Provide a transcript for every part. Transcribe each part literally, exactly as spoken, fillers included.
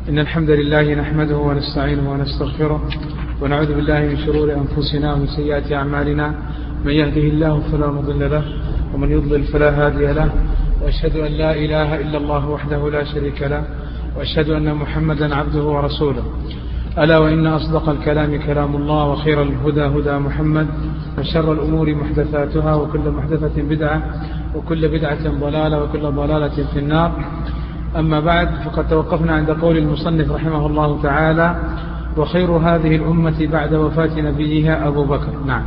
إن الحمد لله نحمده ونستعينه ونستغفره ونعوذ بالله من شرور أنفسنا ومن سيئات أعمالنا. من يهده الله فلا مضل له ومن يضلل فلا هادي له، وأشهد أن لا إله إلا الله وحده لا شريك له، وأشهد أن محمدا عبده ورسوله. ألا وإن أصدق الكلام كلام الله، وخير الهدى هدى محمد، وشر الأمور محدثاتها، وكل محدثة بدعة، وكل بدعة ضلالة، وكل ضلالة في النار. أما بعد، فقد توقفنا عند قول المصنف رحمه الله تعالى: وخير هذه الأمة بعد وفاة نبيها أبو بكر. نعم.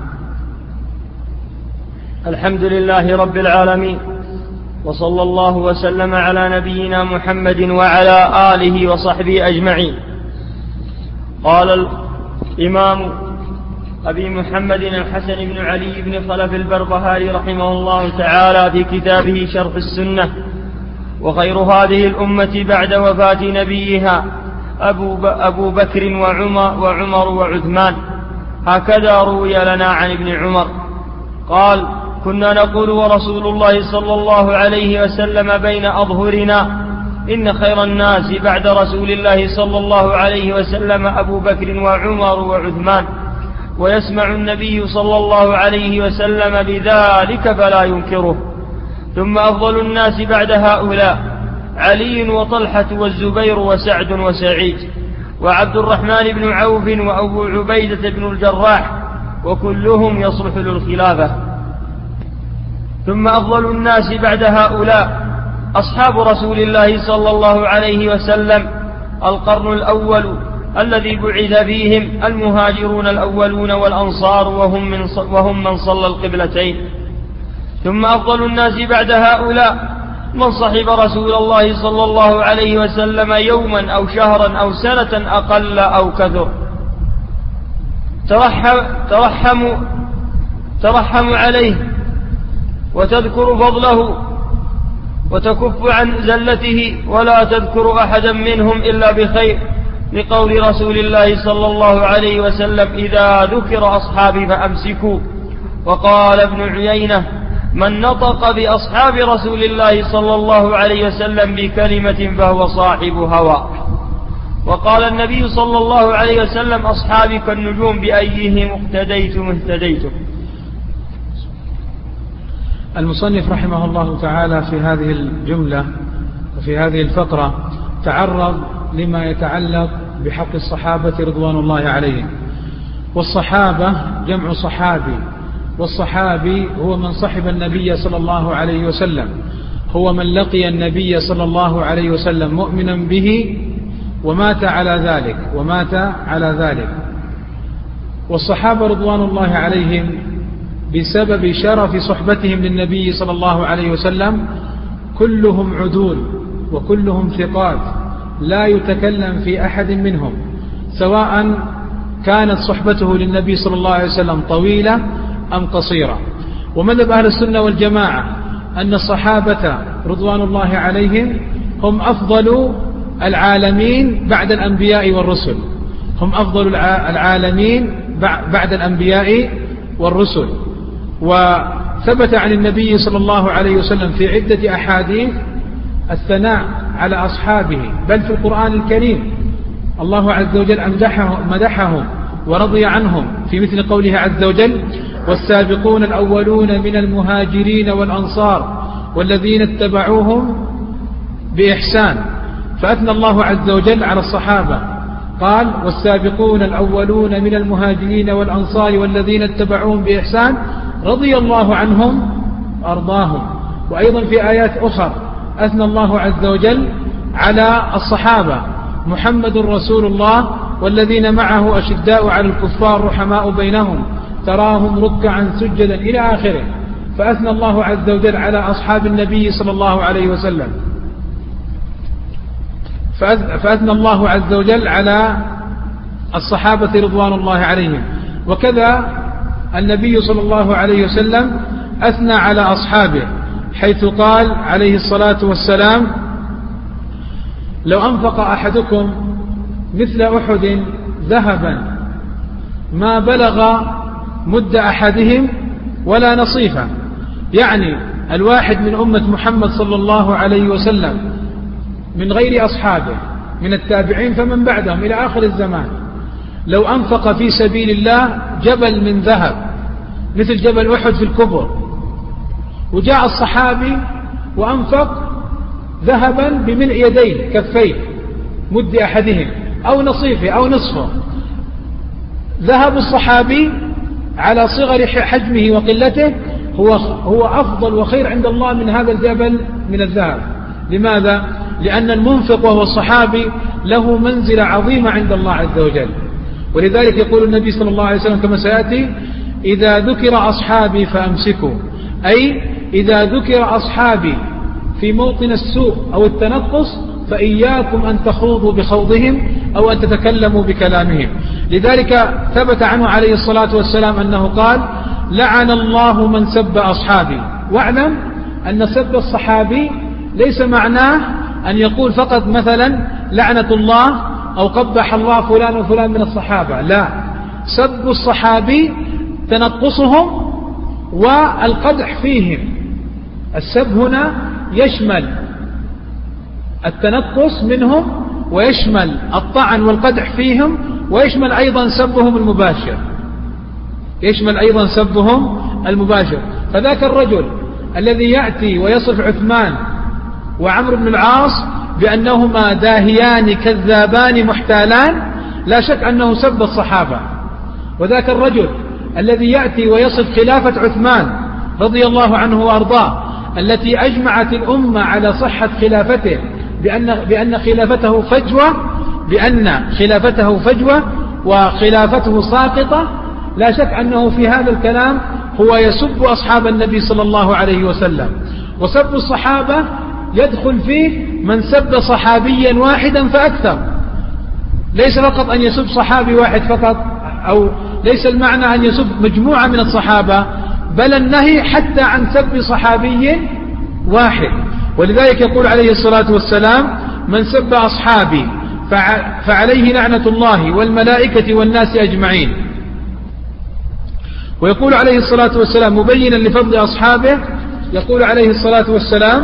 الحمد لله رب العالمين، وصلى الله وسلم على نبينا محمد وعلى آله وصحبه أجمعين. قال الإمام أبي محمد الحسن بن علي بن خلف البربهاري رحمه الله تعالى في كتابه شرح السنة: وخير هذه الأمة بعد وفاة نبيها أبو, أبو بكر وعمر, وعمر وعثمان. هكذا روي لنا عن ابن عمر قال: كنا نقول ورسول الله صلى الله عليه وسلم بين أظهرنا: إن خير الناس بعد رسول الله صلى الله عليه وسلم أبو بكر وعمر وعثمان. ويسمع النبي صلى الله عليه وسلم بذلك فلا ينكره. ثم أفضل الناس بعد هؤلاء علي وطلحة والزبير وسعد وسعيد وعبد الرحمن بن عوف وأبو عبيدة بن الجراح، وكلهم يصلح للخلافة. ثم أفضل الناس بعد هؤلاء أصحاب رسول الله صلى الله عليه وسلم، القرن الأول الذي بعث فيهم المهاجرون الأولون والأنصار، وهم من, وهم من صلى القبلتين. ثم أفضل الناس بعد هؤلاء من صحب رسول الله صلى الله عليه وسلم يوما أو شهرا أو سنة أقل أو كثر. ترحم ترحموا ترحموا عليه وتذكر فضله وتكف عن زلته، ولا تذكر أحدا منهم إلا بخير، لقول رسول الله صلى الله عليه وسلم: إذا ذكر أصحابي فأمسكوا. وقال ابن عيينة: من نطق بأصحاب رسول الله صلى الله عليه وسلم بكلمة فهو صاحب هوى. وقال النبي صلى الله عليه وسلم: أصحابي كالنجوم بأيهم اقتديتم اهتديتم. المصنف رحمه الله تعالى في هذه الجملة وفي هذه الفقرة تعرض لما يتعلق بحق الصحابة رضوان الله عليهم. والصحابة جمع صحابي، والصحابي هو من صحب النبي صلى الله عليه وسلم، هو من لقي النبي صلى الله عليه وسلم مؤمنا به ومات على ذلك ومات على ذلك. والصحابة رضوان الله عليهم بسبب شرف صحبتهم للنبي صلى الله عليه وسلم كلهم عدول وكلهم ثقات، لا يتكلم في أحد منهم، سواء كانت صحبته للنبي صلى الله عليه وسلم طويلة أم قصيرة. ومذهب أهل السنة والجماعة أن الصحابة رضوان الله عليهم هم أفضل العالمين بعد الأنبياء والرسل، هم أفضل العالمين بعد الأنبياء والرسل. وثبت عن النبي صلى الله عليه وسلم في عدة أحاديث الثناء على أصحابه، بل في القرآن الكريم الله عز وجل مدحهم ورضي عنهم في مثل قوله عز وجل: والسابقون الأولون من المهاجرين والأنصار والذين اتبعوهم بإحسان. فأثنى الله عز وجل على الصحابة، قال: والسابقون الأولون من المهاجرين والأنصار والذين اتبعوهم بإحسان رضي الله عنهم وأرضاهم. وأيضا في آيات أخرى أثنى الله عز وجل على الصحابة: محمد رسول الله والذين معه أشداء على الكفار رحماء بينهم تراهم ركعا سجدا إلى آخره. فأثنى الله عز وجل على أصحاب النبي صلى الله عليه وسلم، فأثنى الله عز وجل على الصحابة رضوان الله عليهم. وكذا النبي صلى الله عليه وسلم أثنى على أصحابه، حيث قال عليه الصلاة والسلام: لو أنفق أحدكم مثل أحد ذهبا ما بلغ مد أحدهم ولا نصيفا. يعني الواحد من أمة محمد صلى الله عليه وسلم من غير أصحابه من التابعين فمن بعدهم إلى آخر الزمان لو أنفق في سبيل الله جبل من ذهب مثل جبل أحد في الكبر، وجاء الصحابي وأنفق ذهبا بملء يديه كفيه مد أحدهم أو نصيفه أو نصفه، ذهب الصحابي على صغر حجمه وقلته هو هو أفضل وخير عند الله من هذا الجبل من الذهب. لماذا؟ لأن المنفق وهو الصحابي له منزلة عظيمة عند الله عز وجل. ولذلك يقول النبي صلى الله عليه وسلم كما سيأتي: إذا ذكر أصحابي فأمسكوا، أي إذا ذكر أصحابي في موطن السوء أو التنقص فإياكم أن تخوضوا بخوضهم أو أن تتكلموا بكلامهم. لذلك ثبت عنه عليه الصلاة والسلام أنه قال: لعن الله من سب أصحابي. واعلم أن سب الصحابي ليس معناه أن يقول فقط مثلا لعنة الله أو قبح الله فلان وفلان من الصحابة، لا، سب الصحابي تنقصهم والقدح فيهم. السب هنا يشمل التنقص منهم ويشمل الطعن والقدح فيهم ويشمل أيضا سبهم المباشر يشمل أيضا سبهم المباشر. فذاك الرجل الذي يأتي ويصف عثمان وعمرو بن العاص بأنهما داهيان كذابان محتالان لا شك أنه سب الصحابة. وذاك الرجل الذي يأتي ويصف خلافة عثمان رضي الله عنه وأرضاه التي أجمعت الأمة على صحة خلافته بأن, بأن خلافته فجوة بأن خلافته فجوة وخلافته ساقطة، لا شك أنه في هذا الكلام هو يسب أصحاب النبي صلى الله عليه وسلم. وسب الصحابة يدخل فيه من سب صحابيا واحدا فأكثر، ليس فقط أن يسب صحابي واحد فقط، أو ليس المعنى أن يسب مجموعة من الصحابة، بل النهي حتى عن سب صحابي واحد. ولذلك يقول عليه الصلاة والسلام: من سب أصحابي فعليه لعنة الله والملائكة والناس أجمعين. ويقول عليه الصلاة والسلام مبينا لفضل أصحابه، يقول عليه الصلاة والسلام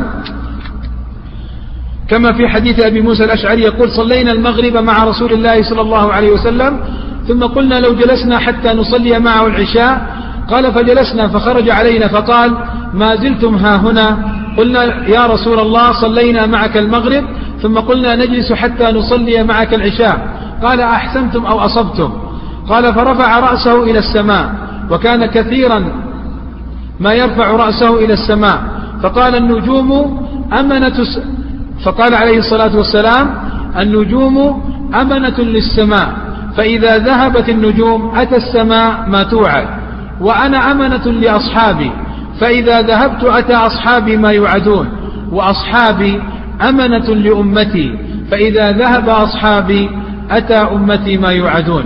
كما في حديث أبي موسى الأشعري يقول: صلينا المغرب مع رسول الله صلى الله عليه وسلم ثم قلنا لو جلسنا حتى نصلي معه العشاء، قال فجلسنا فخرج علينا فقال: ما زلتم ها هنا؟ قلنا يا رسول الله صلينا معك المغرب ثم قلنا نجلس حتى نصلي معك العشاء، قال أحسنتم أو أصبتم؟ قال فرفع رأسه إلى السماء، وكان كثيرا ما يرفع رأسه إلى السماء، فقال النجوم أمنة س... فقال عليه الصلاة والسلام: النجوم أمنة للسماء، فإذا ذهبت النجوم أتى السماء ما توعد، وأنا أمنة لأصحابي، فإذا ذهبت أتى أصحابي ما يوعدون، وأصحابي أمنة لأمتي، فإذا ذهب أصحابي أتى أمتي ما يوعدون.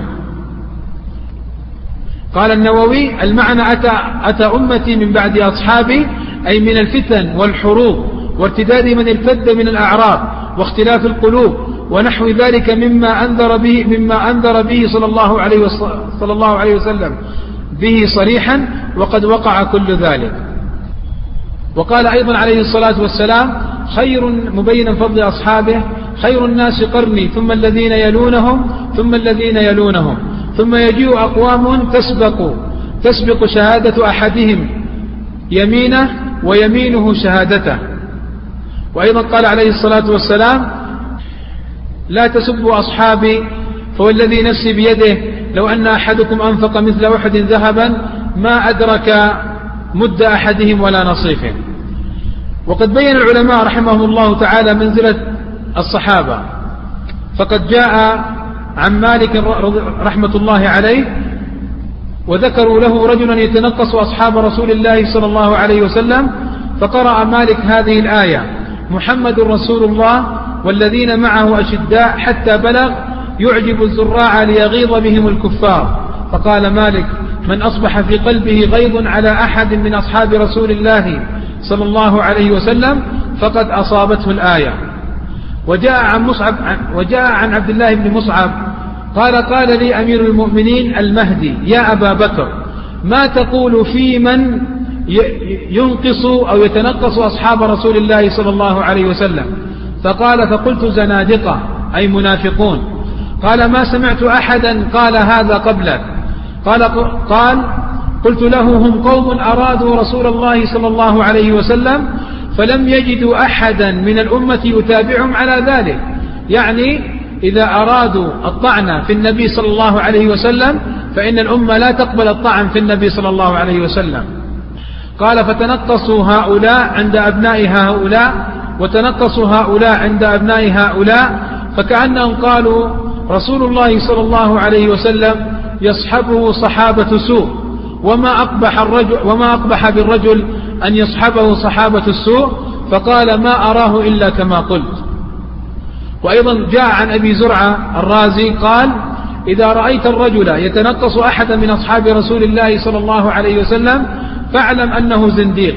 قال النووي: المعنى أتى, أتى أمتي من بعد أصحابي، أي من الفتن والحروب وارتداد من ارتد من الأعراب واختلاف القلوب ونحو ذلك مما أنذر به مما أنذر به صلى الله عليه صلى الله عليه وسلم به صريحا، وقد وقع كل ذلك. وقال أيضا عليه الصلاة والسلام: خير مبينا فضل أصحابه: خير الناس قرني ثم الذين يلونهم ثم الذين يلونهم، ثم يجيء أقوام تسبق تسبق شهادة أحدهم يمينه ويمينه شهادته. وأيضا قال عليه الصلاة والسلام: لا تسبوا أصحابي فوالذي نفسي بيده لو أن أحدكم أنفق مثل أحد ذهبا ما أدرك مد أحدهم ولا نصيفه. وقد بين العلماء رحمهم الله تعالى منزلة الصحابة، فقد جاء عن مالك رحمة الله عليه وذكروا له رجلا يتنقص أصحاب رسول الله صلى الله عليه وسلم، فقرأ مالك هذه الآية: محمد رسول الله والذين معه أشداء حتى بلغ يعجب الزراع ليغيظ بهم الكفار. فقال مالك: من أصبح في قلبه غيظ على أحد من أصحاب رسول الله صلى الله عليه وسلم فقد أصابته الآية. وجاء عن مصعب وجاء عن عبد الله بن مصعب قال: قال لي أمير المؤمنين المهدي: يا أبا بكر، ما تقول في من ينقص أو يتنقص أصحاب رسول الله صلى الله عليه وسلم؟ فقال: فقلت زنادقة أي منافقون. قال ما سمعت أحدا قال هذا قبلك. قال, قال قلت له هم قوم أرادوا رسول الله صلى الله عليه وسلم فلم يجدوا أحدا من الأمة يتابعهم على ذلك، يعني إذا أرادوا الطعن في النبي صلى الله عليه وسلم فإن الأمة لا تقبل الطعن في النبي صلى الله عليه وسلم. قال فتنقصوا هؤلاء عند أبناء هؤلاء وتنقصوا هؤلاء عند أبناء هؤلاء، فكأنهم قالوا رسول الله صلى الله عليه وسلم يصحبه صحابة سوء، وما أقبح, الرجل وما أقبح بالرجل أن يصحبه صحابة السوء، فقال ما أراه إلا كما قلت. وأيضا جاء عن أبي زرعة الرازي قال إذا رأيت الرجل يتنقص أحدا من أصحاب رسول الله صلى الله عليه وسلم فاعلم أنه زنديق،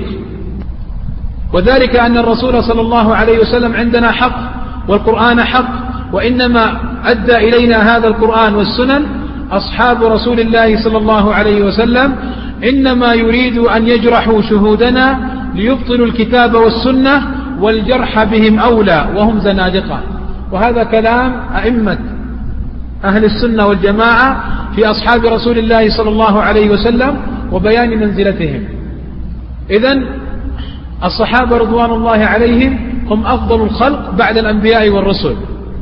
وذلك أن الرسول صلى الله عليه وسلم عندنا حق والقرآن حق، وإنما أدى إلينا هذا القرآن والسنن أصحاب رسول الله صلى الله عليه وسلم، إنما يريد أن يجرحوا شهودنا ليبطلوا الكتاب والسنة والجرح بهم أولى وهم زنادقة. وهذا كلام أئمة أهل السنة والجماعة في أصحاب رسول الله صلى الله عليه وسلم وبيان منزلتهم. إذن الصحابة رضوان الله عليهم هم أفضل الخلق بعد الأنبياء والرسل.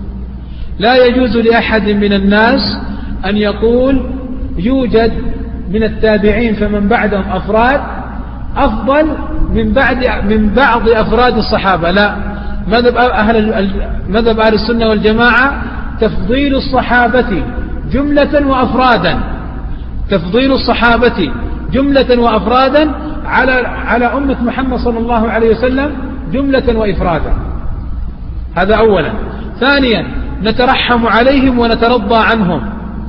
لا يجوز لأحد من الناس أن يقول يوجد من التابعين فمن بعدهم أفراد أفضل من بعد من بعض أفراد الصحابة، لا. مذهب أهل مذهب أهل السنة والجماعة تفضيل الصحابة جملة وأفرادا، تفضيل الصحابة جملة وأفرادا على على أمة محمد صلى الله عليه وسلم جملة وإفرادا. هذا أولا. ثانيا نترحم عليهم ونترضى عنهم.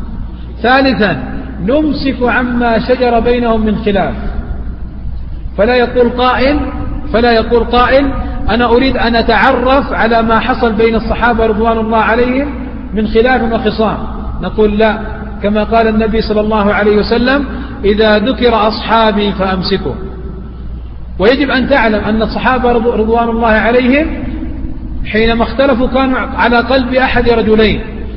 ثالثا نمسك عما شجر بينهم من خلاف، فلا يقول قائل فلا يقول قائل أنا أريد أن أتعرف على ما حصل بين الصحابة رضوان الله عليهم من خلاف وخصام، نقول لا، كما قال النبي صلى الله عليه وسلم إذا ذكر أصحابي فأمسكوا. ويجب أن تعلم أن الصحابة رضوان الله عليهم حينما اختلفوا كانوا على قلب أحد رجلين،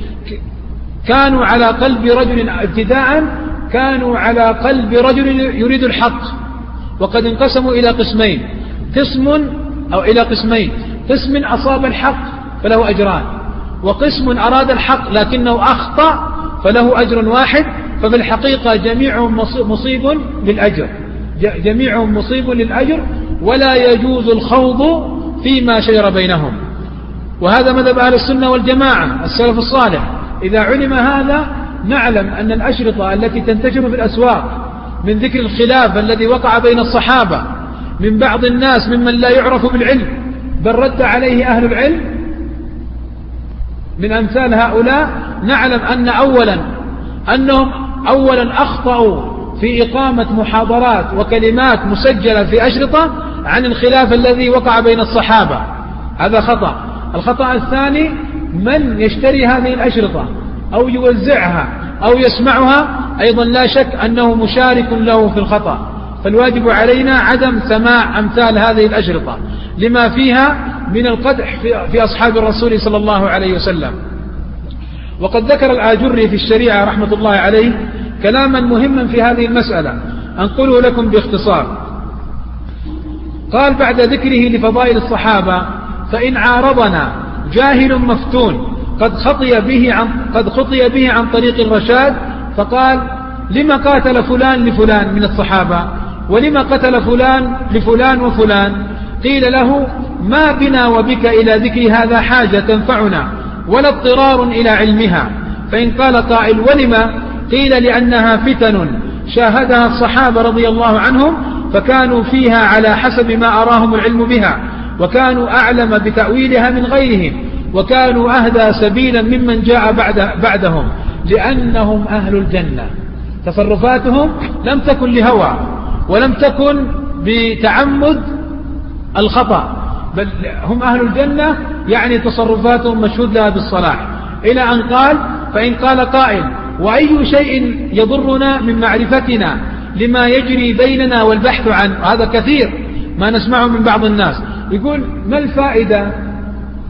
كانوا على قلب رجل ابتداء، كانوا على قلب رجل يريد الحق، وقد انقسموا إلى قسمين، قسم أو إلى قسمين، قسم أصاب الحق فله أجران، وقسم أراد الحق لكنه أخطأ فله أجر واحد. ففي الحقيقة جميعهم مصيب للأجر، جميعهم مصيب للأجر، ولا يجوز الخوض فيما شجر بينهم. وهذا مذهب أهل السنة والجماعة السلف الصالح. إذا علم هذا نعلم أن الأشرطة التي تنتشر في الأسواق من ذكر الخلاف الذي وقع بين الصحابة من بعض الناس ممن لا يعرف بالعلم بل رد عليه أهل العلم من أمثال هؤلاء، نعلم أن أولا أنهم أولا أخطأوا في إقامة محاضرات وكلمات مسجلة في أشرطة عن الخلاف الذي وقع بين الصحابة، هذا خطأ. الخطأ الثاني من يشتري هذه الأشرطة أو يوزعها أو يسمعها أيضا لا شك أنه مشارك له في الخطأ، فالواجب علينا عدم سماع أمثال هذه الأشرطة لما فيها من القدح في أصحاب الرسول صلى الله عليه وسلم. وقد ذكر الآجري في الشريعة رحمة الله عليه كلاما مهما في هذه المسألة أنقله لكم باختصار. قال بعد ذكره لفضائل الصحابة فإن عارضنا جاهل مفتون قد خطي به عن, قد خطي به عن طريق الرشاد فقال لما قاتل فلان لفلان من الصحابة ولما قتل فلان لفلان وفلان، قيل له ما بنا وبك إلى ذكر هذا حاجة تنفعنا ولا اضطرار إلى علمها. فإن قال قائل ولما، قيل لأنها فتن شاهدها الصحابة رضي الله عنهم فكانوا فيها على حسب ما أراهم العلم بها، وكانوا أعلم بتأويلها من غيرهم، وكانوا أهدى سبيلا ممن جاء بعد بعدهم لأنهم أهل الجنة. تصرفاتهم لم تكن لهوى ولم تكن بتعمد الخطأ، بل هم أهل الجنة، يعني تصرفاتهم مشهود لها بالصلاح. إلى أن قال فإن قال قائل وأي شيء يضرنا من معرفتنا لما يجري بيننا والبحث عنه، هذا كثير ما نسمعه من بعض الناس، يقول ما الفائدة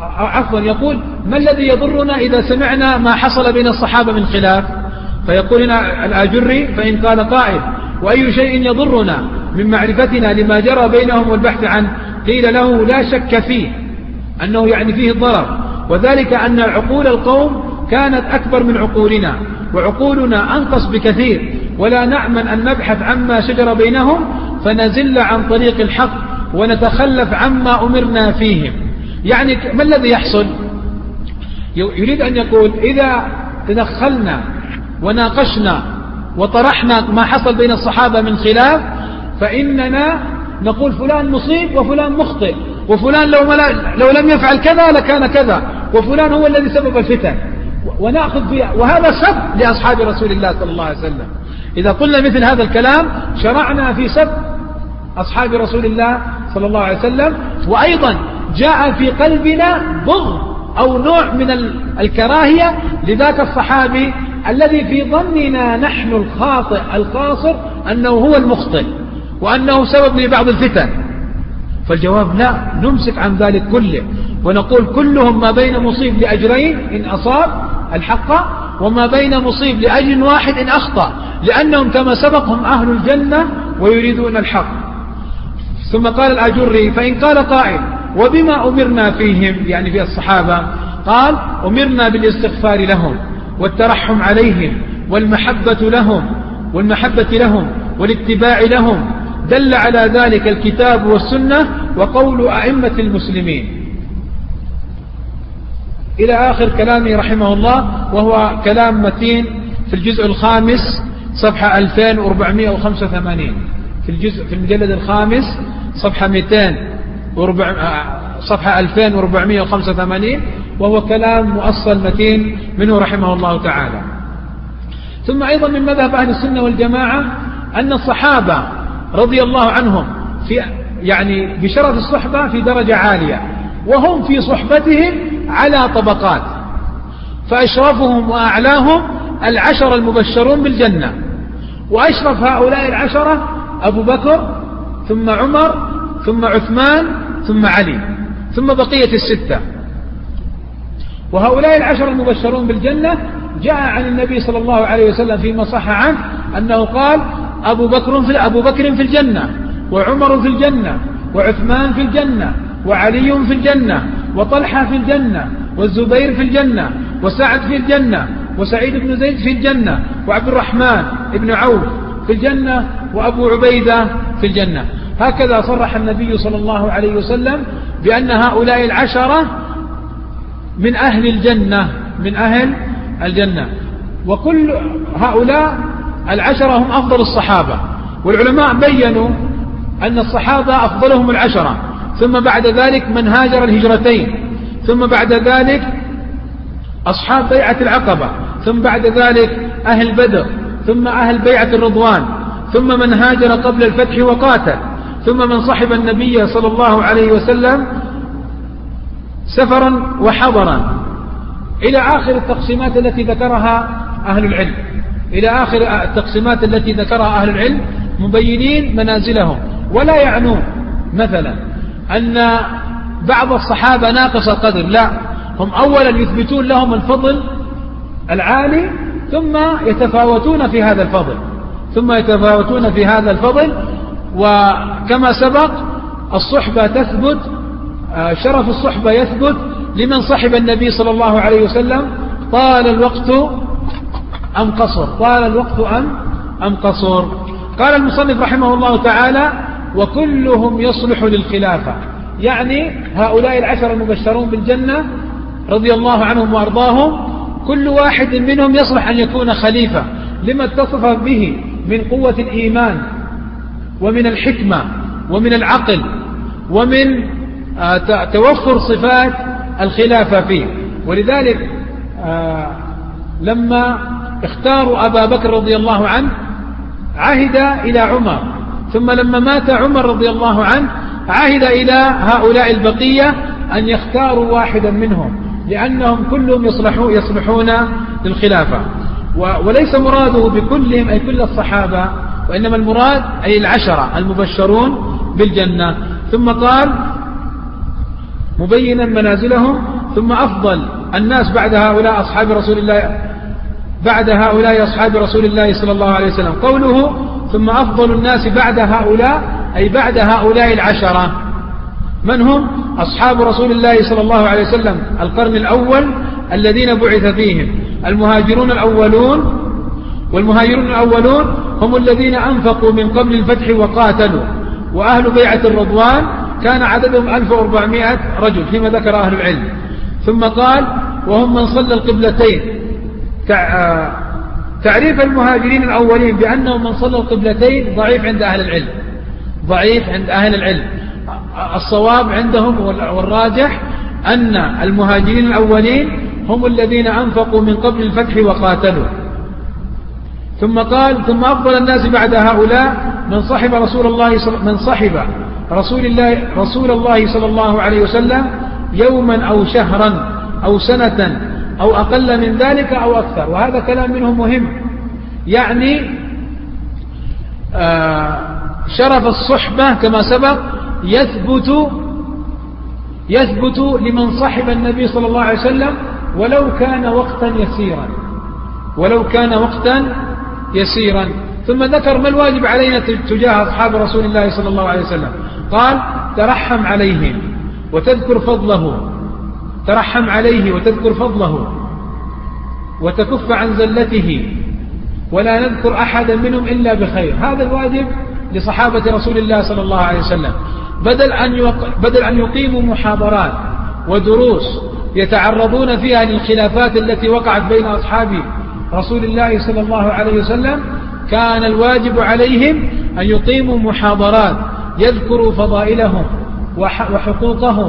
عفوا يقول ما الذي يضرنا إذا سمعنا ما حصل بين الصحابة من خلاف؟ فيقول هنا الآجري فإن قال قائل وأي شيء يضرنا من معرفتنا لما جرى بينهم والبحث عنه؟ قيل له لا شك فيه أنه يعني فيه ضرر، وذلك أن عقول القوم كانت أكبر من عقولنا، وعقولنا أنقص بكثير، ولا نأمن أن نبحث عما شجر بينهم فنزل عن طريق الحق ونتخلف عما أمرنا فيهم. يعني ما الذي يحصل؟ يريد أن يقول إذا تدخلنا وناقشنا وطرحنا ما حصل بين الصحابة من خلاف فإننا نقول فلان مصيب وفلان مخطئ، وفلان لو, لو لم يفعل كذا لكان كذا، وفلان هو الذي سبب الفتن، ونأخذ فيها، وهذا سب لأصحاب رسول الله صلى الله عليه وسلم. إذا قلنا مثل هذا الكلام شرعنا في سب أصحاب رسول الله صلى الله عليه وسلم، وأيضا جاء في قلبنا بغض أو نوع من الكراهية لذاك الصحابي الذي في ظننا نحن الخاطئ القاصر أنه هو المخطئ وأنه سبب لبعض الفتن. فالجواب لا، نمسك عن ذلك كله ونقول كلهم ما بين مصيب لأجرين إن أصاب الحق، وما بين مصيب لأجر واحد إن أخطأ، لأنهم كما سبقهم أهل الجنة ويريدون الحق. ثم قال الآجري فإن قال قائل وبما أمرنا فيهم، يعني في الصحابة، قال أمرنا بالاستغفار لهم والترحم عليهم والمحبة لهم والمحبة لهم والاتباع لهم، دل على ذلك الكتاب والسنة وقول أئمة المسلمين، إلى آخر كلامه رحمه الله، وهو كلام متين في الجزء الخامس صفحة ألفين وأربعمائة وخمسة وثمانين، في الجزء في المجلد الخامس صفحة مئتين صفحة ألفين وأربعمائة وخمسة وثمانين، وهو كلام مؤصل متين منه رحمه الله تعالى. ثم أيضا من مذهب أهل السنة والجماعة أن الصحابة رضي الله عنهم في يعني بشرف الصحبة في درجة عالية، وهم في صحبتهم على طبقات، فأشرفهم وأعلاهم العشر المبشرون بالجنة، وأشرف هؤلاء العشرة أبو بكر ثم عمر ثم عثمان ثم علي ثم بقية الستة. وهؤلاء العشر المبشرون بالجنة جاء عن النبي صلى الله عليه وسلم فيما صح عنه أنه قال أبو بكر في أبو بكر في الجنة، وعمر في الجنة، وعثمان في الجنة، وعلي في الجنة، وطلحة في الجنة، والزبير في الجنة، وسعد في الجنة، وسعيد بن زيد في الجنة، وعبد الرحمن بن عوف في الجنة، وأبو عبيدة في الجنة. هكذا صرح النبي صلى الله عليه وسلم بأن هؤلاء العشرة من أهل الجنة من أهل الجنة وكل هؤلاء العشرة هم أفضل الصحابة، والعلماء بيّنوا أن الصحابة أفضلهم العشرة، ثم بعد ذلك من هاجر الهجرتين، ثم بعد ذلك أصحاب بيعة العقبة، ثم بعد ذلك أهل بدر، ثم أهل بيعة الرضوان، ثم من هاجر قبل الفتح وقاتل، ثم من صحب النبي صلى الله عليه وسلم سفرا وحضرا، إلى آخر التقسيمات التي ذكرها أهل العلم إلى آخر التقسيمات التي ذكرها أهل العلم مبينين منازلهم، ولا يعنون مثلا أن بعض الصحابة ناقص القدر، لا، هم أولا يثبتون لهم الفضل العالي ثم يتفاوتون في هذا الفضل ثم يتفاوتون في هذا الفضل وكما سبق الصحبة تثبت، شرف الصحبة يثبت لمن صحب النبي صلى الله عليه وسلم طال الوقت أم قصر طال الوقت أم أم قصر. قال المصنف رحمه الله تعالى وكلهم يصلح للخلافة، يعني هؤلاء العشر المبشرون بالجنة رضي الله عنهم وأرضاهم كل واحد منهم يصلح أن يكون خليفة لما اتصف به من قوة الإيمان ومن الحكمة ومن العقل ومن توفر صفات الخلافة فيه. ولذلك لما اختاروا أبا بكر رضي الله عنه عهد إلى عمر، ثم لما مات عمر رضي الله عنه عهد إلى هؤلاء البقية أن يختاروا واحدا منهم لأنهم كلهم يصلحون, يصلحون للخلافة. وليس مراده بكلهم أي كل الصحابة، وإنما المراد أي العشرة المبشرون بالجنة. ثم قال مبينا منازلهم ثم أفضل الناس بعد هؤلاء أصحاب رسول الله بعد هؤلاء أصحاب رسول الله صلى الله عليه وسلم. قوله ثم أفضل الناس بعد هؤلاء أي بعد هؤلاء العشرة. من هم؟ أصحاب رسول الله صلى الله عليه وسلم القرن الأول الذين بعث فيهم المهاجرون الأولون. والمهاجرون الأولون هم الذين أنفقوا من قبل الفتح وقاتلوا، وأهل بيعة الرضوان كان عددهم ألف وأربعمائة رجل فيما ذكر أهل العلم. ثم قال وهم من صلى القبلتين. تعريف المهاجرين الأولين بأنهم من صلى القبلتين ضعيف عند أهل العلم، ضعيف عند أهل العلم. الصواب عندهم والراجح أن المهاجرين الأولين هم الذين أنفقوا من قبل الفتح وقاتلوا. ثم قال ثم أفضل الناس بعد هؤلاء من صحب رسول الله من صحب رسول الله رسول الله صلى الله عليه وسلم يوما أو شهرا أو سنة أو أقل من ذلك أو أكثر. وهذا كلام منهم مهم، يعني آه شرف الصحبة كما سبق يثبت يثبت لمن صحب النبي صلى الله عليه وسلم ولو كان وقتا يسيرا ولو كان وقتا يسيرا. ثم ذكر ما الواجب علينا تجاه أصحاب رسول الله صلى الله عليه وسلم. قال ترحم عليهم وتذكر فضله، ترحم عليه وتذكر فضله وتكف عن زلته، ولا نذكر أحدا منهم إلا بخير. هذا الواجب لصحابة رسول الله صلى الله عليه وسلم، بدل أن بدل أن يقيموا محاضرات ودروس يتعرضون فيها للخلافات التي وقعت بين أصحاب رسول الله صلى الله عليه وسلم. كان الواجب عليهم أن يقيموا محاضرات يذكروا فضائلهم وحقوقهم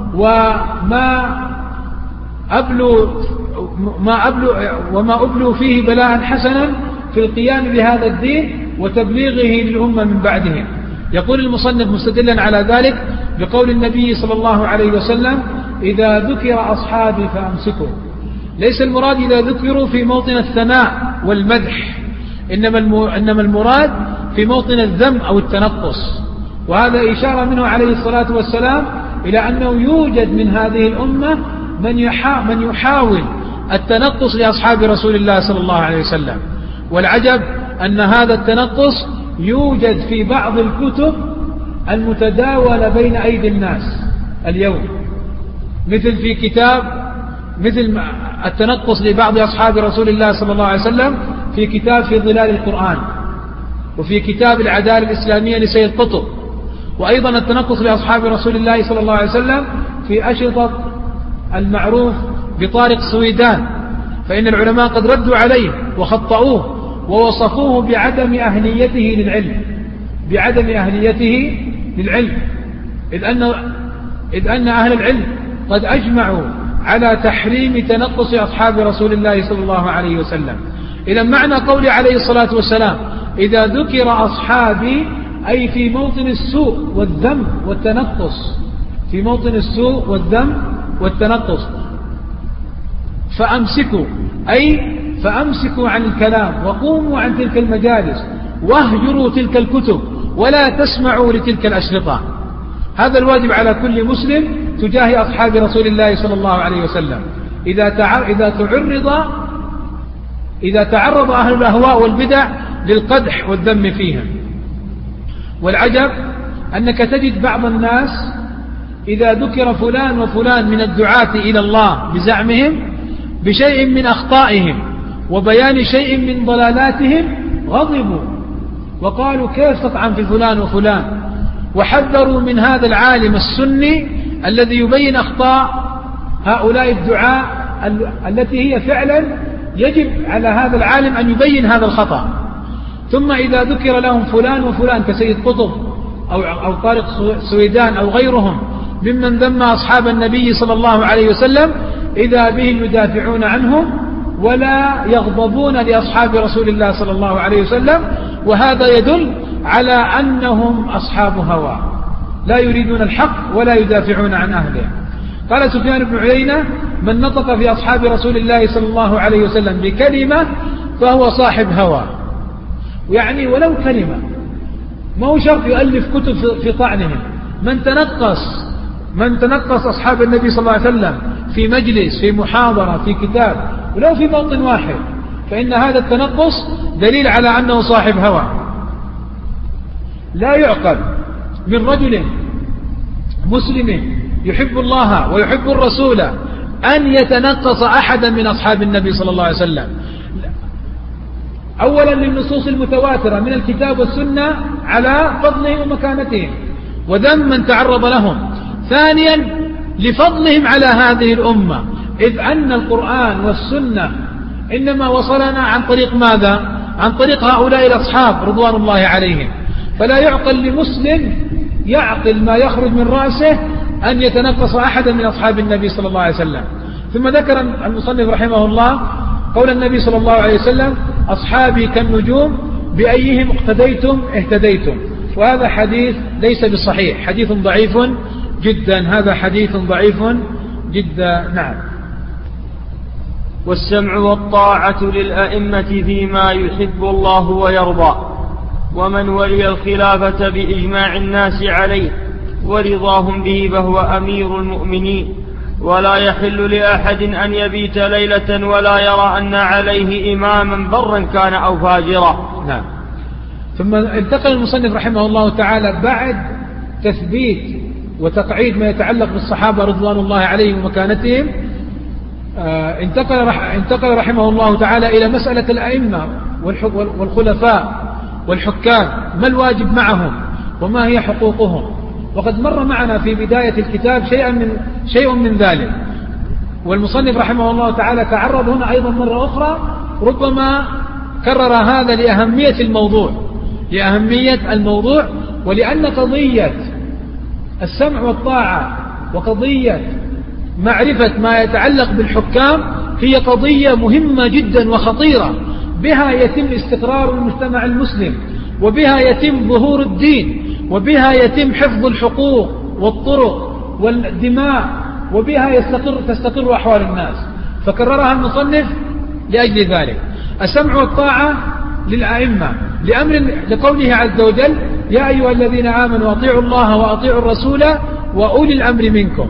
وما أبلوا ما أبلوا وما أبلوا فيه بلاء حسنا في القيام بهذا الدين وتبليغه للأمة من بعدهم. يقول المصنف مستدلا على ذلك بقول النبي صلى الله عليه وسلم إذا ذكر أصحابي فأمسكوا. ليس المراد إذا ذكروا في موطن الثناء والمدح، إنما إنما المراد في موطن الذم أو التنقص. وهذا إشارة منه عليه الصلاة والسلام إلى أنه يوجد من هذه الأمة من من يحاول التنقص لأصحاب رسول الله صلى الله عليه وسلم. والعجب أن هذا التنقص يوجد في بعض الكتب المتداولة بين أيدي الناس اليوم، مثل في كتاب مثل التنقص لبعض أصحاب رسول الله صلى الله عليه وسلم في كتاب في ظلال القرآن، وفي كتاب العدالة الإسلامية لسيد قطب، وأيضا التنقص لأصحاب رسول الله صلى الله عليه وسلم في أشرطة المعروف بطارق سويدان. فإن العلماء قد ردوا عليه وخطأوه ووصفوه بعدم أهليته للعلم بعدم أهليته للعلم إذ أن, إذ أن أهل العلم قد أجمعوا على تحريم تنقص أصحاب رسول الله صلى الله عليه وسلم. إذا معنى قول عليه الصلاة والسلام إذا ذكر أصحابي أي في موطن السوء والذم والتنقص، في موطن السوء والذم والتنقص. فأمسكوا أي فأمسكوا عن الكلام وقوموا عن تلك المجالس واهجروا تلك الكتب ولا تسمعوا لتلك الأشرطة. هذا الواجب على كل مسلم تجاه أصحاب رسول الله صلى الله عليه وسلم. إذا إذا تعرض إذا تعرض أهل الأهواء والبدع للقدح والذم فيهم. والعجب أنك تجد بعض الناس إذا ذكر فلان وفلان من الدعاة إلى الله بزعمهم بشيء من أخطائهم وبيان شيء من ضلالاتهم غضبوا وقالوا كيف تطعن في فلان وفلان، وحذروا من هذا العالم السني الذي يبين أخطاء هؤلاء الدعاة التي هي فعلا يجب على هذا العالم أن يبين هذا الخطأ. ثم إذا ذكر لهم فلان وفلان كسيد قطب أو, أو طارق سويدان أو غيرهم ممن ذم أصحاب النبي صلى الله عليه وسلم إذا بهم يدافعون عنهم ولا يغضبون لأصحاب رسول الله صلى الله عليه وسلم. وهذا يدل على أنهم أصحاب هوى لا يريدون الحق ولا يدافعون عن أهله. قال سفيان بن عيينة من نطق في أصحاب رسول الله صلى الله عليه وسلم بكلمة فهو صاحب هوى، يعني ولو كلمة، ما هو شرط يؤلف كتب في طعنهم. من تنقص من تنقص أصحاب النبي صلى الله عليه وسلم في مجلس، في محاضرة، في كتاب، ولو في موطن واحد، فإن هذا التنقص دليل على أنه صاحب هوى. لا يعقل من رجل مسلم يحب الله ويحب الرسول أن يتنقص أحدا من أصحاب النبي صلى الله عليه وسلم. أولا للنصوص المتواترة من الكتاب والسنة على فضلهم ومكانتهم وذم من تعرض لهم. ثانيا لفضلهم على هذه الأمة، إذ أن القرآن والسنة إنما وصلنا عن طريق ماذا؟ عن طريق هؤلاء الأصحاب رضوان الله عليهم. فلا يعقل لمسلم يعقل ما يخرج من رأسه أن يتنقص أحدا من أصحاب النبي صلى الله عليه وسلم. ثم ذكر المصنف رحمه الله قول النبي صلى الله عليه وسلم: أصحابي كالنجوم بأيهم اقتديتم اهتديتم. وهذا حديث ليس بصحيح، حديث ضعيف جدا، هذا حديث ضعيف جدا. نعم. والسمع والطاعة للأئمة فيما يحب الله ويرضى، ومن ولي الخلافة بإجماع الناس عليه ورضاهم به فهو أمير المؤمنين، ولا يحل لأحد أن يبيت ليلة ولا يرى أن عليه إماما برا كان أو فاجرا. نعم. ثم انتقل المصنف رحمه الله تعالى بعد تثبيت وتقعيد ما يتعلق بالصحابة رضوان الله عليهم ومكانتهم، انتقل انتقل رحمه الله تعالى إلى مسألة الأئمة والخلفاء والحكام، ما الواجب معهم وما هي حقوقهم. وقد مر معنا في بداية الكتاب شيئا من شيء من ذلك، والمصنف رحمه الله تعالى تعرض هنا أيضا مرة أخرى، ربما كرر هذا لأهمية الموضوع لأهمية الموضوع ولأن قضية السمع والطاعة وقضية معرفة ما يتعلق بالحكام هي قضية مهمة جدا وخطيرة، بها يتم استقرار المجتمع المسلم، وبها يتم ظهور الدين، وبها يتم حفظ الحقوق والطرق والدماء، وبها يستقر تستقر أحوال الناس. فكررها المصنف لأجل ذلك. السمع والطاعة للأئمة لأمر لقوله عز وجل: يا أيها الذين آمنوا أطيعوا الله وأطيعوا الرسول وأولي الأمر منكم.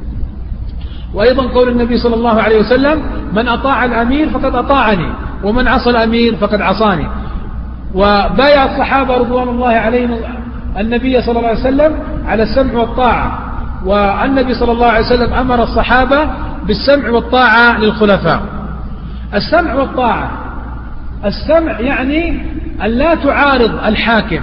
وأيضا قول النبي صلى الله عليه وسلم: من أطاع الأمير فقد أطاعني ومن عصى الأمير فقد عصاني. وبايع الصحابة رضوان الله عليهم النبي صلى الله عليه وسلم على السمع والطاعة، والنبي صلى الله عليه وسلم أمر الصحابة بالسمع والطاعة للخلفاء. السمع والطاعة، السمع يعني أن لا تعارض الحاكم،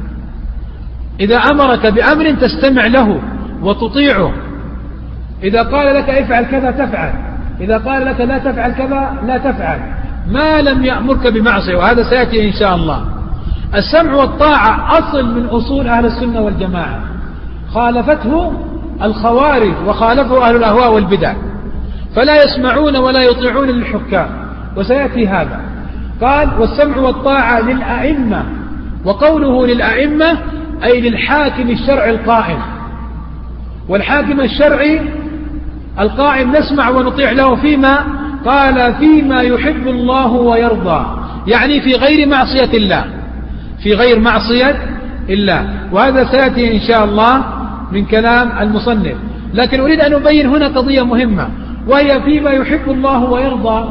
إذا أمرك بأمر تستمع له وتطيعه، إذا قال لك افعل كذا تفعل، إذا قال لك لا تفعل كذا لا تفعل، ما لم يأمرك بمعصية، وهذا سيأتي إن شاء الله. السمع والطاعة أصل من أصول أهل السنة والجماعة، خالفته الخوارج وخالفه أهل الأهواء والبدع، فلا يسمعون ولا يطيعون للحكام، وسيأتي هذا. قال: والسمع والطاعة للأئمة، وقوله للأئمة أي للحاكم الشرعي القائم، والحاكم الشرعي القائم نسمع ونطيع له فيما قال فيما يحب الله ويرضى، يعني في غير معصية الله، في غير معصية الله. وهذا سيأتي إن شاء الله من كلام المصنف، لكن أريد أن أبين هنا قضية مهمة، وهي فيما يحب الله ويرضى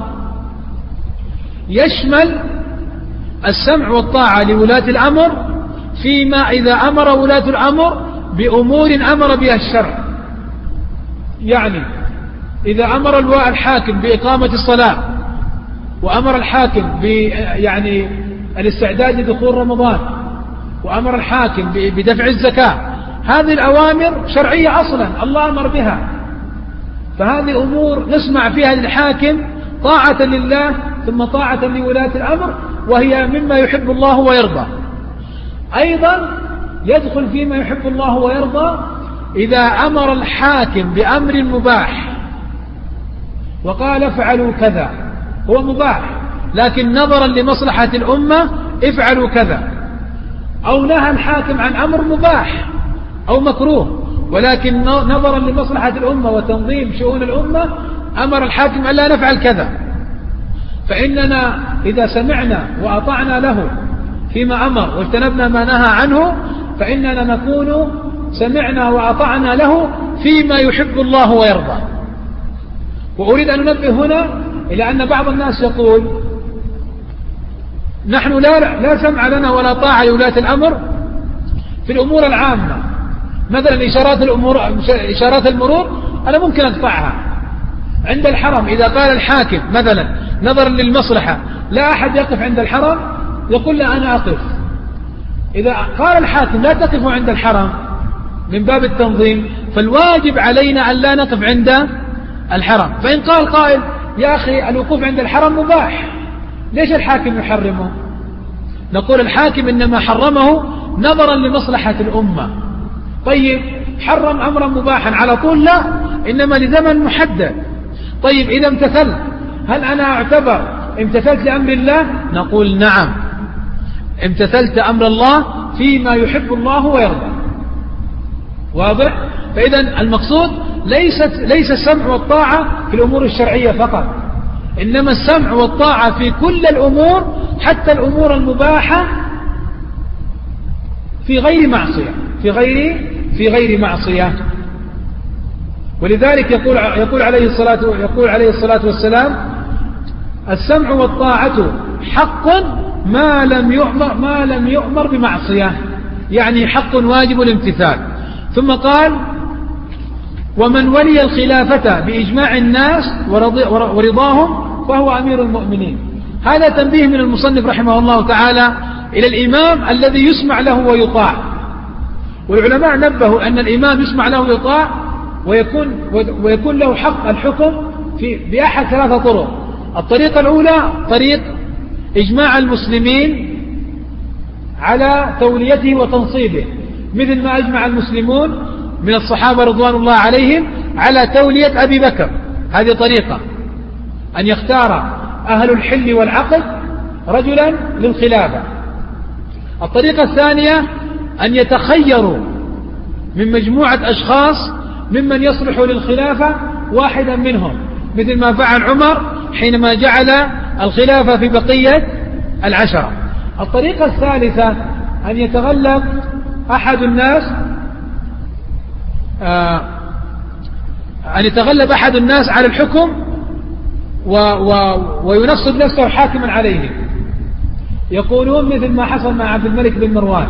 يشمل السمع والطاعة لولاة الأمر فيما إذا أمر ولاة الأمر بأمور أمر بها الشرع. يعني إذا أمر الحاكم بإقامة الصلاة، وأمر الحاكم ب يعني الاستعداد لدخول رمضان، وأمر الحاكم بدفع الزكاة، هذه الأوامر شرعية أصلا الله أمر بها، فهذه أمور نسمع فيها للحاكم طاعة لله ثم طاعة لولاة الأمر، وهي مما يحب الله ويرضى. أيضا يدخل فيما يحب الله ويرضى إذا أمر الحاكم بأمر مباح وقال افعلوا كذا، هو مباح لكن نظرا لمصلحة الأمة افعلوا كذا، أو نهى الحاكم عن أمر مباح أو مكروه ولكن نظرا لمصلحة الأمة وتنظيم شؤون الأمة أمر الحاكم ألا نفعل كذا، فإننا إذا سمعنا وأطعنا له فيما أمر واجتنبنا ما نهى عنه فإننا نكون سمعنا وأطعنا له فيما يحب الله ويرضى. وأريد أن أنبه هنا إلى أن بعض الناس يقول نحن لا, لا سمع لنا ولا طاعة لولاة الأمر في الأمور العامة، مثلا إشارات, الأمور إشارات المرور أنا ممكن أقطعها. عند الحرم إذا قال الحاكم مثلا نظرا للمصلحة لا أحد يقف عند الحرم، يقول لا أنا أقف. إذا قال الحاكم لا تقفوا عند الحرم من باب التنظيم، فالواجب علينا أن لا نقف عند الحرم. فإن قال قائل يا أخي الوقوف عند الحرم مباح، ليش الحاكم يحرمه؟ نقول الحاكم إنما حرمه نظرا لمصلحة الأمة. طيب حرم أمرا مباحا على طول؟ لا، إنما لزمن محدد. طيب إذا امتثلت هل أنا أعتبر امتثلت لأمر الله؟ نقول نعم، امتثلت أمر الله فيما يحب الله ويرضى. واضح؟ فإذا المقصود ليست ليس السمع والطاعة في الأمور الشرعية فقط، إنما السمع والطاعة في كل الأمور، حتى الأمور المباحة في غير معصية في غير في غير معصية. ولذلك يقول يقول عليه الصلاة يقول عليه الصلاة والسلام السمع والطاعة حق ما لم يؤمر ما لم يؤمر بمعصية، يعني حق واجب الامتثال. ثم قال ومن ولي الخلافة بإجماع الناس ورضاهم فهو أمير المؤمنين. هذا تنبيه من المصنف رحمه الله تعالى إلى الإمام الذي يسمع له ويطاع. والعلماء نبهوا أن الإمام يسمع له ويطاع ويكون, ويكون له حق الحكم في بأحد ثلاثة طرق. الطريقة الأولى طريق إجماع المسلمين على توليته وتنصيبه، مثل ما أجمع المسلمون من الصحابة رضوان الله عليهم على تولية أبي بكر. هذه طريقة أن يختار أهل الحل والعقد رجلا للخلافة. الطريقة الثانية أن يتخيروا من مجموعة أشخاص ممن يصلح للخلافة واحدا منهم، مثل ما فعل عمر حينما جعل الخلافة في بقية العشرة. الطريقة الثالثة أن يتغلب أحد الناس آه أن يتغلب أحد الناس على الحكم و و وينصب نفسه حاكما عليه. يقولون مثل ما حصل مع عبد الملك بن مروان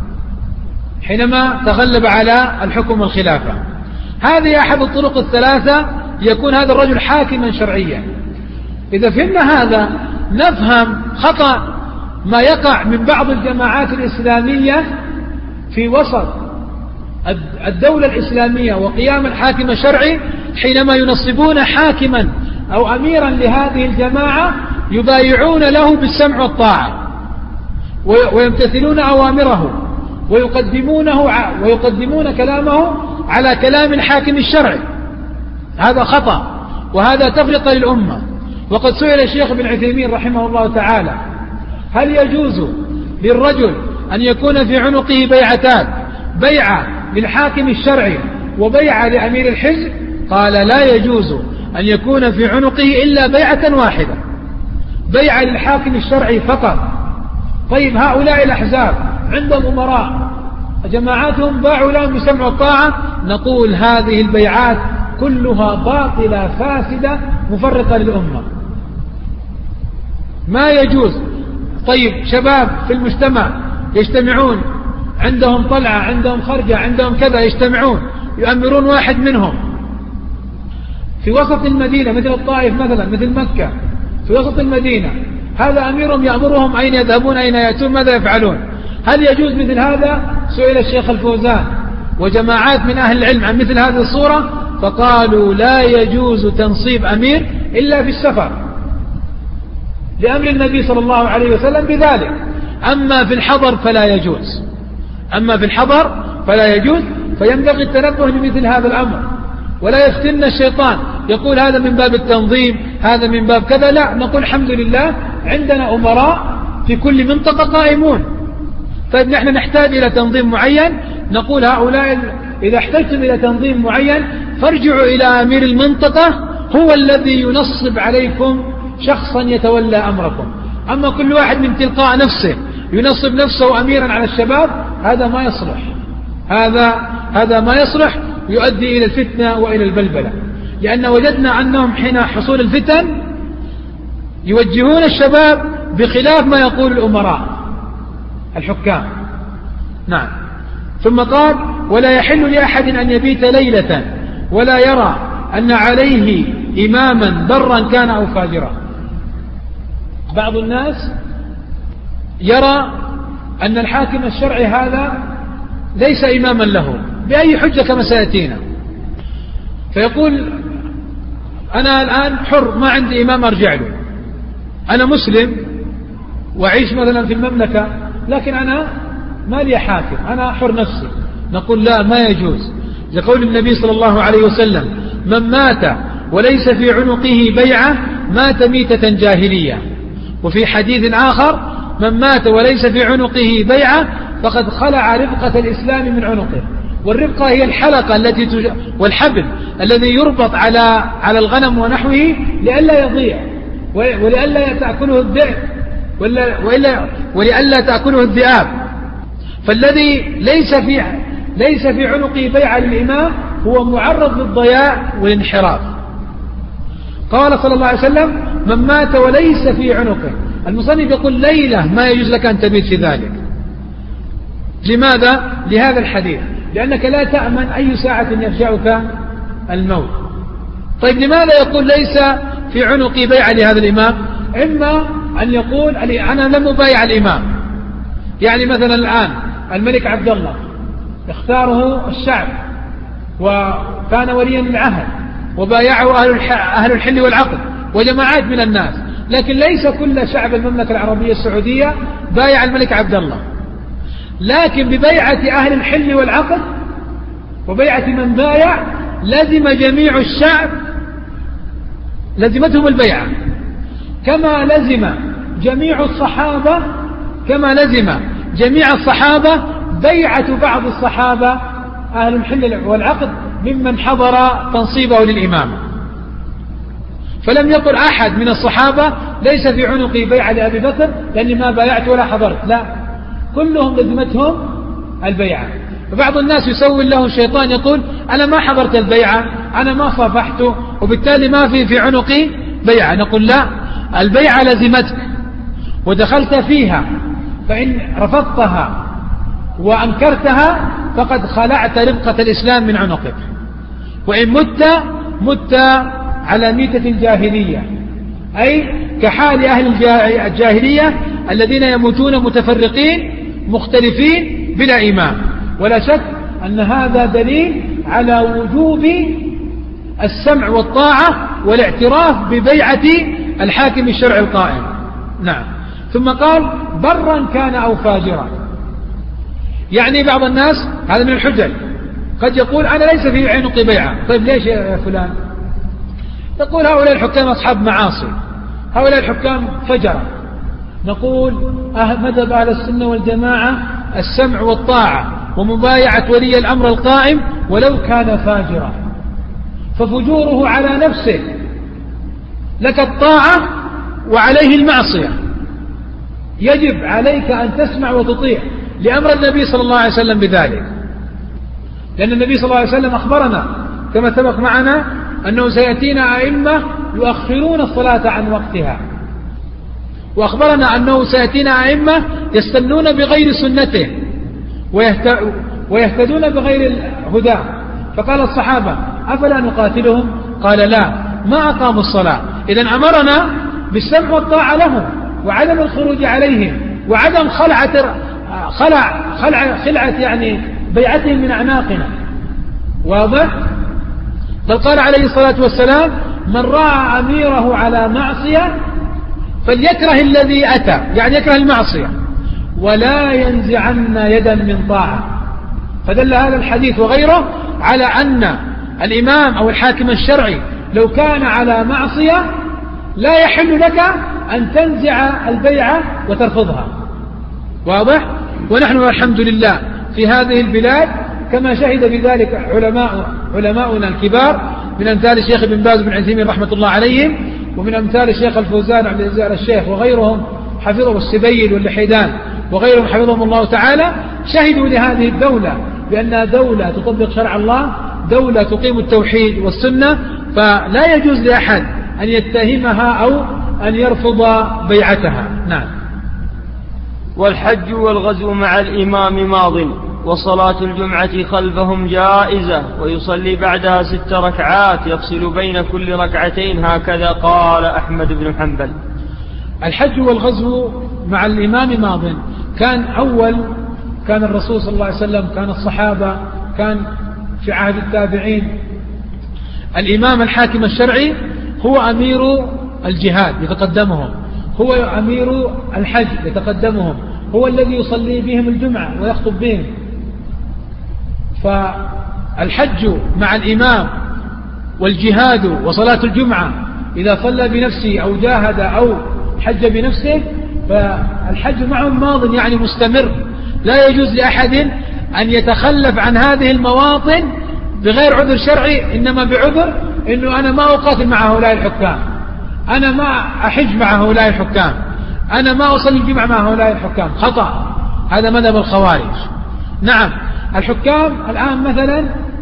حينما تغلب على الحكم والخلافة. هذه أحد الطرق الثلاثة يكون هذا الرجل حاكما شرعيا. إذا فهمنا هذا نفهم خطأ ما يقع من بعض الجماعات الإسلامية في وسط الدولة الإسلامية وقيام الحاكم الشرعي، حينما ينصبون حاكما أو أميرا لهذه الجماعة يبايعون له بالسمع والطاعة ويمتثلون أوامره ويقدمونه ويقدمون كلامه على كلام الحاكم الشرعي. هذا خطأ وهذا تفرقة للأمة. وقد سئل الشيخ ابن عثيمين رحمه الله تعالى هل يجوز للرجل أن يكون في عنقه بيعتان، بيعة للحاكم الشرعي وبيعة لأمير الحزب؟ قال لا يجوز أن يكون في عنقه إلا بيعة واحدة، بيعة للحاكم الشرعي فقط. طيب هؤلاء الأحزاب عندهم أمراء جماعاتهم باعوا لهم بسمع والطاعة، نقول هذه البيعات كلها باطلة فاسدة مفرقة للأمة، ما يجوز. طيب شباب في المجتمع يجتمعون، عندهم طلعة، عندهم خرجة، عندهم كذا، يجتمعون يؤمرون واحد منهم في وسط المدينة مثل الطائف مثلا، مثل مكة في وسط المدينة، هذا أميرهم يأمرهم أين يذهبون أين يأتون ماذا يفعلون. هل يجوز مثل هذا؟ سئل الشيخ الفوزان وجماعات من أهل العلم عن مثل هذه الصورة فقالوا لا يجوز تنصيب أمير إلا في السفر لأمر النبي صلى الله عليه وسلم بذلك. أما في الحضر فلا يجوز، أما في الحضر فلا يجوز. فينبغي التنبه لمثل هذا الأمر، ولا يفتن الشيطان يقول هذا من باب التنظيم، هذا من باب كذا. لا، نقول الحمد لله عندنا أمراء في كل منطقة قائمون. طيب نحن نحتاج إلى تنظيم معين، نقول هؤلاء إذا احتجتم إلى تنظيم معين فارجعوا إلى أمير المنطقة هو الذي ينصب عليكم شخصا يتولى أمركم. أما كل واحد من تلقاء نفسه ينصب نفسه أميرا على الشباب، هذا ما يصلح، هذا هذا ما يصلح، يؤدي إلى الفتنة وإلى البلبلة. لأن وجدنا أنهم حين حصول الفتن يوجهون الشباب بخلاف ما يقول الأمراء الحكام. نعم. ثم قال ولا يحل لأحد أن يبيت ليلة ولا يرى أن عليه إماما برا كان أو فاجرا. بعض الناس يرى أن الحاكم الشرعي هذا ليس إماما له بأي حجة كما سيأتينا، فيقول أنا الآن حر ما عندي إمام أرجع له، أنا مسلم وأعيش مثلا في المملكة لكن أنا ما لي حاكم، أنا حر نفسي. نقول لا، ما يجوز، لقول النبي صلى الله عليه وسلم من مات وليس في عنقه بيعة مات ميتة جاهلية. وفي حديث آخر من مات وليس في عنقه بيعة فقد خلع ربقة الإسلام من عنقه. والربقة هي الحلقة التي تج... والحبل الذي يربط على على الغنم ونحوه لئلا يضيع ولئلا تأكله الذئب وإلا ولئلا تأكله الذئاب. فالذي ليس في ليس في عنقه بيعة للإمام هو معرض للضياع والانحراف. قال صلى الله عليه وسلم من مات وليس في عنقه. المصنف يقول ليلة ما يجوز لك أن تبيت في ذلك. لماذا؟ لهذا الحديث، لأنك لا تأمن أي ساعة يفجعك الموت. طيب لماذا يقول ليس في عنقي بيعة لهذا الإمام؟ إما أن يقول أنا لم أبايع الإمام، يعني مثلا الآن الملك عبد الله اختاره الشعب وكان وليا للعهد وبايعه أهل الحل والعقد وجماعات من الناس، لكن ليس كل شعب المملكة العربية السعودية بايع الملك عبد الله، لكن ببيعة أهل الحل والعقد وبيعة من بايع لزم جميع الشعب، لزمتهم البيعة كما لزم جميع الصحابة كما لزم جميع الصحابة بيعة بعض الصحابة أهل الحل والعقد ممن حضر تنصيبه للإمامة. فلم يقل أحد من الصحابة ليس في عنقي بيعة لأبي بكر لأني ما بايعت ولا حضرت، لا، كلهم لزمتهم البيعة. فبعض الناس يسوي له الشيطان يقول أنا ما حضرت البيعة، أنا ما صافحته وبالتالي ما في في عنقي بيعة. نقول لا، البيعة لزمتك ودخلت فيها، فإن رفضتها وأنكرتها فقد خلعت ربقة الإسلام من عنقك، وإن مت مت على ميتة الجاهلية، أي كحال أهل الجاهلية الذين يموتون متفرقين مختلفين بلا إمام. ولا شك أن هذا دليل على وجوب السمع والطاعة والاعتراف ببيعة الحاكم الشرعي القائم. نعم. ثم قال برا كان أو فاجرا، يعني بعض الناس هذا من الحجج قد يقول أنا ليس في عنقي بيعة. طيب ليش يا فلان؟ يقول هؤلاء الحكام أصحاب معاصي، هؤلاء الحكام فجرة. نقول مذهب أهل السنة والجماعة السمع والطاعة ومبايعة ولي الأمر القائم ولو كان فاجرا، ففجوره على نفسه، لك الطاعة وعليه المعصية، يجب عليك أن تسمع وتطيع لأمر النبي صلى الله عليه وسلم بذلك، لأن النبي صلى الله عليه وسلم أخبرنا كما سبق معنا أنه سيأتينا أئمة يؤخرون الصلاة عن وقتها، وأخبرنا أنه سيأتينا أئمة يستنون بغير سنته ويهتدون بغير الهدى. فقال الصحابة أفلا نقاتلهم؟ قال لا، ما أقاموا الصلاة. إذن أمرنا بالسمع والطاعة لهم وعدم الخروج عليهم وعدم خلعة خلع خلع خلعة يعني بيعتهم من أعناقنا. واضح؟ بل قال عليه الصلاة والسلام من رأى أميره على معصية فليكره الذي أتى، يعني يكره المعصية، ولا ينزعن يدا من طاعة. فدل هذا الحديث وغيره على أن الإمام أو الحاكم الشرعي لو كان على معصية لا يحل لك أن تنزع البيعة وترفضها. واضح؟ ونحن الحمد لله في هذه البلاد كما شهد بذلك علماء علماؤنا الكبار من أمثال الشيخ ابن باز بن عثيمين رحمة الله عليهم، ومن أمثال الشيخ الفوزان عبد العزيز آل الشيخ وغيرهم حفظهم السبيل واللحيدان وغيرهم حفظهم الله تعالى، شهدوا لهذه الدولة بأنها دولة تطبق شرع الله، دولة تقيم التوحيد والسنة، فلا يجوز لأحد أن يتهمها أو أن يرفض بيعتها. نعم. والحج والغزو مع الإمام ماض، وصلاة الجمعة خلفهم جائزة، ويصلي بعدها ست ركعات يفصل بين كل ركعتين، هكذا قال أحمد بن حنبل. الحج والغزو مع الإمام ماض، كان أول كان الرسول صلى الله عليه وسلم، كان الصحابة، كان في عهد التابعين الإمام الحاكم الشرعي هو أمير الجهاد يتقدمهم، هو أمير الحج يتقدمهم، هو الذي يصلي بهم الجمعة ويخطب بهم. فالحج مع الإمام والجهاد وصلاة الجمعة إذا صلى بنفسه أو جاهد أو حج بنفسه فالحج معهم ماض يعني مستمر، لا يجوز لأحد أن يتخلف عن هذه المواطن بغير عذر شرعي، إنما بعذر إنه أنا ما أقاتل مع هؤلاء الحكام، أنا ما أحج مع هؤلاء الحكام، أنا ما أصلي الجمعة مع هؤلاء الحكام، خطأ، هذا مذهب الخوارج. نعم، الحكام الآن مثلا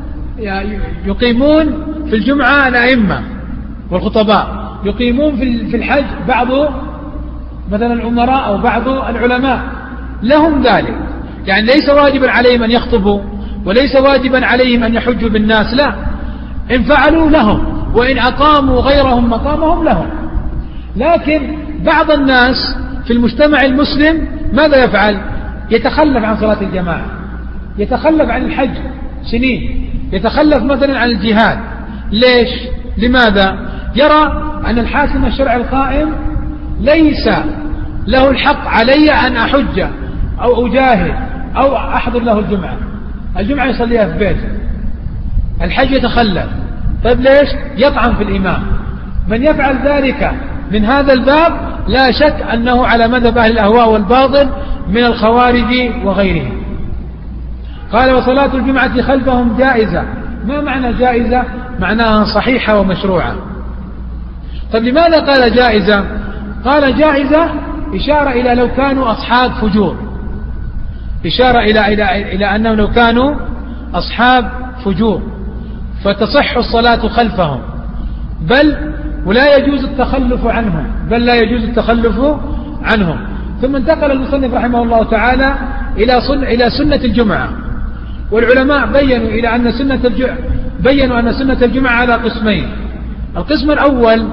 يقيمون في الجمعة الأئمة والخطباء، يقيمون في الحج بعض مثلا الأمراء أو بعض العلماء، لهم ذلك، يعني ليس واجبا عليهم أن يخطبوا وليس واجبا عليهم أن يحجوا بالناس، لا، إن فعلوا لهم، وإن أقاموا غيرهم مقامهم لهم. لكن بعض الناس في المجتمع المسلم ماذا يفعل؟ يتخلف عن صلاة الجماعة، يتخلف عن الحج سنين، يتخلف مثلا عن الجهاد. ليش؟ لماذا؟ يرى أن الحاكم الشرعي القائم ليس له الحق علي أن أحج أو أجاهد أو أحضر له الجمعة، الجمعة يصليها في بيته، الحج يتخلف. طيب ليش؟ يطعن في الإمام. من يفعل ذلك من هذا الباب لا شك أنه على مذهب أهل الأهواء والباطل من الخوارج وغيرهم. قال وصلاة الجمعة خلفهم جائزة. ما معنى جائزة؟ معناها صحيحة ومشروعة. طيب لماذا قال جائزة؟ قال جائزة إشارة إلى لو كانوا أصحاب فجور، إشارة إلى, إلى, إلى أنهم لو كانوا أصحاب فجور فتصح الصلاة خلفهم، بل ولا يجوز التخلف عنهم، بل لا يجوز التخلف عنهم. ثم انتقل المصنف رحمه الله تعالى إلى سنة, إلى سنة الجمعة، والعلماء بينوا إلى أن سنة الجمعة بينوا أن سنة الجمعة على قسمين. القسم الأول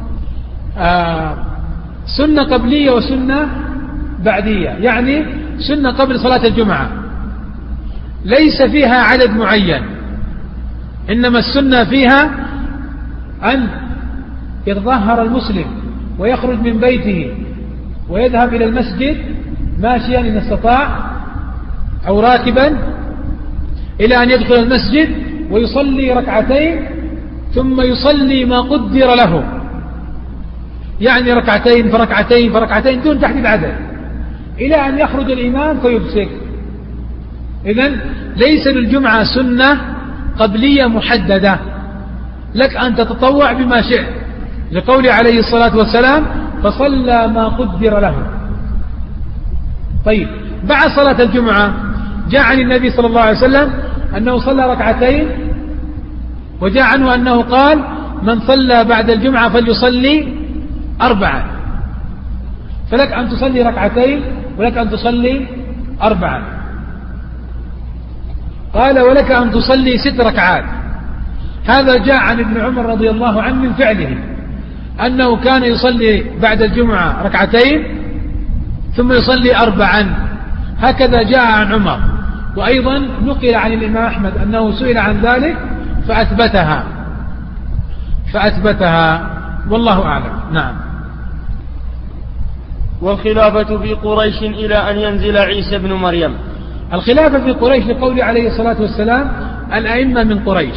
آه سنة قبلية وسنة بعدية، يعني سنة قبل صلاة الجمعة ليس فيها عدد معين، إنما السنة فيها أن يتطهر المسلم ويخرج من بيته ويذهب إلى المسجد ماشيا إن استطاع أو راكبا إلى أن يدخل المسجد ويصلي ركعتين ثم يصلي ما قدر له، يعني ركعتين فركعتين فركعتين دون تحديد عدد، إلى أن يخرج الإمام فيبسك. إذن ليس للجمعة سنة قبلية محددة، لك أن تتطوع بما شئت، لقول عليه الصلاة والسلام فصلى ما قدر له. طيب بعد صلاة الجمعة جاء عن النبي صلى الله عليه وسلم أنه صلى ركعتين، وجاء عنه أنه قال من صلى بعد الجمعة فليصلي أربعا، فلك أن تصلي ركعتين ولك أن تصلي أربعا. قال ولك أن تصلي ست ركعات. هذا جاء عن ابن عمر رضي الله عنه من فعله أنه كان يصلي بعد الجمعة ركعتين ثم يصلي أربعا، هكذا جاء عن عمر. وأيضا نقل عن الإمام أحمد أنه سئل عن ذلك فأثبتها فأثبتها والله أعلم. نعم. والخلافة في قريش إلى أن ينزل عيسى بن مريم. الخلافة في قريش لقول عليه الصلاة والسلام الأئمة من قريش.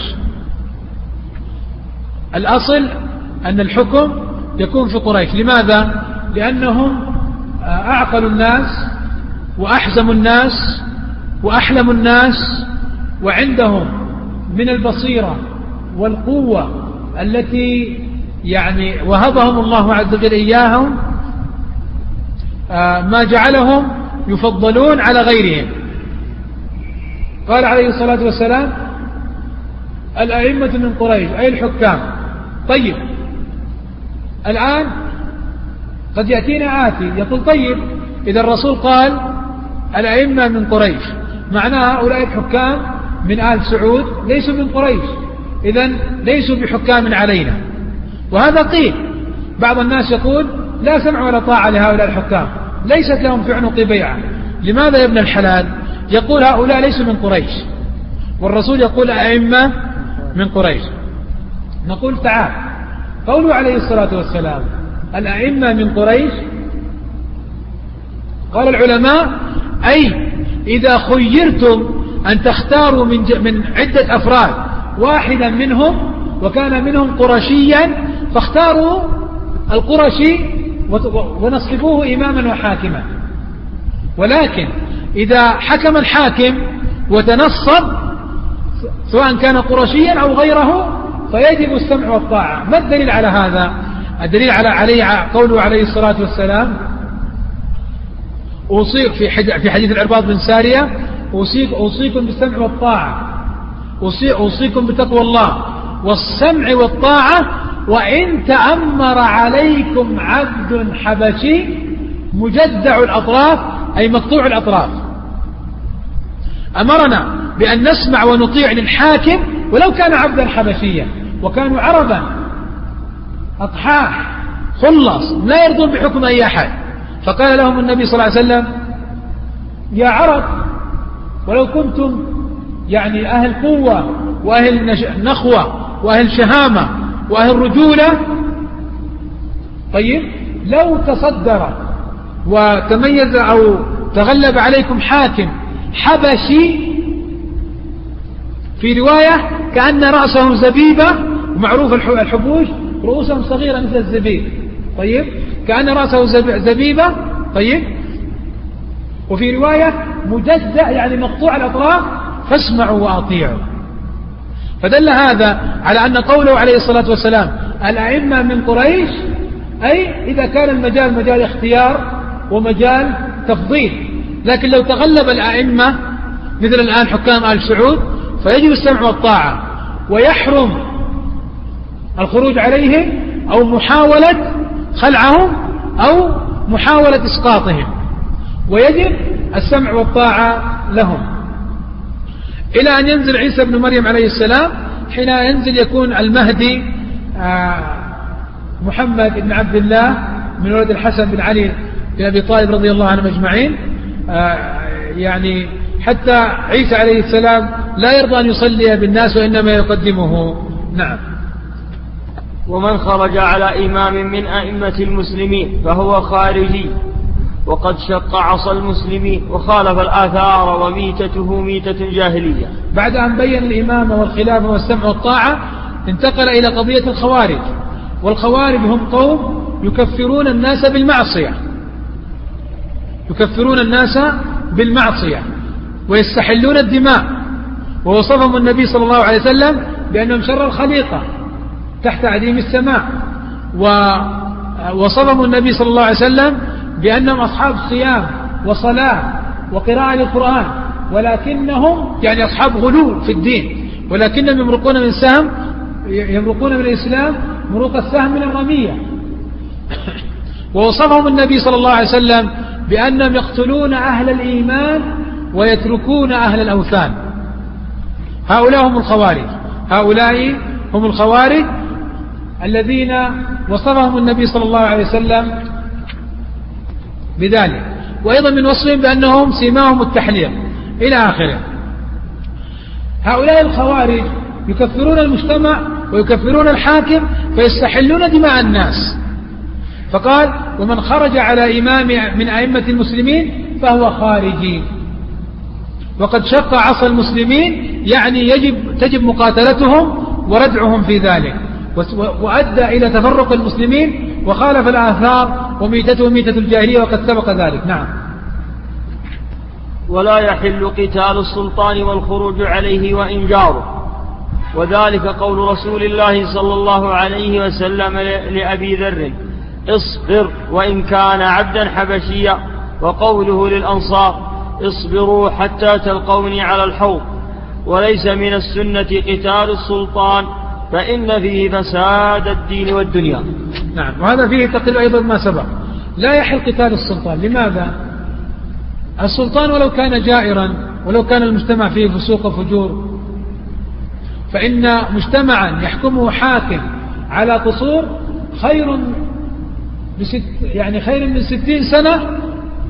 الأصل أن الحكم يكون في قريش. لماذا؟ لأنهم أعقل الناس وأحزم الناس وأحلم الناس، وعندهم من البصيرة والقوة التي يعني وهبهم الله عز وجل إياهم ما جعلهم يفضلون على غيرهم. قال عليه الصلاة والسلام الأئمة من قريش أي الحكام، طيب الآن قد يأتينا آتي يقول طيب إذا الرسول قال الأئمة من قريش، معناها هؤلاء الحكام من آل سعود ليسوا من قريش، إذن ليسوا بحكام علينا. وهذا قيل. بعض الناس يقول لا سمع ولا طاعة لهؤلاء الحكام، ليست لهم في عنق بيعة. لماذا يا ابن الحلال؟ يقول هؤلاء ليسوا من قريش، والرسول يقول أئمة من قريش. نقول تعال، قوله عليه الصلاة والسلام الأئمة من قريش، قال العلماء أي إذا خيرتم أن تختاروا من, من عدة أفراد واحدا منهم وكان منهم قرشيا فاختاروا القرشي ونصبوه إماما وحاكما. ولكن إذا حكم الحاكم وتنصب سواء كان قرشيا أو غيره فيجب السمع والطاعة. ما الدليل على هذا؟ الدليل على عليه قوله عليه الصلاة والسلام أوصيك في في حديث العرباض بن سارية أوصيك أوصيكم بالسمع والطاعة، أوصي أوصيكم بتقوى الله والسمع والطاعة وإن تأمر عليكم عبد حبشي مجدع الأطراف أي مقطوع الأطراف. أمرنا بأن نسمع ونطيع للحاكم ولو كان عبدا حبشيا، وكانوا عربا أطحاح خلص لا يرضون بحكم أي أحد. فقال لهم النبي صلى الله عليه وسلم يا عرب ولو كنتم يعني أهل قوة وأهل نخوة وأهل شهامة وأهل رجولة، طيب لو تصدر وتميز أو تغلب عليكم حاكم حبشي، في رواية كأن رأسهم زبيبة، ومعروف الحبوش رؤوسهم صغيرة مثل الزبيب، طيب كأن رأسه زبيبة، طيب وفي رواية مجزأ يعني مقطوع الأطراف فاسمعوا وأطيعوا. فدل هذا على أن قوله عليه الصلاة والسلام الأئمة من قريش أي إذا كان المجال مجال اختيار ومجال تفضيل. لكن لو تغلب الأئمة مثل الآن حكام آل سعود فيجب السمع والطاعة، ويحرم الخروج عليهم أو محاولة خلعهم أو محاولة إسقاطهم، ويجب السمع والطاعة لهم إلى أن ينزل عيسى بن مريم عليه السلام. حين ينزل يكون المهدي محمد بن عبد الله من ولد الحسن بن علي بن أبي طالب رضي الله عنهم أجمعين، يعني حتى عيسى عليه السلام لا يرضى أن يصلي بالناس وإنما يقدمه. نعم. ومن خرج على إمام من أئمة المسلمين فهو خارجي وقد شق عصا المسلمين وخالف الآثار وميتته ميتة جاهلية. بعد أن بين الإمامة والخلافة والسمع والطاعة انتقل إلى قضية الخوارج. والخوارج هم قوم يكفرون الناس بالمعصية يكفرون الناس بالمعصية ويستحلون الدماء، ووصفهم النبي صلى الله عليه وسلم بأنهم شر الخليقة تحت عديم السماء، ووصفهم النبي صلى الله عليه وسلم بأنهم أصحاب صيام وصلاة وقراءة للقرآن، ولكنهم يعني أصحاب غلو في الدين، ولكنهم يمرقون من سهم يمرقون من الإسلام مروق السهم من الرمية. ووصفهم النبي صلى الله عليه وسلم بأنهم يقتلون أهل الإيمان ويتركون أهل الأوثان. هؤلاء هم الخوارج هؤلاء هم الخوارج الذين وصفهم النبي صلى الله عليه وسلم بذلك، وأيضا من وصفهم بأنهم سيماهم التحليل إلى آخره. هؤلاء الخوارج يكفرون المجتمع ويكفرون الحاكم فيستحلون دماء الناس. فقال ومن خرج على إمام من أئمة المسلمين فهو خارجي وقد شق عصا المسلمين، يعني يجب تجب مقاتلتهم وردعهم في ذلك، وأدى إلى تفرق المسلمين وخالف الآثار وميتته ميتة الجاهلية وقد سبق ذلك. نعم. ولا يحل قتال السلطان والخروج عليه وإن جاره، وذلك قول رسول الله صلى الله عليه وسلم لأبي ذر اصبر وإن كان عبدا حبشيا، وقوله للأنصار اصبروا حتى تلقوني على الحوض. وليس من السنة قتال السلطان فإن فيه فساد الدين والدنيا. نعم. وهذا فيه تقل أيضا ما سبق. لا يحل قتال السلطان. لماذا؟ السلطان ولو كان جائرا، ولو كان المجتمع فيه فسوق وفجور، فإن مجتمعا يحكمه حاكم على قصور خير بست يعني خير من ستين سنة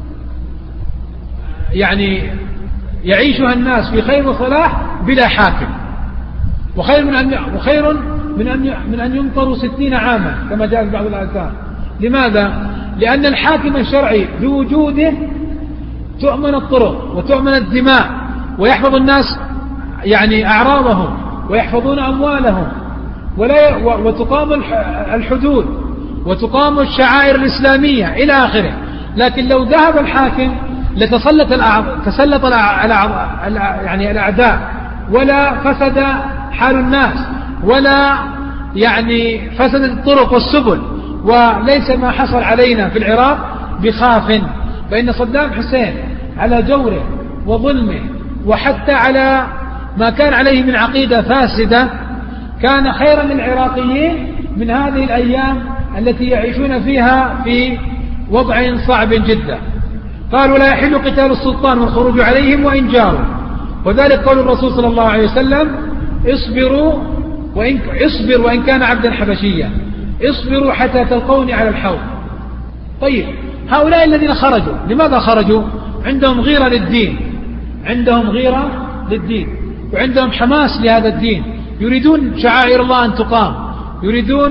يعني يعيشها الناس في خير وصلاح بلا حاكم، وخير من أن وخير من أن من أن يمطروا ستين عاما كما جاء في بعض الآثار. لماذا؟ لأن الحاكم الشرعي بوجوده تؤمن الطرق وتؤمن الدماء، ويحفظ الناس يعني أعراضهم ويحفظون أموالهم، ولا وتقام الحدود وتقام الشعائر الإسلامية إلى آخره. لكن لو ذهب الحاكم لتسلط تسلط يعني الأعداء، ولا فسد حال الناس، ولا يعني فسدت الطرق والسبل، وليس ما حصل علينا في العراق بخاف. فإن صدام حسين على جوره وظلمه، وحتى على ما كان عليه من عقيدة فاسدة، كان خيرا للعراقيين من هذه الأيام التي يعيشون فيها في وضع صعب جدا. قالوا لا يحل قتال السلطان والخروج عليهم وإن جاروا، وذلك قول الرسول صلى الله عليه وسلم: اصبروا وإن, اصبر وإن كان عبدا حبشيا، اصبروا حتى تلقوني على الحوض. طيب، هؤلاء الذين خرجوا لماذا خرجوا؟ عندهم غيرة للدين، عندهم غيرة للدين وعندهم حماس لهذا الدين، يريدون شعائر الله أن تقام، يريدون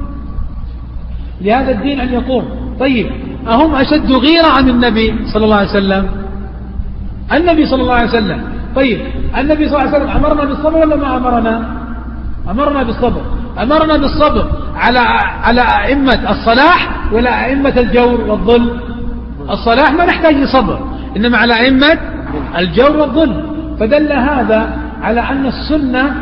لهذا الدين أن يقوم. طيب، أهم أشد غيرة عن النبي صلى الله عليه وسلم؟ النبي صلى الله عليه وسلم. طيب، النبي صلى الله عليه وسلم أمرنا بالصبر ولا ما أمرنا؟ أمرنا بالصبر. أمرنا بالصبر على على أئمة الصلاح ولا أئمة الجور والظلم؟ الصلاح ما نحتاج لصبر، إنما على أئمة الجور والظلم. فدل هذا على أن السنة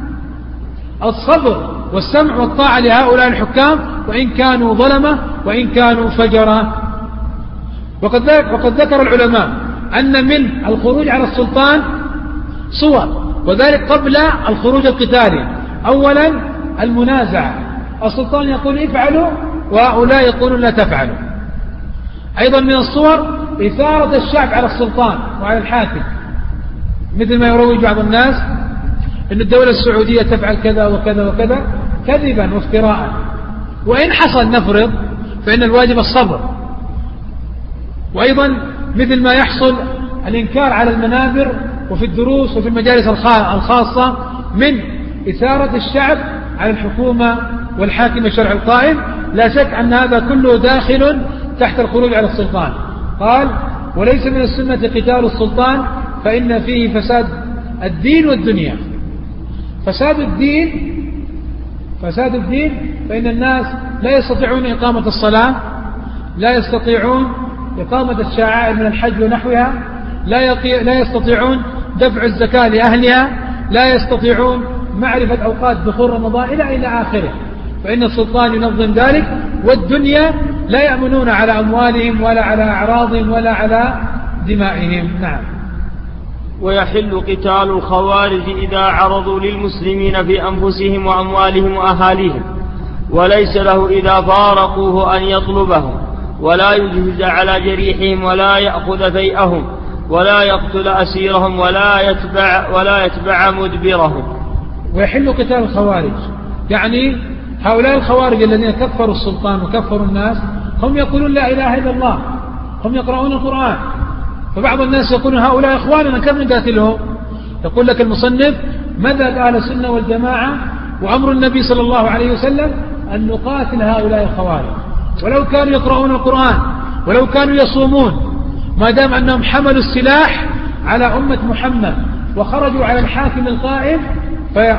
الصبر والسمع والطاعة لهؤلاء الحكام، وإن كانوا ظلمة وإن كانوا فجرة. وقد وقد ذكر العلماء أن من الخروج على السلطان صور، وذلك قبل الخروج القتالي. أولا المنازعة، السلطان يقول افعلوا وهؤلاء يقولون لا تفعلوا. أيضا من الصور إثارة الشعب على السلطان وعلى الحاكم، مثل ما يروج بعض الناس أن الدولة السعودية تفعل كذا وكذا وكذا كذبا وافتراء. وإن حصل نفرض فإن الواجب الصبر. وأيضا مثل ما يحصل الإنكار على المنابر وفي الدروس وفي المجالس الخاصة من إثارة الشعب على الحكومة والحاكم الشرعي القائم. لا شك أن هذا كله داخل تحت الخروج على السلطان. قال: وليس من السنة قتال السلطان فإن فيه فساد الدين والدنيا. فساد الدين فساد الدين فإن الناس لا يستطيعون إقامة الصلاة، لا يستطيعون إقامة الشعائر من الحج ونحوها، لا, لا يستطيعون دفع الزكاة لأهلها، لا يستطيعون معرفة أوقات دخول رمضان إلى إلى آخره. فإن السلطان ينظم ذلك، والدنيا لا يأمنون على أموالهم ولا على أعراضهم ولا على دمائهم. نعم. ويحل قتال الخوارج إذا عرضوا للمسلمين في أنفسهم وأموالهم وأهاليهم، وليس له إذا فارقوه أن يطلبهم، ولا يجهز على جريحهم، ولا يأخذ فيئهم، ولا يقتل أسيرهم، ولا يتبع, ولا يتبع مدبرهم. ويحل قتال الخوارج، يعني هؤلاء الخوارج الذين كفروا السلطان وكفروا الناس، هم يقولون لا إله إلا الله، هم يقرؤون القرآن. فبعض الناس يقولون هؤلاء إخواننا كم نقاتلهم؟ يقول لك المصنف: مذهب أهل السنة والجماعة وأمر النبي صلى الله عليه وسلم أن نقاتل هؤلاء الخوارج، ولو كانوا يقرؤون القرآن، ولو كانوا يصومون، ما دام أنهم حملوا السلاح على أمة محمد وخرجوا على الحاكم القائم في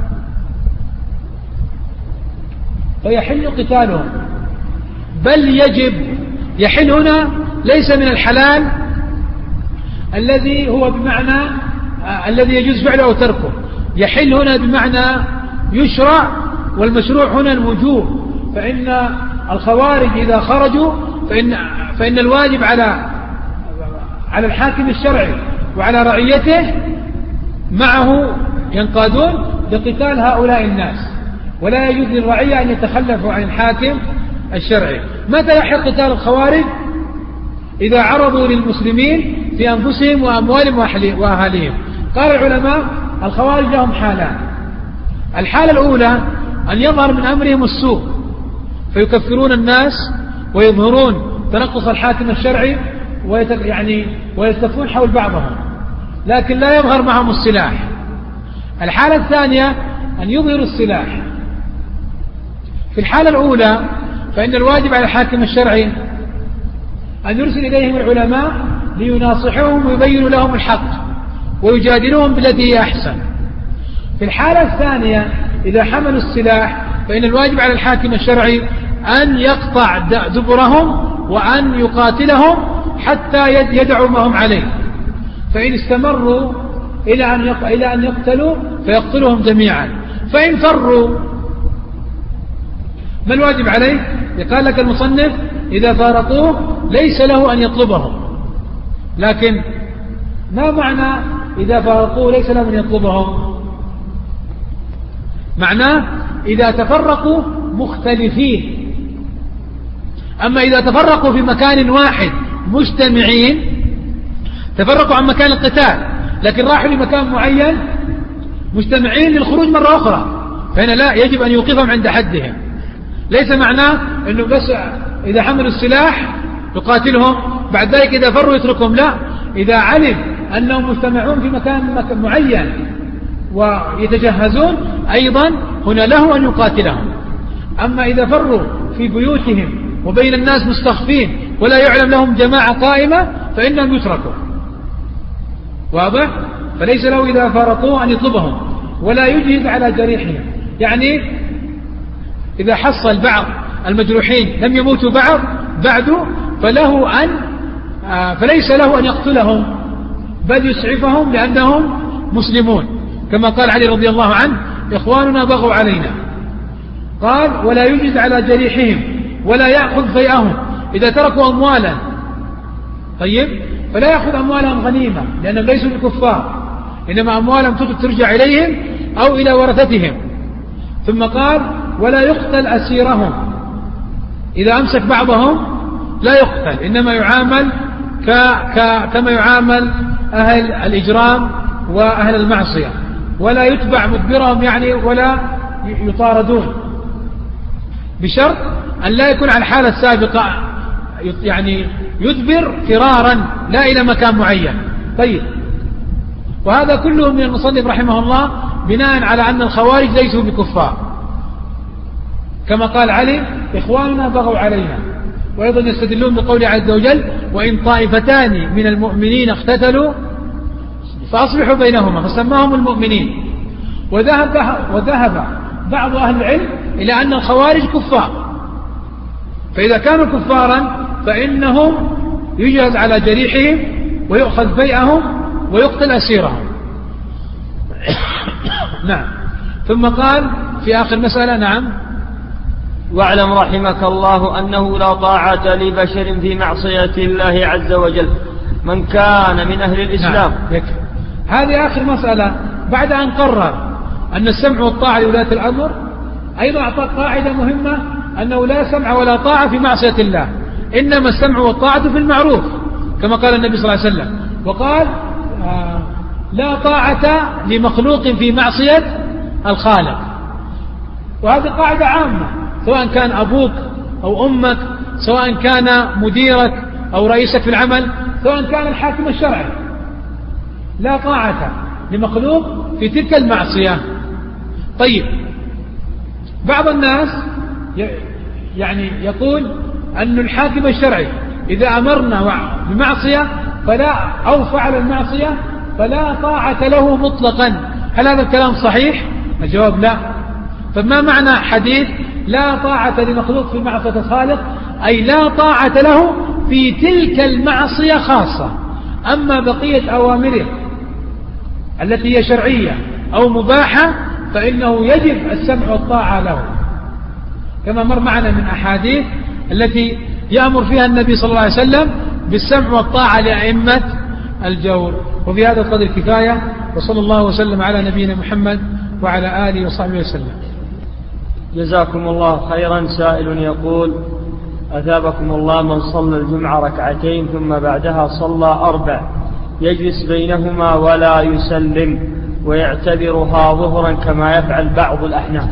فيحل قتالهم. بل يجب، يحل هنا ليس من الحلال الذي هو بمعنى آه الذي يجوز فعله أو تركه، يحل هنا بمعنى يشرع، والمشروع هنا الوجوب. فإن الخوارج إذا خرجوا فإن, فإن الواجب على على الحاكم الشرعي وعلى رعيته معه ينقادون لقتال هؤلاء الناس. ولا يجوز للرعية أن يتخلفوا عن الحاكم الشرعي. متى يحق قتال الخوارج؟ إذا عرضوا للمسلمين في أنفسهم وأموالهم وأهاليهم. قال العلماء الخوارج لهم حالان. الحالة الأولى أن يظهر من أمرهم السوء فيكفرون الناس ويظهرون تنقص الحاكم الشرعي يعني ويلتفون حول بعضهم، لكن لا يظهر معهم السلاح. الحالة الثانية أن يظهروا السلاح. في الحالة الأولى فإن الواجب على الحاكم الشرعي أن يرسل إليهم العلماء ليناصحوهم ويبينوا لهم الحق ويجادلوهم بالتي هي أحسن. في الحالة الثانية إذا حملوا السلاح فإن الواجب على الحاكم الشرعي أن يقطع دبرهم وأن يقاتلهم حتى يدعوا ما هم عليه، فإن استمروا إلى أن إلى أن يقتلوا فيقتلهم جميعا. فإن فروا ما الواجب عليه؟ يقال لك المصنف إذا فارقوه ليس له أن يطلبهم. لكن ما معنى إذا فارقوه ليس له أن يطلبهم؟ معناه إذا تفرقوا مختلفين. أما إذا تفرقوا في مكان واحد مجتمعين تفرقوا عن مكان القتال لكن راحوا لمكان معين مجتمعين للخروج مرة أخرى، فهنا لا، يجب أن يوقفهم عند حدهم. ليس معناه أنه بس إذا حملوا السلاح يقاتلهم بعد ذلك إذا فروا يتركهم، لا، إذا علم أنهم مجتمعون في مكان معين ويتجهزون أيضا هنا له أن يقاتلهم. أما إذا فروا في بيوتهم وبين الناس مستخفين ولا يعلم لهم جماعة قائمة فإنهم يتركوا. واضح؟ فليس له إذا فارقوه أن يطلبهم ولا يجهز على جريحهم. يعني إذا حصل بعض المجروحين لم يموتوا بعض بعد فله أن فليس له أن يقتلهم بل يسعفهم لأنهم مسلمون، كما قال علي رضي الله عنه إخواننا بغوا علينا. قال ولا يجهز على جريحهم ولا يأخذ فيئهم. إذا تركوا أموالا طيب فلا يأخذ أموالهم غنيمة لأنهم ليسوا بالكفار، إنما أموالهم ترجع إليهم أو إلى ورثتهم. ثم قال ولا يقتل أسيرهم. إذا أمسك بعضهم لا يقتل، إنما يعامل ك... ك... كما يعامل أهل الإجرام وأهل المعصية، ولا يتبع مدبرهم يعني ولا يطاردون، بشرط أن لا يكون على الحالة السابقة يعني يدبر فرارا لا إلى مكان معين. طيب، وهذا كله من المصنف رحمه الله بناء على أن الخوارج ليسوا بكفار، كما قال علي إخواننا بغوا علينا. وأيضا يستدلون بقوله عز وجل وإن طائفتان من المؤمنين اقتتلوا فأصلحوا بينهما فسماهم المؤمنين. وذهب, وذهب بعض أهل العلم إلى أن الخوارج كفار، فإذا كانوا كفارا فإنهم يجهز على جريحهم ويؤخذ بيئهم ويقتل أسيرهم. نعم. ثم قال في آخر مسألة نعم واعلم رحمك الله أنه لا طاعة لبشر في معصية الله عز وجل من كان من أهل الإسلام. نعم. هذه آخر مسألة بعد أن قرر أن السمع والطاعة لولاة الأمر، أيضا أعطى قاعدة مهمة أنه لا سمع ولا طاعة في معصية الله، إنما السمع والطاعة في المعروف كما قال النبي صلى الله عليه وسلم. وقال آه لا طاعة لمخلوق في معصية الخالق. وهذه قاعدة عامة سواء كان أبوك أو أمك، سواء كان مديرك أو رئيسك في العمل، سواء كان الحاكم الشرعي، لا طاعة لمخلوق في تلك المعصية. طيب، بعض الناس يعني يقول أن الحاكم الشرعي إذا أمرنا بمعصية فلا أو فعل المعصية فلا طاعة له مطلقا. هل هذا الكلام صحيح؟ الجواب لا. فما معنى حديث لا طاعة لمخلوق في معصية الخالق؟ أي لا طاعة له في تلك المعصية خاصة، أما بقية أوامره التي هي شرعية أو مباحة فإنه يجب السمع والطاعة له، كما مر معنا من أحاديث التي يأمر فيها النبي صلى الله عليه وسلم بالسمع والطاعة لأئمة الجور. وفي هذا القدر كفاية، وصلى الله وسلم على نبينا محمد وعلى آله وصحبه وسلم. جزاكم الله خيرا. سائل يقول: أثابكم الله، من صلى الجمعة ركعتين ثم بعدها صلى أربع يجلس بينهما ولا يسلم ويعتبرها ظهرا كما يفعل بعض الأحناف.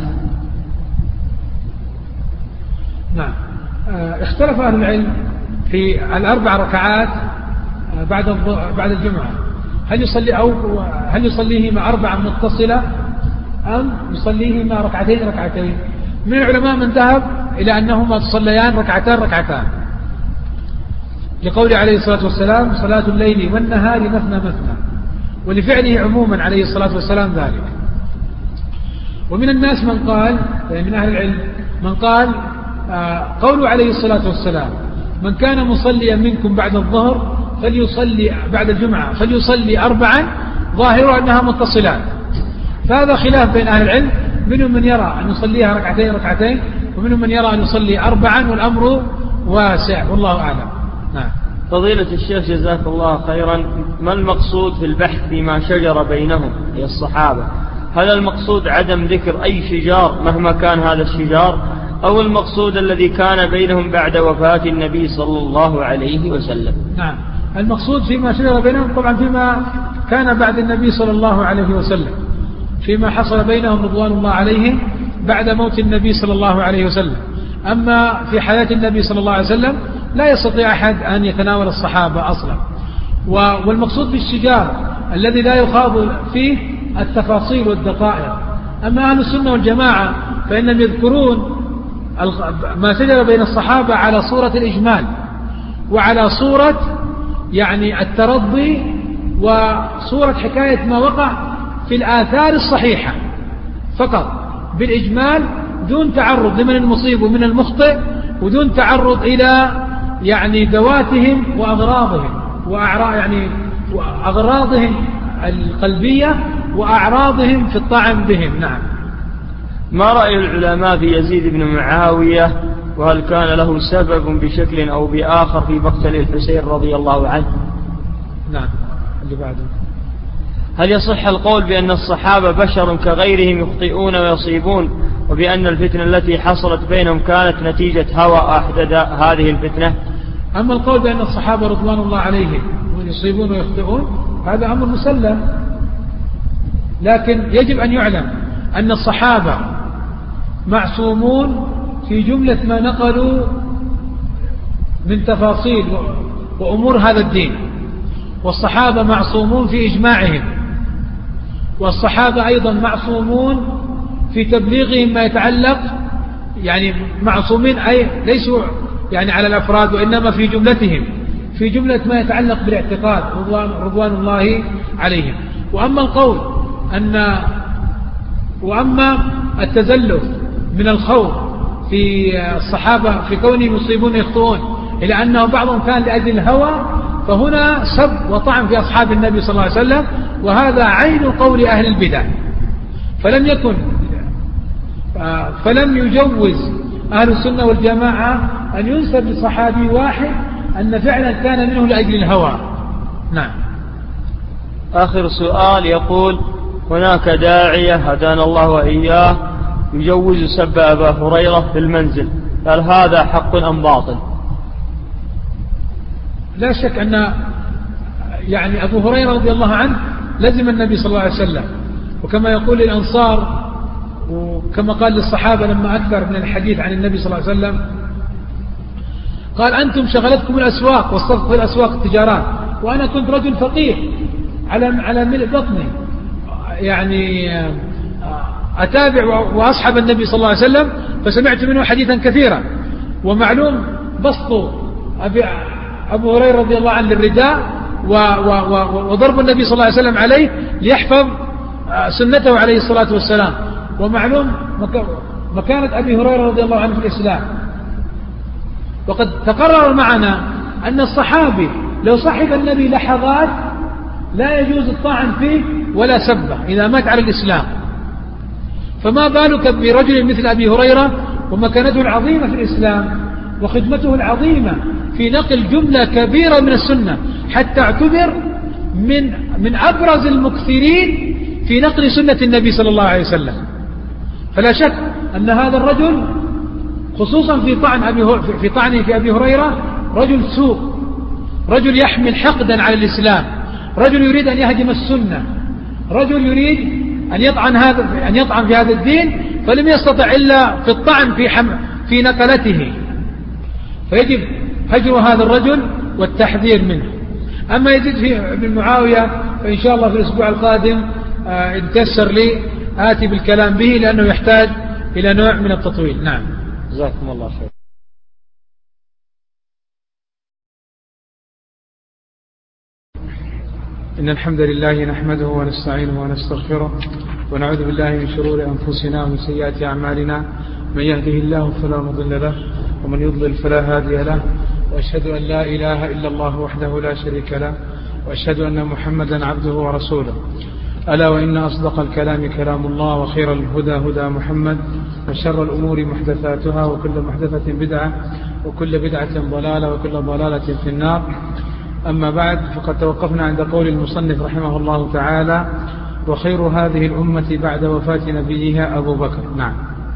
نعم. اختلف أهل العلم في الأربع ركعات بعد بعد الجمعة، هل يصلي أو هل يصليهما أربعا متصلة أم يصليهما ركعتين ركعتين. من العلماء من ذهب إلى أنهما تصليان ركعتان ركعتان، لقول عليه الصلاة والسلام: صلاة الليل والنهار مثنى مثنى، ولفعله عموما عليه الصلاة والسلام ذلك. ومن الناس من قال، يعني من أهل العلم من قال قوله عليه الصلاة والسلام: من كان مصليا منكم بعد الظهر فليصلي بعد الجمعة فليصلي أربعا، ظاهر أنها متصلات. فهذا خلاف بين أهل العلم، منهم من يرى أن يصليها ركعتين ركعتين، ومنهم من يرى أن يصلي أربعا، والأمر واسع والله أعلم. نعم. فضيلة الشيخ جزاك الله خيرا، ما المقصود في البحث فيما شجر بينهم أي الصحابة؟ هل المقصود عدم ذكر أي شجار مهما كان هذا الشجار، أو المقصود الذي كان بينهم بعد وفاة النبي صلى الله عليه وسلم؟ نعم، المقصود فيما شجر بينهم طبعا فيما كان بعد النبي صلى الله عليه وسلم، فيما حصل بينهم رضوان الله عليهم بعد موت النبي صلى الله عليه وسلم. أما في حياة النبي صلى الله عليه وسلم لا يستطيع أحد أن يتناول الصحابة أصلا. والمقصود بالشجار الذي لا يخاض فيه التفاصيل والدقائق. أما أهل السنة والجماعة فإنهم يذكرون ما شجر بين الصحابة على صورة الإجمال، وعلى صورة يعني الترضي، وصورة حكاية ما وقع في الآثار الصحيحة فقط بالإجمال، دون تعرض لمن المصيب ومن المخطئ، ودون تعرض إلى يعني ذواتهم وأغراضهم وأعراض يعني وأغراضهم القلبية وأعراضهم في الطعن بهم. نعم. ما رأي العلماء في يزيد بن معاوية، وهل كان له سبب بشكل أو بآخر في مقتل الحسين رضي الله عنه؟ نعم. اللي بعده: هل يصح القول بأن الصحابة بشر كغيرهم يخطئون ويصيبون، وبأن الفتنة التي حصلت بينهم كانت نتيجة هوى أحدث هذه الفتنة؟ أما القول بأن الصحابة رضوان الله عليهم يصيبون ويخطئون هذا أمر مسلم، لكن يجب أن يعلم أن الصحابة معصومون في جملة ما نقلوا من تفاصيل وأمور هذا الدين، والصحابة معصومون في إجماعهم، والصحابة أيضا معصومون في تبليغهم ما يتعلق، يعني معصومين أي ليسوا يعني على الأفراد، وإنما في جملتهم في جملة ما يتعلق بالاعتقاد رضوان, رضوان الله عليهم. وأما القول أن وأما التزلف من الخوف في الصحابة في كونهم يصيبون يخطئون إلى أنه بعضهم كان لأجل الهوى، فهنا سب وطعن في أصحاب النبي صلى الله عليه وسلم، وهذا عين قول أهل البدع. فلم يكن فلم يجوز أهل السنة والجماعة أن ينسب لصحابي واحد أن فعلا كان منه لأجل الهوى. نعم. آخر سؤال يقول: هناك داعية هدانا الله وإياه يجوز سب أبا هريرة في المنزل، هل هذا حق أم باطل؟ لا شك أن يعني أبو هريرة رضي الله عنه لزم النبي صلى الله عليه وسلم، وكما يقول الأنصار وكما قال للصحابة لما أكثر من الحديث عن النبي صلى الله عليه وسلم، قال: أنتم شغلتكم الأسواق والصدق في الأسواق التجارات، وأنا كنت رجل فقير على على ملء بطني، يعني أتابع وأصحب النبي صلى الله عليه وسلم، فسمعت منه حديثا كثيرا. ومعلوم بسط أبي أبو هريرة رضي الله عنه للرداء وضرب النبي صلى الله عليه وسلم عليه ليحفظ سنته عليه الصلاة والسلام. ومعلوم مكانة أبي هريرة رضي الله عنه في الإسلام. وقد تقرر معنا أن الصحابي لو صحب النبي لحظات لا يجوز الطعن فيه ولا سبه إذا مات على الإسلام، فما بالك برجل مثل أبي هريرة ومكانته العظيمة في الإسلام وخدمته العظيمة في نقل جملة كبيرة من السنة، حتى اعتبر من من أبرز المكثرين في نقل سنة النبي صلى الله عليه وسلم. فلا شك أن هذا الرجل خصوصا في طعن أبي في طعنه في أبي هريرة رجل سوء، رجل يحمل حقدا على الإسلام، رجل يريد أن يهدم السنة، رجل يريد أن يطعن هذا أن يطعن في هذا الدين، فلم يستطع إلا في الطعن في حم في نقلته، فيجب هجر هذا الرجل والتحذير منه. أما يزيد في ابن معاوية فإن شاء الله في الأسبوع القادم إن تيسر لي آتي بالكلام به، لأنه يحتاج إلى نوع من التطويل. نعم، جزاكم الله خير. إن الحمد لله نحمده ونستعينه ونستغفره ونعوذ بالله من شرور أنفسنا ومن سيئات أعمالنا، من يهده الله فلا مضل له ومن يضلل فلا هادي له، وأشهد أن لا إله إلا الله وحده لا شريك له، وأشهد أن محمدا عبده ورسوله. ألا وإن أصدق الكلام كلام الله، وخير الهدى هدى محمد، وشر الأمور محدثاتها، وكل محدثة بدعة، وكل بدعة ضلالة، وكل ضلالة في النار. أما بعد، فقد توقفنا عند قول المصنف رحمه الله تعالى: وخير هذه الأمة بعد وفاة نبيها أبو بكر. نعم.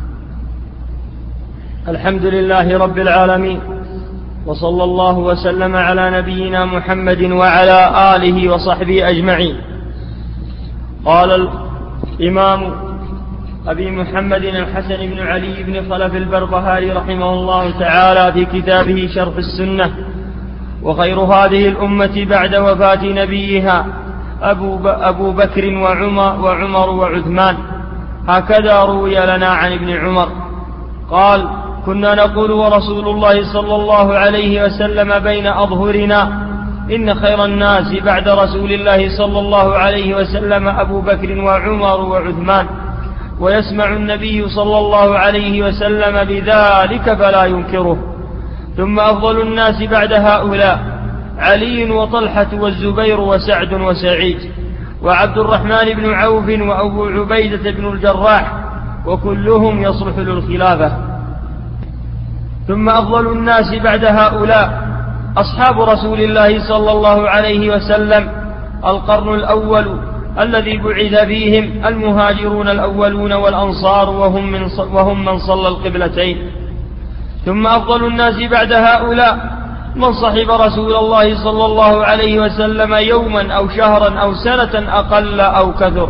الحمد لله رب العالمين، وصلى الله وسلم على نبينا محمد وعلى آله وصحبه أجمعين. قال الإمام أبي محمد الحسن بن علي بن خلف البربهاري رحمه الله تعالى في كتابه شرح السنة: وخير هذه الأمة بعد وفاة نبيها أبو, أبو بكر وعمر, وعمر وعثمان. هكذا روي لنا عن ابن عمر قال: كنا نقول ورسول الله صلى الله عليه وسلم بين أظهرنا: إن خير الناس بعد رسول الله صلى الله عليه وسلم أبو بكر وعمر وعثمان. ويسمع النبي صلى الله عليه وسلم بذلك فلا ينكره. ثم أفضل الناس بعد هؤلاء علي وطلحة والزبير وسعد وسعيد وعبد الرحمن بن عوف وأبو عبيدة بن الجراح، وكلهم يصلح للخلافة. ثم أفضل الناس بعد هؤلاء أصحاب رسول الله صلى الله عليه وسلم، القرن الأول الذي بعث فيهم المهاجرون الأولون والأنصار، وهم من, وهم من صلى القبلتين. ثم أفضل الناس بعد هؤلاء من صحب رسول الله صلى الله عليه وسلم يوما أو شهرا أو سنة أقل أو كثر.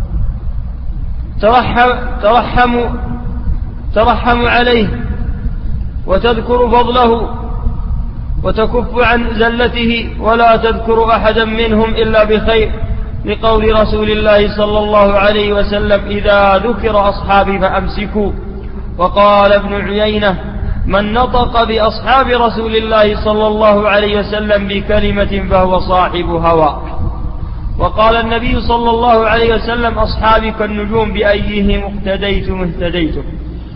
ترحموا ترحموا عليه وتذكر فضله وتكف عن زلته، ولا تذكر أحدا منهم إلا بخير، لقول رسول الله صلى الله عليه وسلم: إذا ذكر أصحابي فأمسكوا. وقال ابن عيينة: من نطق بأصحاب رسول الله صلى الله عليه وسلم بكلمة فهو صاحب هوى. وقال النبي صلى الله عليه وسلم: أصحابي كالنجوم بأيهم اقتديتم اهتديتم.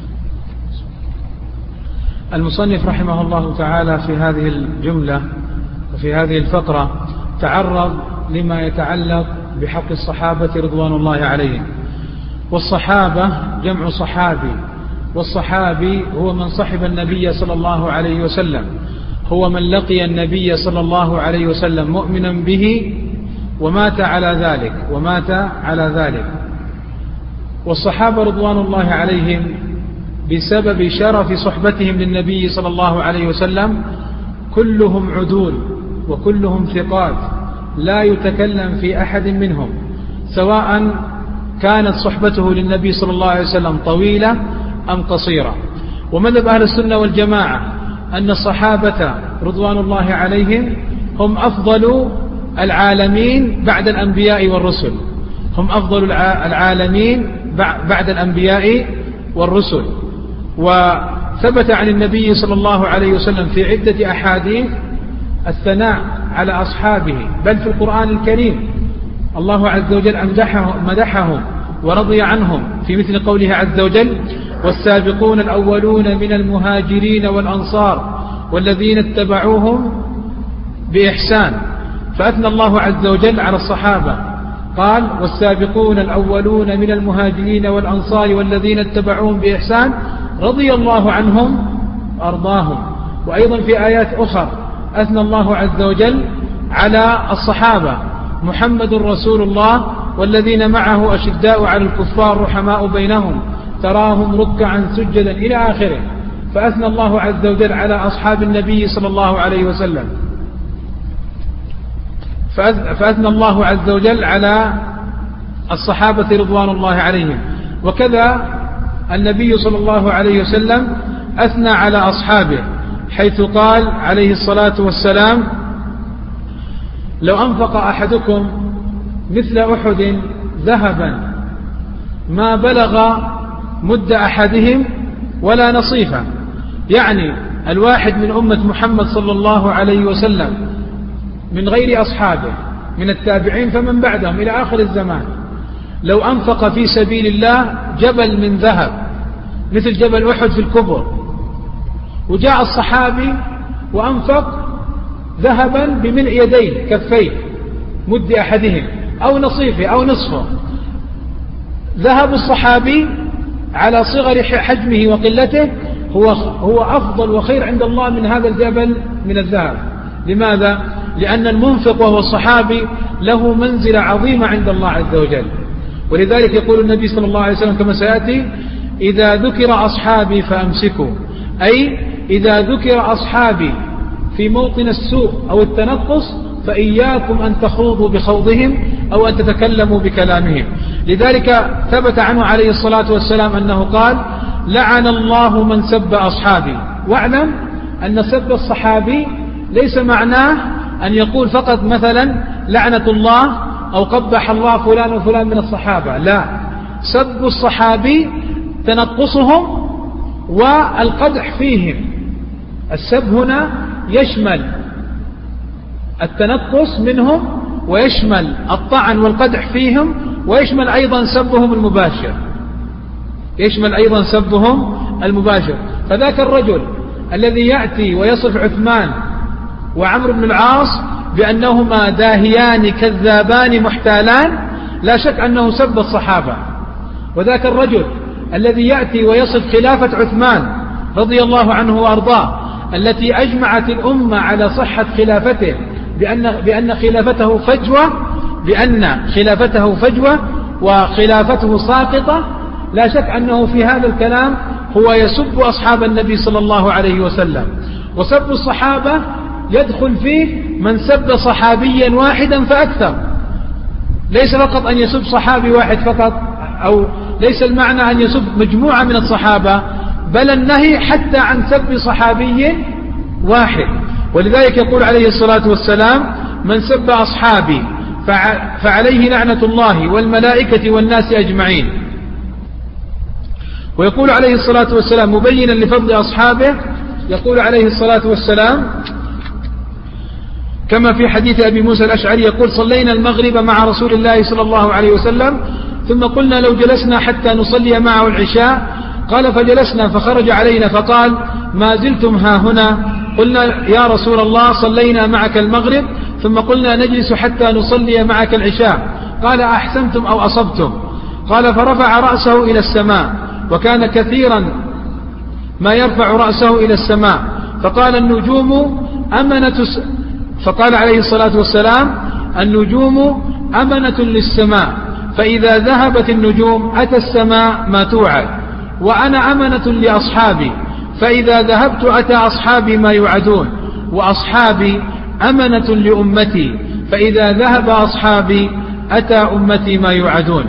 المصنف رحمه الله تعالى في هذه الجملة وفي هذه الفقرة تعرض لما يتعلق بحق الصحابة رضوان الله عليهم. والصحابة جمع صحابي، والصحابي هو من صحب النبي صلى الله عليه وسلم، هو من لقي النبي صلى الله عليه وسلم مؤمنا به ومات على ذلك ومات على ذلك. والصحابة رضوان الله عليهم بسبب شرف صحبتهم للنبي صلى الله عليه وسلم كلهم عدول وكلهم ثقات، لا يتكلم في أحد منهم، سواء كانت صحبته للنبي صلى الله عليه وسلم طويلة أم قصيرة. ومذهب أهل السنة والجماعة أن الصحابة رضوان الله عليهم هم أفضل العالمين بعد الأنبياء والرسل، هم أفضل العالمين بعد الأنبياء والرسل. وثبت عن النبي صلى الله عليه وسلم في عدة أحاديث الثناء على أصحابه، بل في القرآن الكريم الله عز وجل مدحهم ورضي عنهم في مثل قوله عز وجل: والسابقون الأولون من المهاجرين والأنصار والذين اتبعوهم بإحسان. فأثنى الله عز وجل على الصحابة، قال: والسابقون الأولون من المهاجرين والأنصار والذين اتبعوهم بإحسان رضي الله عنهم وأرضاهم. وأيضا في آيات أخرى أثنى الله عز وجل على الصحابة: محمد رسول الله والذين معه أشداء على الكفار رحماء بينهم تراهم ركعا سجدا إلى آخره. فأثنى الله عز وجل على أصحاب النبي صلى الله عليه وسلم، فأثنى الله عز وجل على الصحابة رضوان الله عليهم. وكذا النبي صلى الله عليه وسلم أثنى على أصحابه، حيث قال عليه الصلاة والسلام: لو أنفق أحدكم مثل أحد ذهبا ما بلغ مد أحدهم ولا نصيفا. يعني الواحد من أمة محمد صلى الله عليه وسلم من غير أصحابه من التابعين فمن بعدهم إلى آخر الزمان، لو أنفق في سبيل الله جبل من ذهب مثل جبل أحد في الكبر، وجاء الصحابي وأنفق ذهبا بملء يديه كفيه مد أحدهم أو نصيفه أو نصفه، ذهب الصحابي على صغر حجمه وقلته هو هو أفضل وخير عند الله من هذا الجبل من الذهب. لماذا؟ لأن المنفق وهو الصحابي له منزلة عظيمة عند الله عز وجل. ولذلك يقول النبي صلى الله عليه وسلم كما سيأتي: إذا ذكر أصحابي فأمسكوا، أي إذا ذكر أصحابي في موطن السوء أو التنقص فإياكم أن تخوضوا بخوضهم أو أن تتكلموا بكلامهم. لذلك ثبت عنه عليه الصلاة والسلام أنه قال: لعن الله من سب أصحابي. واعلم أن سب الصحابي ليس معناه أن يقول فقط مثلا لعنة الله أو قبح الله فلان وفلان من الصحابة، لا، سب الصحابي تنقصهم والقدح فيهم. السب هنا يشمل التنقص منهم ويشمل الطعن والقدح فيهم ويشمل أيضا سبهم المباشر يشمل أيضا سبهم المباشر. فذاك الرجل الذي يأتي ويصف عثمان وعمرو بن العاص بأنهما داهيان كذابان محتالان لا شك أنه سب الصحابة. وذاك الرجل الذي يأتي ويصف خلافة عثمان رضي الله عنه وأرضاه التي أجمعت الأمة على صحة خلافته بأن, بأن خلافته فجوة بأن خلافته فجوة وخلافته ساقطة، لا شك أنه في هذا الكلام هو يسب أصحاب النبي صلى الله عليه وسلم. وسب الصحابة يدخل فيه من سب صحابيا واحدا فأكثر، ليس فقط أن يسب صحابي واحد فقط، أو ليس المعنى أن يسب مجموعة من الصحابة، بل النهي حتى عن سب صحابي واحد. ولذلك يقول عليه الصلاة والسلام: من سب أصحابي فعليه لعنة الله والملائكة والناس أجمعين. ويقول عليه الصلاة والسلام مبينا لفضل أصحابه، يقول عليه الصلاة والسلام كما في حديث أبي موسى الأشعري يقول: صلينا المغرب مع رسول الله صلى الله عليه وسلم ثم قلنا لو جلسنا حتى نصلي معه العشاء، قال فجلسنا فخرج علينا فقال: ما زلتم ها هنا؟ قلنا يا رسول الله صلينا معك المغرب ثم قلنا نجلس حتى نصلي معك العشاء، قال أحسنتم أو أصبتم؟ قال فرفع رأسه إلى السماء، وكان كثيرا ما يرفع رأسه إلى السماء، فقال النجوم أمنة س... فقال عليه الصلاة والسلام: النجوم أمنة للسماء، فإذا ذهبت النجوم أتى السماء ما توعد، وأنا أمنة لأصحابي، فإذا ذهبت أتى أصحابي ما يوعدون، وأصحابي أمنة لأمتي، فإذا ذهب أصحابي أتى أمتي ما يوعدون.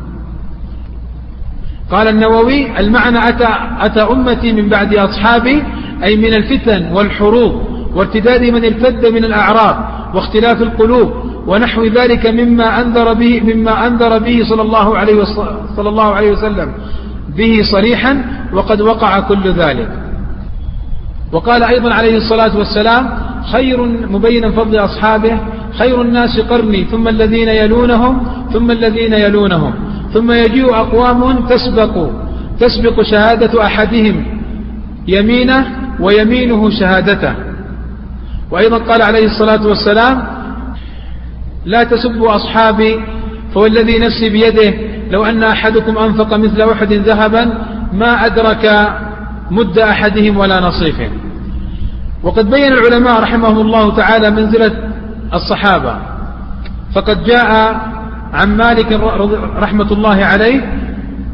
قال النووي: المعنى أتى, أتى أمتي من بعد أصحابي، أي من الفتن والحروب وارتداد من ارتد من الأعراب واختلاف القلوب ونحو ذلك مما أنذر به مما أنذر به صلى الله عليه صلى الله عليه وسلم به صريحا، وقد وقع كل ذلك. وقال أيضا عليه الصلاة والسلام: خير مبينا فضل أصحابه: خير الناس قرني ثم الذين يلونهم ثم الذين يلونهم ثم يجيء أقوام تسبق تسبق شهادة أحدهم يمينه ويمينه شهادته. وأيضا قال عليه الصلاة والسلام: لا تسبوا أصحابي فوالذي نفسي بيده لو أن أحدكم أنفق مثل أحد ذهبا ما أدرك مد أحدهم ولا نصيفه. وقد بين العلماء رحمهم الله تعالى منزلة الصحابة، فقد جاء عن مالك رحمة الله عليه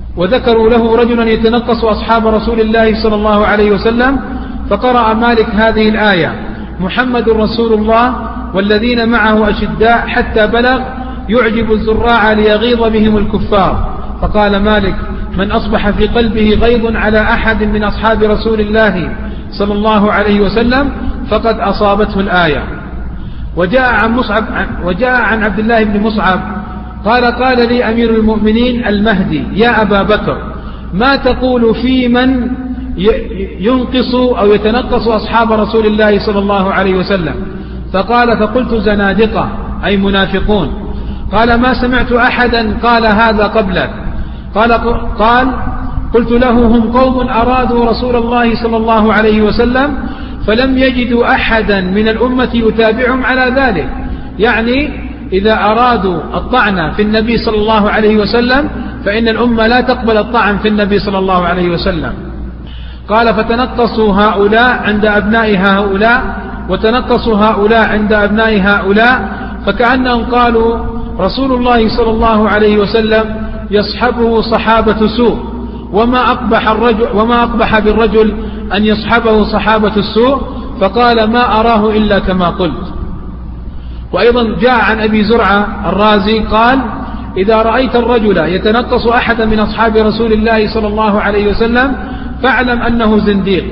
وذكروا له رجلا يتنقص أصحاب رسول الله صلى الله عليه وسلم، فقرأ مالك هذه الآية: محمد رسول الله والذين معه أشداء، حتى بلغ يعجب الزراع ليغيظ بهم الكفار. فقال مالك: من أصبح في قلبه غيظ على أحد من أصحاب رسول الله صلى الله عليه وسلم فقد أصابته الآية. وجاء عن, مصعب وجاء عن عبد الله بن مصعب قال: قال لي أمير المؤمنين المهدي: يا أبا بكر، ما تقول في من ينقص أو يتنقص أصحاب رسول الله صلى الله عليه وسلم؟ فقال: فقلت: زنادقة، أي منافقون. قال: ما سمعت أحدا قال هذا قبلك. قال قال قلت له: هم قوم أرادوا رسول الله صلى الله عليه وسلم فلم يجدوا أحدا من الأمة يتابعهم على ذلك. يعني إذا أرادوا الطعن في النبي صلى الله عليه وسلم فإن الأمة لا تقبل الطعن في النبي صلى الله عليه وسلم. قال: فتنقصوا هؤلاء عند أبناء هؤلاء وتنقصوا هؤلاء عند أبناء هؤلاء، فكأنهم قالوا: رسول الله صلى الله عليه وسلم يصحبه صحابة سوء، وما أقبح, الرجل وما أقبح بالرجل أن يصحبه صحابة السوء. فقال: ما أراه إلا كما قلت. وأيضا جاء عن أبي زرعة الرازي قال: إذا رأيت الرجل يتنقص أحدا من أصحاب رسول الله صلى الله عليه وسلم فاعلم أنه زنديق.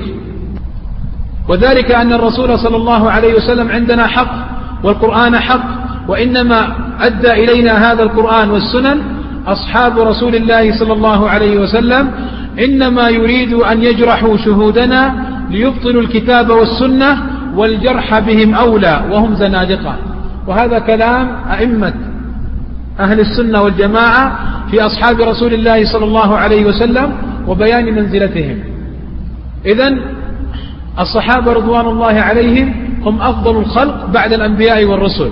وذلك أن الرسول صلى الله عليه وسلم عندنا حق والقرآن حق، وإنما أدى إلينا هذا القرآن والسنن أصحاب رسول الله صلى الله عليه وسلم، إنما يريد أن يجرحوا شهودنا ليبطلوا الكتاب والسنة، والجرح بهم أولى وهم زنادقة. وهذا كلام أئمة أهل السنة والجماعة في أصحاب رسول الله صلى الله عليه وسلم وبيان منزلتهم. إذن الصحابة رضوان الله عليهم هم أفضل الخلق بعد الأنبياء والرسل.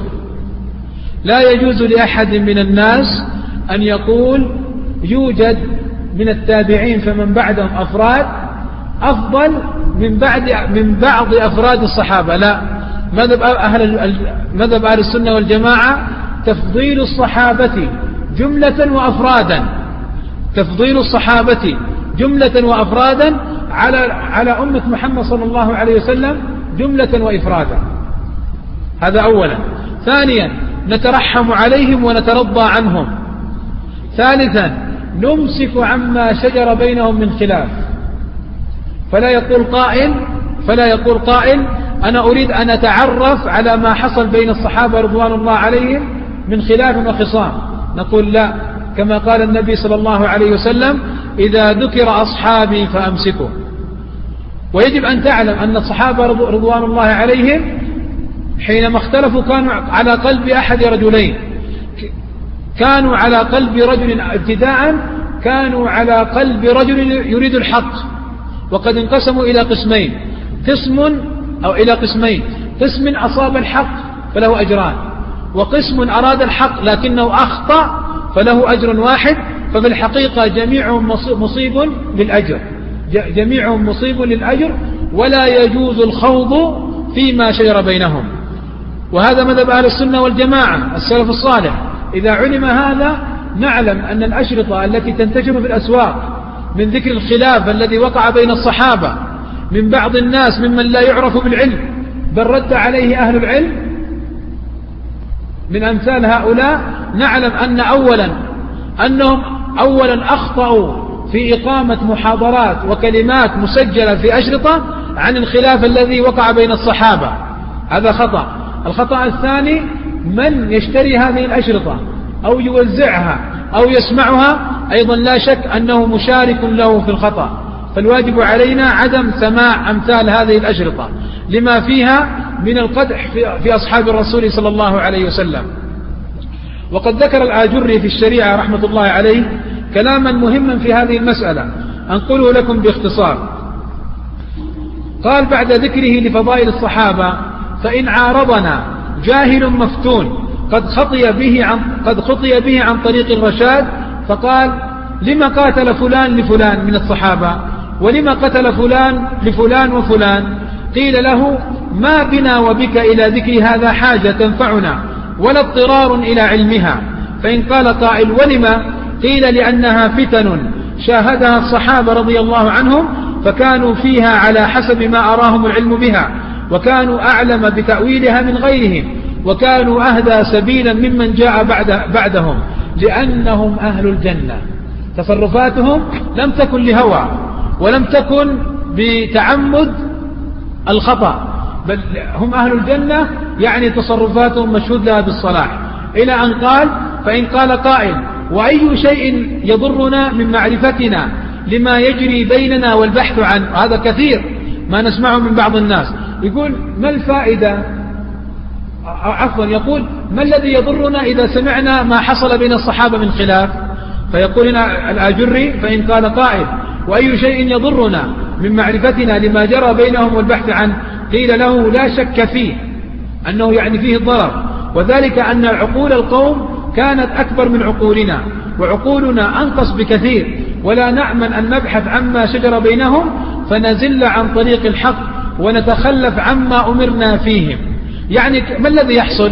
لا يجوز لأحد من الناس أن يقول يوجد من التابعين فمن بعدهم أفراد أفضل من بعد من بعض أفراد الصحابة. لا، مذهب أهل مذهب أهل السنة والجماعة تفضيل الصحابة جملة وأفرادا، تفضيل الصحابة جملة وأفرادا على على أمة محمد صلى الله عليه وسلم جملة وإفرادا. هذا أولا. ثانيا، نترحم عليهم ونترضى عنهم. ثالثا، نمسك عما شجر بينهم من خلاف، فلا يقول قائل فلا يقول قائل أنا أريد أن أتعرف على ما حصل بين الصحابة رضوان الله عليهم من خلاف وخصام. نقول لا، كما قال النبي صلى الله عليه وسلم: إذا ذكر أصحابي فأمسكوا. ويجب أن تعلم أن الصحابة رضوان الله عليهم حينما اختلفوا كانوا على قلب أحد رجلين، كانوا على قلب رجل ابتداء، كانوا على قلب رجل يريد الحق، وقد انقسموا إلى قسمين، قسم أو إلى قسمين قسم أصاب الحق فله أجران، وقسم أراد الحق لكنه أخطأ فله أجر واحد. ففي الحقيقة جميعهم مصيب للأجر، جميعهم مصيب للأجر، ولا يجوز الخوض فيما شجر بينهم. وهذا مذهب أهل السنة والجماعة السلف الصالح. إذا علم هذا نعلم أن الأشرطة التي تنتشر في الأسواق من ذكر الخلاف الذي وقع بين الصحابة من بعض الناس ممن لا يعرف بالعلم بل رد عليه أهل العلم من أمثال هؤلاء، نعلم أن أولا أنهم أولا أخطأوا في إقامة محاضرات وكلمات مسجلة في أشرطة عن الخلاف الذي وقع بين الصحابة، هذا خطأ. الخطأ الثاني، من يشتري هذه الأشرطة أو يوزعها أو يسمعها أيضا لا شك أنه مشارك له في الخطأ. فالواجب علينا عدم سماع أمثال هذه الأشرطة لما فيها من القدح في أصحاب الرسول صلى الله عليه وسلم. وقد ذكر الآجري في الشريعة رحمة الله عليه كلاما مهما في هذه المسألة، أنقله لكم باختصار. قال بعد ذكره لفضائل الصحابة: فإن عارضنا جاهل مفتون قد خطي به عن, قد خطي به عن طريق الرشاد، فقال: لما قاتل فلان لفلان من الصحابة، ولما قتل فلان لفلان وفلان؟ قيل له: ما بنا وبك إلى ذكر هذا حاجة تنفعنا ولا اضطرار إلى علمها. فإن قال قائل: ولما؟ قيل: لأنها فتن شاهدها الصحابة رضي الله عنهم، فكانوا فيها على حسب ما أراهم العلم بها، وكانوا أعلم بتأويلها من غيرهم، وكانوا أهدى سبيلا ممن جاء بعد بعدهم، لأنهم أهل الجنة. تصرفاتهم لم تكن لهوى، ولم تكن بتعمد الخطأ، بل هم أهل الجنة، يعني تصرفاتهم مشهود لها بالصلاح. إلى أن قال: فإن قال قائل: وأي شيء يضرنا من معرفتنا لما يجري بيننا والبحث عنه؟ هذا كثير ما نسمعه من بعض الناس، يقول: ما الفائدة، عفوا يقول: ما الذي يضرنا إذا سمعنا ما حصل بين الصحابة من خلاف؟ فيقول الآجري: فإن قال قائل: وأي شيء يضرنا من معرفتنا لما جرى بينهم والبحث عنه؟ قيل له: لا شك فيه، أنه يعني فيه الضرر، وذلك أن عقول القوم كانت أكبر من عقولنا، وعقولنا أنقص بكثير، ولا نأمن أن نبحث عما شجر بينهم فنزل عن طريق الحق ونتخلف عما أمرنا فيهم. يعني ما الذي يحصل؟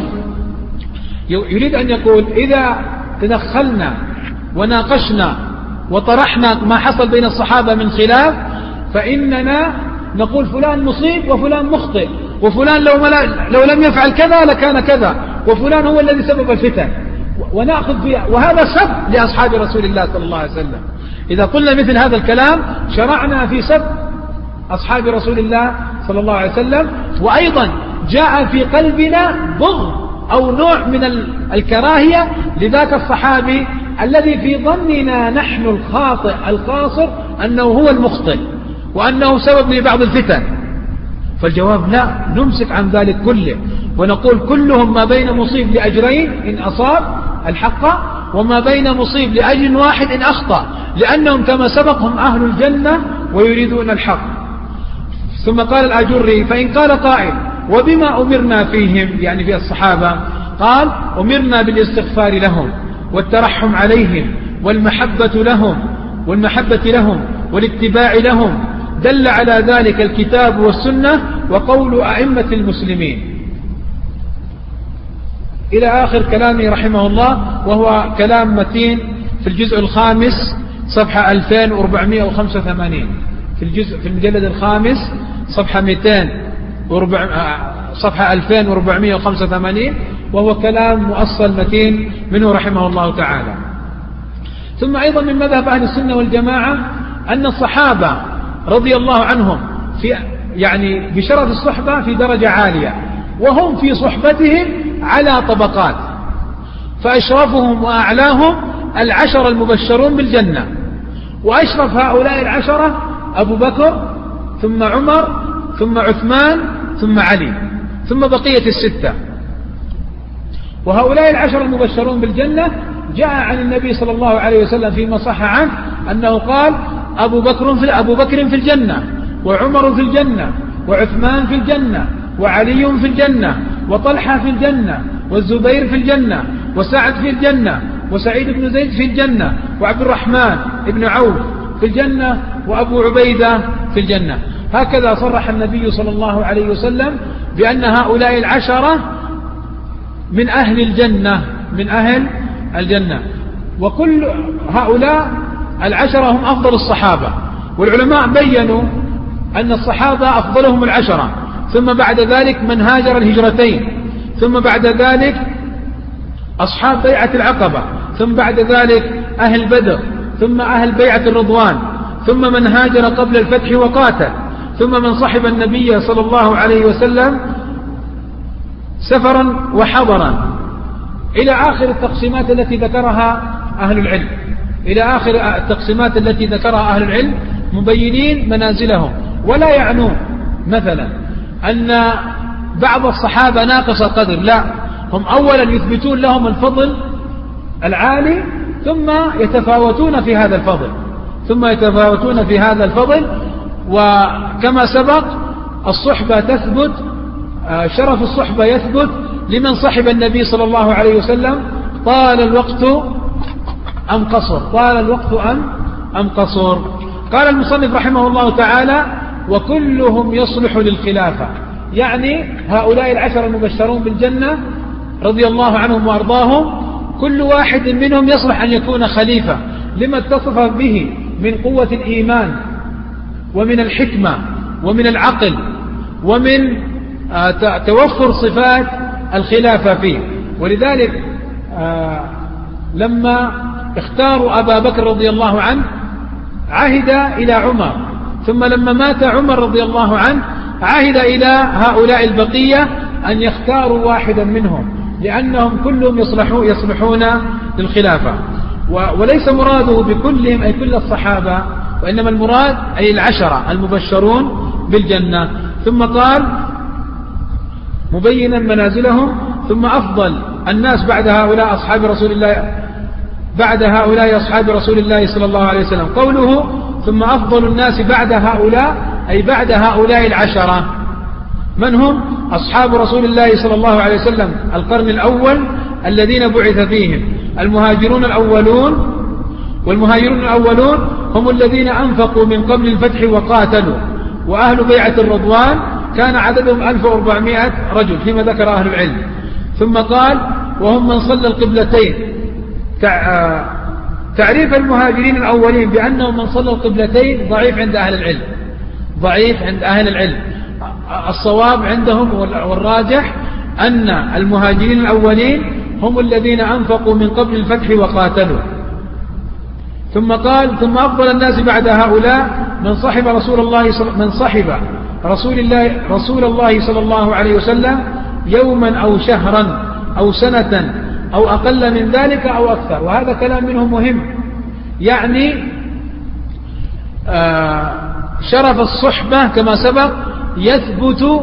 يريد أن يقول: إذا تدخلنا وناقشنا وطرحنا ما حصل بين الصحابة من خلاف، فإننا نقول فلان مصيب وفلان مخطئ، وفلان لو, لو لم يفعل كذا لكان كذا، وفلان هو الذي سبب الفتن، ونأخذ فيها، وهذا سب لأصحاب رسول الله صلى الله عليه وسلم. إذا قلنا مثل هذا الكلام شرعنا في سب أصحاب رسول الله صلى الله عليه وسلم، وأيضا جاء في قلبنا بغض أو نوع من الكراهية لذاك الصحابي الذي في ظننا نحن الخاطئ القاصر أنه هو المخطئ، وأنه سبب لبعض الفتن. فالجواب: لا، نمسك عن ذلك كله، ونقول كلهم ما بين مصيب لأجرين إن أصاب الحق، وما بين مصيب لأجر واحد إن أخطأ، لأنهم كما سبقهم أهل الجنة ويريدون الحق. ثم قال الآجري: فإن قال قائل: وبما أمرنا فيهم، يعني في الصحابة؟ قال: أمرنا بالاستغفار لهم والترحم عليهم والمحبة لهم والمحبة لهم والاتباع لهم، دل على ذلك الكتاب والسنة وقول أئمة المسلمين، إلى آخر كلامه رحمه الله، وهو كلام متين في الجزء الخامس صفحة ألفين وأربعمائة وخمسة وثمانين، في الجزء في المجلد الخامس صفحة مئتين صفحة ألفين وأربعمائة وخمسة وثمانين، وهو كلام مؤصل متين منه رحمه الله تعالى. ثم أيضا من مذهب أهل السنة والجماعة أن الصحابة رضي الله عنهم في يعني بشرف الصحبة في درجة عالية، وهم في صحبتهم على طبقات، فأشرفهم وأعلاهم العشر المبشرون بالجنة، وأشرف هؤلاء العشرة أبو بكر، ثم عمر، ثم عثمان، ثم علي، ثم بقية الستة. وهؤلاء العشر المبشرون بالجنة جاء عن النبي صلى الله عليه وسلم فيما صح عنه أنه قال: أبو بكر في أبو بكر في الجنة، وعمر في الجنة، وعثمان في الجنة، وعلي في الجنة، وطلحة في الجنة، والزبير في الجنة، وسعد في الجنة، وسعيد بن زيد في الجنة، وعبد الرحمن بن عوف في الجنة، وأبو عبيدة في الجنة. هكذا صرح النبي صلى الله عليه وسلم بأن هؤلاء العشرة من أهل الجنة، من أهل الجنة. وكل هؤلاء العشرة هم أفضل الصحابة، والعلماء بيّنوا أن الصحابة أفضلهم العشرة، ثم بعد ذلك من هاجر الهجرتين، ثم بعد ذلك أصحاب بيعة العقبة، ثم بعد ذلك أهل بدر، ثم أهل بيعة الرضوان، ثم من هاجر قبل الفتح وقاتل، ثم من صحب النبي صلى الله عليه وسلم سفرا وحضرا، إلى آخر التقسيمات التي ذكرها أهل العلم، إلى آخر التقسيمات التي ذكرها أهل العلم مبينين منازلهم. ولا يعنون مثلا أن بعض الصحابة ناقص القدر، لا، هم أولا يثبتون لهم الفضل العالي، ثم يتفاوتون في هذا الفضل ثم يتفاوتون في هذا الفضل وكما سبق الصحبة تثبت، شرف الصحبة يثبت لمن صحب النبي صلى الله عليه وسلم طال الوقت أم قصر طال الوقت أم أم قصر. قال المصنف رحمه الله تعالى: وكلهم يصلح للخلافة، يعني هؤلاء العشر المبشرون بالجنة رضي الله عنهم وأرضاهم كل واحد منهم يصلح أن يكون خليفة لما اتصف به من قوة الإيمان ومن الحكمة ومن العقل ومن توفر صفات الخلافة فيه. ولذلك لما اختاروا أبا بكر رضي الله عنه عهد إلى عمر، ثم لما مات عمر رضي الله عنه عهد إلى هؤلاء البقية أن يختاروا واحدا منهم، لأنهم كلهم يصلحون, يصلحون للخلافة. وليس مراده بكلهم أي كل الصحابة، وإنما المراد أي العشرة المبشرون بالجنة. ثم قال مبينا منازلهم: ثم أفضل الناس بعد هؤلاء أصحاب رسول الله بعد هؤلاء أصحاب رسول الله صلى الله عليه وسلم. قوله ثم أفضل الناس بعد هؤلاء أي بعد هؤلاء العشرة. من هم؟ أصحاب رسول الله صلى الله عليه وسلم القرن الأول الذين بعث فيهم المهاجرون الأولون. والمهاجرون الأولون هم الذين أنفقوا من قبل الفتح وقاتلوا، وأهل بيعة الرضوان كان عددهم ألف وأربعمائة رجل فيما ذكر أهل العلم. ثم قال وهم من صلى القبلتين. تعريف المهاجرين الأولين بأنهم من صلى القبلتين ضعيف عند أهل العلم، ضعيف عند أهل العلم. الصواب عندهم والراجح أن المهاجرين الأولين هم الذين أنفقوا من قبل الفتح وقاتلوا. ثم قال ثم أفضل الناس بعد هؤلاء من صحب رسول الله من صحب رسول الله رسول الله صلى الله عليه وسلم يوما أو شهرا أو سنة أو أقل من ذلك أو أكثر. وهذا كلام منهم مهم، يعني آه شرف الصحبة كما سبق يثبت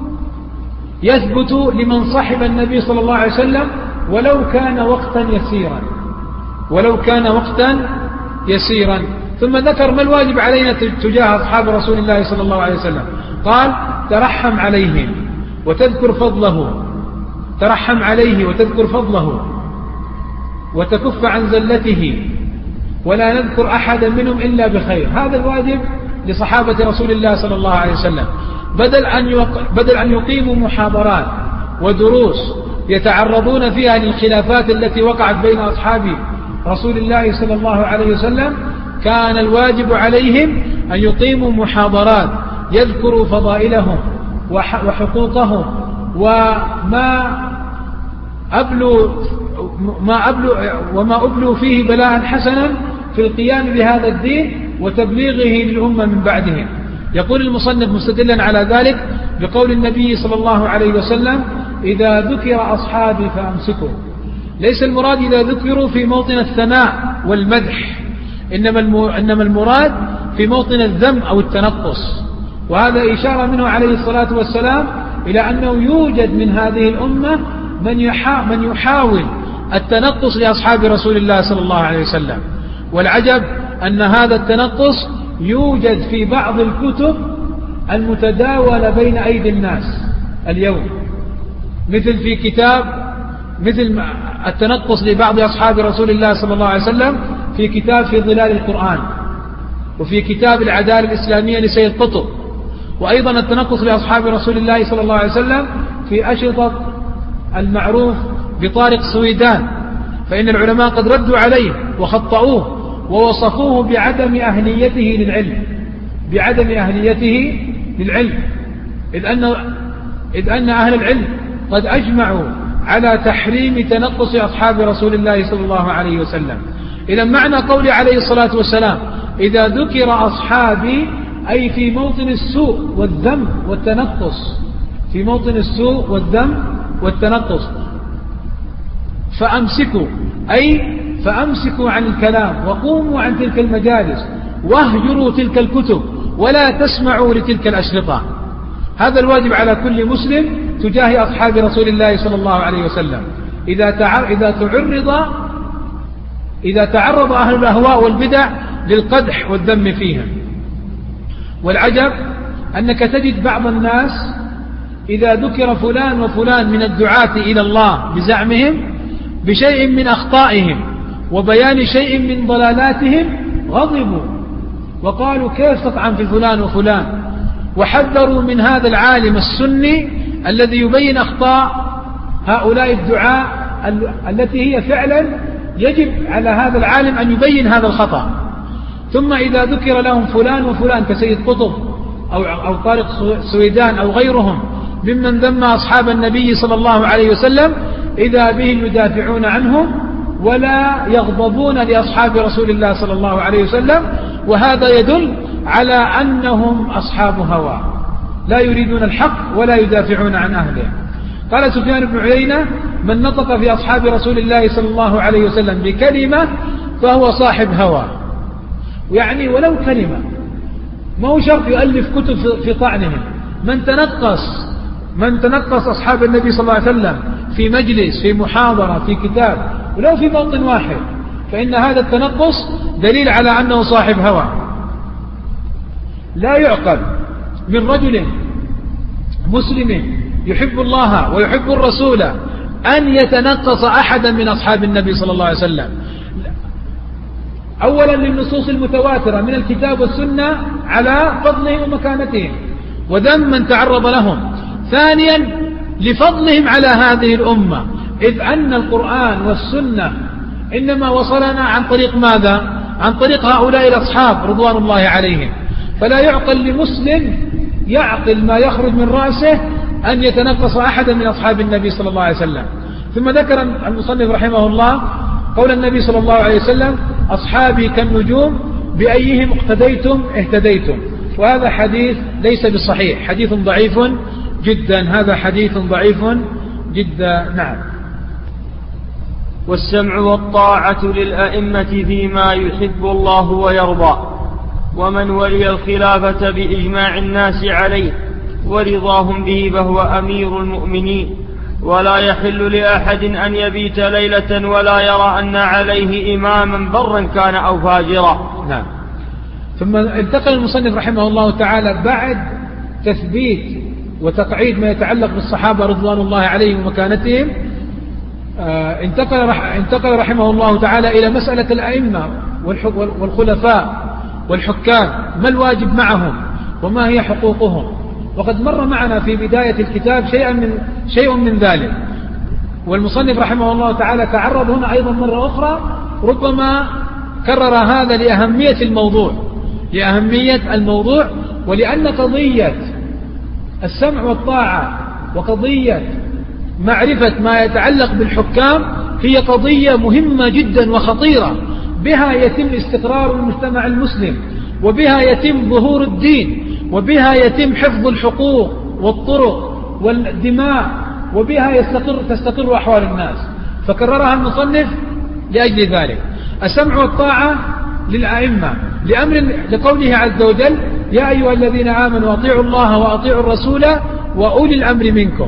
يثبت لمن صحب النبي صلى الله عليه وسلم ولو كان وقتا يسيرا ولو كان وقتا يسيرا. ثم ذكر ما الواجب علينا تجاه أصحاب رسول الله صلى الله عليه وسلم. قال ترحم عليهم وتذكر فضله ترحم عليه وتذكر فضله وتكف عن زلته، ولا نذكر أحدا منهم إلا بخير. هذا الواجب لصحابة رسول الله صلى الله عليه وسلم، بدل أن بدل أن يقيموا محاضرات ودروس يتعرضون فيها للخلافات التي وقعت بين أصحاب رسول الله صلى الله عليه وسلم. كان الواجب عليهم أن يقيموا محاضرات يذكروا فضائلهم وحقوقهم وما أبلوا ما أبلوا وما أبلوا فيه بلاء حسنا في القيام بهذا الدين وتبليغه للأمة من بعدهم. يقول المصنف مستدلا على ذلك بقول النبي صلى الله عليه وسلم: إذا ذكر أصحابي فأمسكوا. ليس المراد إذا ذكروا في موطن الثناء والمدح، إنما إنما المراد في موطن الذم أو التنقص. وهذا إشارة منه عليه الصلاة والسلام إلى أنه يوجد من هذه الأمة من من يحاول التنقص لأصحاب رسول الله صلى الله عليه وسلم. والعجب أن هذا التنقص يوجد في بعض الكتب المتداولة بين أيدي الناس اليوم، مثل في كتاب مثل التنقص لبعض أصحاب رسول الله صلى الله عليه وسلم في كتاب في ظلال القرآن، وفي كتاب العدالة الإسلامية لسيد قطب، وأيضا التنقص لأصحاب رسول الله صلى الله عليه وسلم في أشرطة المعروف بطارق سويدان. فإن العلماء قد ردوا عليه وخطأوه ووصفوه بعدم أهليته للعلم بعدم أهليته للعلم إذ أن, إذ أن أهل العلم قد أجمعوا على تحريم تنقص أصحاب رسول الله صلى الله عليه وسلم. إذا معنى قول عليه الصلاة والسلام: إذا ذكر أصحابي، أي في موطن السوء والذم والتنقص في موطن السوء والذم والتنقص فأمسكوا، أي فأمسكوا عن الكلام وقوموا عن تلك المجالس واهجروا تلك الكتب ولا تسمعوا لتلك الأشرطة. هذا الواجب على كل مسلم تجاه أصحاب رسول الله صلى الله عليه وسلم. إذا إذا تعرض إذا تعرض أهل الأهواء والبدع للقدح والذم فيهم. والعجب أنك تجد بعض الناس إذا ذكر فلان وفلان من الدعاة إلى الله بزعمهم بشيء من أخطائهم وبيان شيء من ضلالاتهم غضبوا وقالوا كيف تطعن في فلان وفلان، وحذروا من هذا العالم السني الذي يبين أخطاء هؤلاء الدعاة التي هي فعلا يجب على هذا العالم أن يبين هذا الخطأ. ثم إذا ذكر لهم فلان وفلان كسيد قطب أو, أو طارق سويدان أو غيرهم ممن ذم أصحاب النبي صلى الله عليه وسلم إذا بهم يدافعون عنهم ولا يغضبون لأصحاب رسول الله صلى الله عليه وسلم، وهذا يدل على أنهم أصحاب هوى لا يريدون الحق ولا يدافعون عن أهله. قال سفيان بن عيينة: من نطق في أصحاب رسول الله صلى الله عليه وسلم بكلمة فهو صاحب هوى، يعني ولو كلمة، ما هو شرط يؤلف كتب في طعنهم. من تنقص من تنقص أصحاب النبي صلى الله عليه وسلم في مجلس، في محاضرة، في كتاب، ولو في موطن واحد، فإن هذا التنقص دليل على أنه صاحب هوى. لا يعقل من رجل مسلم يحب الله ويحب الرسول أن يتنقص أحدا من أصحاب النبي صلى الله عليه وسلم، أولا للنصوص المتواترة من الكتاب والسنة على فضلهم ومكانتهم وذم من تعرض لهم، ثانيا لفضلهم على هذه الأمة، إذ أن القرآن والسنة إنما وصلنا عن طريق ماذا؟ عن طريق هؤلاء الأصحاب رضوان الله عليهم. فلا يعقل لمسلم يعقل ما يخرج من رأسه أن يتنقص أحدا من أصحاب النبي صلى الله عليه وسلم. ثم ذكر المصنف رحمه الله قول النبي صلى الله عليه وسلم: أصحابي كالنجوم بأيهم اقتديتم اهتديتم. وهذا حديث ليس بالصحيح، حديث ضعيف جدا، هذا حديث ضعيف جدا. نعم. والسمع والطاعة للأئمة فيما يحب الله ويرضى، ومن ولي الخلافة بإجماع الناس عليه ورضاهم به فهو أمير المؤمنين، ولا يحل لأحد أن يبيت ليلة ولا يرى أن عليه إماما برا كان أو فاجرا. نعم. ثم انتقل المصنف رحمه الله تعالى بعد تثبيت وتقعيد ما يتعلق بالصحابة رضوان الله عليهم ومكانتهم، انتقل انتقل رحمه الله تعالى إلى مسألة الأئمة والخلفاء والحكام، ما الواجب معهم وما هي حقوقهم. وقد مر معنا في بداية الكتاب شيئا من شيء من ذلك، والمصنف رحمه الله تعالى تعرض هنا أيضا مرة أخرى، ربما كرر هذا لأهمية الموضوع لأهمية الموضوع ولأن قضية السمع والطاعة وقضية معرفة ما يتعلق بالحكام هي قضية مهمة جدا وخطيرة، بها يتم استقرار المجتمع المسلم، وبها يتم ظهور الدين، وبها يتم حفظ الحقوق والطرق والدماء، وبها يستقر تستقر أحوال الناس، فكررها المصنف لأجل ذلك. السمع والطاعة للأئمة لأمر لقوله عز وجل: يا أيها الذين آمنوا أطيعوا الله وأطيعوا الرسول وأولي الأمر منكم.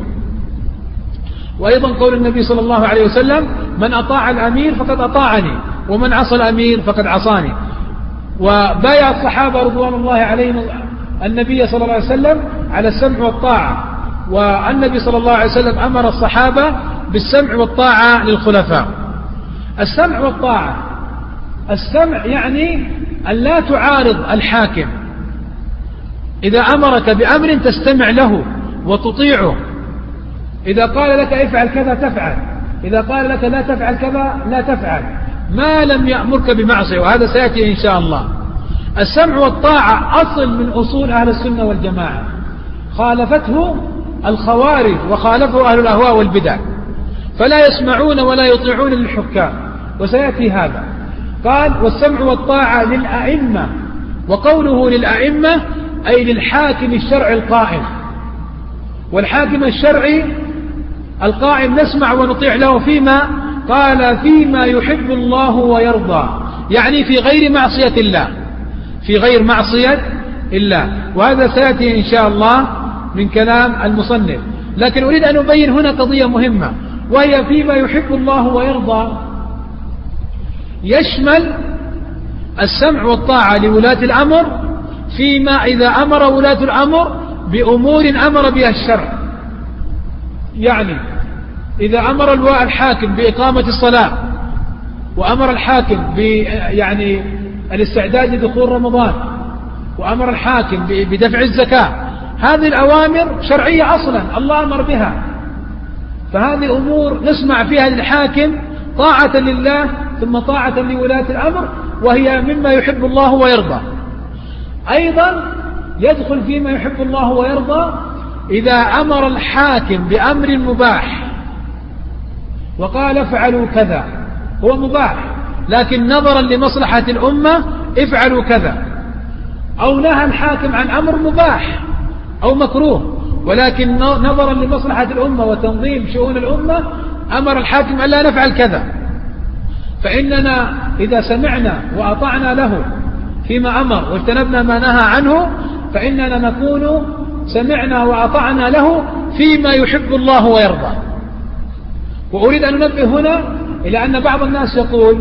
وأيضا قول النبي صلى الله عليه وسلم: من أطاع الأمير فقد أطاعني ومن عصى الأمير فقد عصاني. وبايع الصحابة رضوان الله عليهم النبي صلى الله عليه وسلم على السمع والطاعة، والنبي صلى الله عليه وسلم أمر الصحابة بالسمع والطاعة للخلفاء. السمع والطاعة، السمع يعني أن لا تعارض الحاكم، إذا أمرك بأمر تستمع له وتطيعه، إذا قال لك افعل كذا تفعل، إذا قال لك لا تفعل كذا لا تفعل، ما لم يأمرك بمعصية، وهذا سيأتي إن شاء الله. السمع والطاعة أصل من أصول أهل السنة والجماعة، خالفته الخوارج وخالفه أهل الأهواء والبدع، فلا يسمعون ولا يطيعون للحكام، وسيأتي هذا. قال: والسمع والطاعة للأئمة، وقوله للأئمة أي للحاكم الشرعي القائم، والحاكم الشرعي القائم نسمع ونطيع له فيما قال فيما يحب الله ويرضى، يعني في غير معصية الله، في غير معصية الله، وهذا سيأتي إن شاء الله من كلام المصنف. لكن أريد أن أبين هنا قضية مهمة، وهي فيما يحب الله ويرضى يشمل السمع والطاعة لولاة الأمر فيما إذا أمر ولاة الأمر بأمور أمر بها الشرع، يعني إذا أمر الحاكم بإقامة الصلاة، وأمر الحاكم ب يعني الاستعداد لدخول رمضان، وأمر الحاكم بدفع الزكاة، هذه الأوامر شرعية أصلا الله أمر بها، فهذه أمور نسمع فيها للحاكم طاعة لله ثم طاعة لولاة الأمر، وهي مما يحب الله ويرضى. أيضا يدخل فيما يحب الله ويرضى إذا أمر الحاكم بأمر مباح وقال افعلوا كذا، هو مباح لكن نظرا لمصلحة الأمة افعلوا كذا، أو نهى الحاكم عن أمر مباح أو مكروه ولكن نظرا لمصلحة الأمة وتنظيم شؤون الأمة أمر الحاكم ألا نفعل كذا، فإننا إذا سمعنا وأطعنا له فيما أمر واجتنبنا ما نهى عنه فإننا نكون سمعنا وأطعنا له فيما يحب الله ويرضى. وأريد أن ننبه هنا إلى أن بعض الناس يقول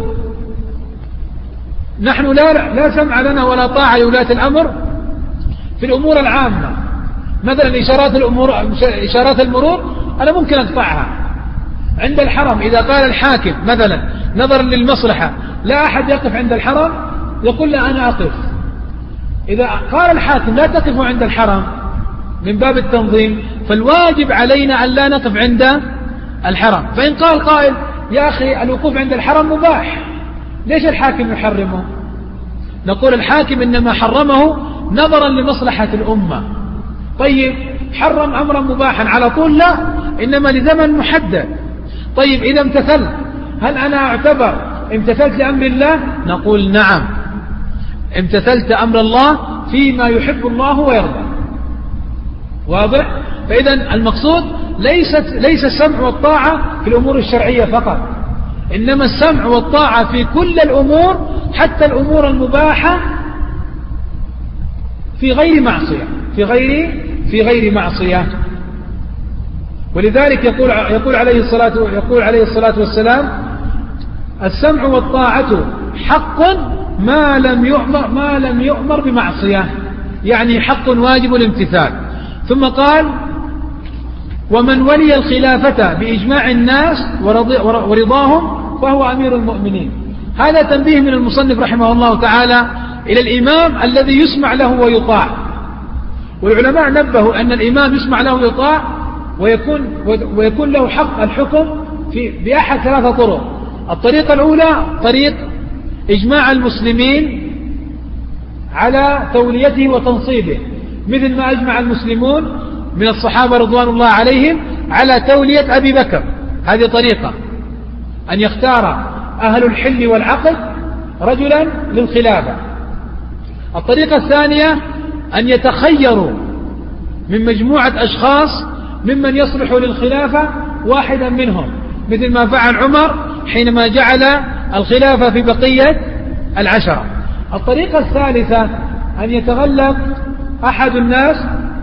نحن لا, لا سمع لنا ولا طاعة لولاة الأمر في الأمور العامة، مثلا إشارات, الأمور إشارات المرور أنا ممكن أقطعها. عند الحرم إذا قال الحاكم مثلا نظرا للمصلحة لا أحد يقف عند الحرم يقول لا أنا أقف. إذا قال الحاكم لا تقفوا عند الحرم من باب التنظيم فالواجب علينا أن لا نقف عند الحرم. فإن قال قائل يا أخي الوقوف عند الحرم مباح، ليش الحاكم يحرمه؟ نقول الحاكم إنما حرمه نظرا لمصلحة الأمة. طيب حرم أمرا مباحا على طول؟ لا، إنما لزمن محدد. طيب إذا امتثلت هل أنا أعتبر امتثلت لأمر الله؟ نقول نعم امتثلت أمر الله فيما يحب الله ويرضى. واضح؟ فإذا المقصود ليست ليس السمع والطاعة في الأمور الشرعية فقط، إنما السمع والطاعة في كل الأمور حتى الأمور المباحة في غير معصية في غير في غير معصية. ولذلك يقول يقول عليه الصلاة يقول عليه الصلاة والسلام السمع والطاعة حق ما لم يؤمر ما لم يؤمر بمعصية، يعني حق واجب الامتثال. ثم قال ومن ولي الخلافة بإجماع الناس ورضاهم فهو أمير المؤمنين. هذا تنبيه من المصنف رحمه الله تعالى إلى الإمام الذي يسمع له ويطاع. والعلماء نبهوا أن الإمام يسمع له ويطاع ويكون, ويكون له حق الحكم في بأحد ثلاثة طرق. الطريقة الأولى طريق إجماع المسلمين على توليته وتنصيبه، مثل ما أجمع المسلمون من الصحابة رضوان الله عليهم على تولية أبي بكر. هذه طريقة أن يختار أهل الحل والعقد رجلا للخلافة. الطريقة الثانية أن يتخيروا من مجموعة أشخاص ممن يصلح للخلافة واحدا منهم، مثل ما فعل عمر حينما جعل الخلافة في بقية العشرة. الطريقة الثالثة أن يتغلب أحد الناس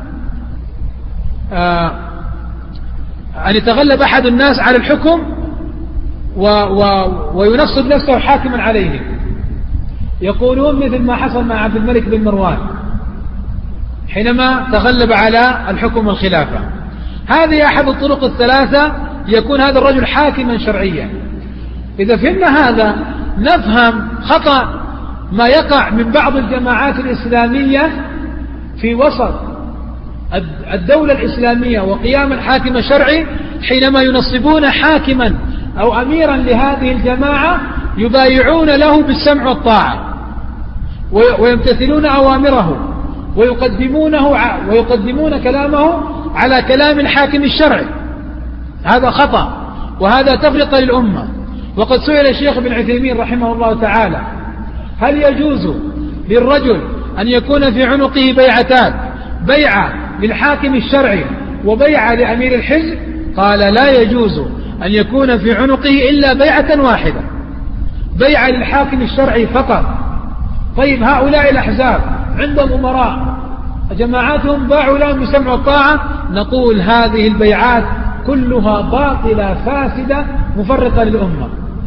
آه أن يتغلب أحد الناس على الحكم و و وينصب نفسه حاكما عليه. يقولون مثل ما حصل مع عبد الملك بن مروان حينما تغلب على الحكم والخلافة. هذه أحد الطرق الثلاثة يكون هذا الرجل حاكما شرعيا. إذا فهمنا هذا نفهم خطأ ما يقع من بعض الجماعات الإسلامية في وسط الدولة الإسلامية وقيام الحاكم الشرعي، حينما ينصبون حاكما أو أميرا لهذه الجماعة يبايعون له بالسمع والطاعة ويمتثلون أوامره ويقدمونه ويقدمون كلامه على كلام الحاكم الشرعي. هذا خطأ وهذا تفرقة للأمة. وقد سئل الشيخ ابن عثيمين رحمه الله تعالى هل يجوز للرجل أن يكون في عنقه بيعتان، بيعة للحاكم الشرعي وبيعة لأمير الحزب؟ قال لا يجوز أن يكون في عنقه إلا بيعة واحدة، بيعة للحاكم الشرعي فقط. طيب هؤلاء الأحزاب عندهم أمراء جماعاتهم باعوا لهم بسمع والطاعة، نقول هذه البيعات كلها باطلة فاسدة مفرقة للأمة،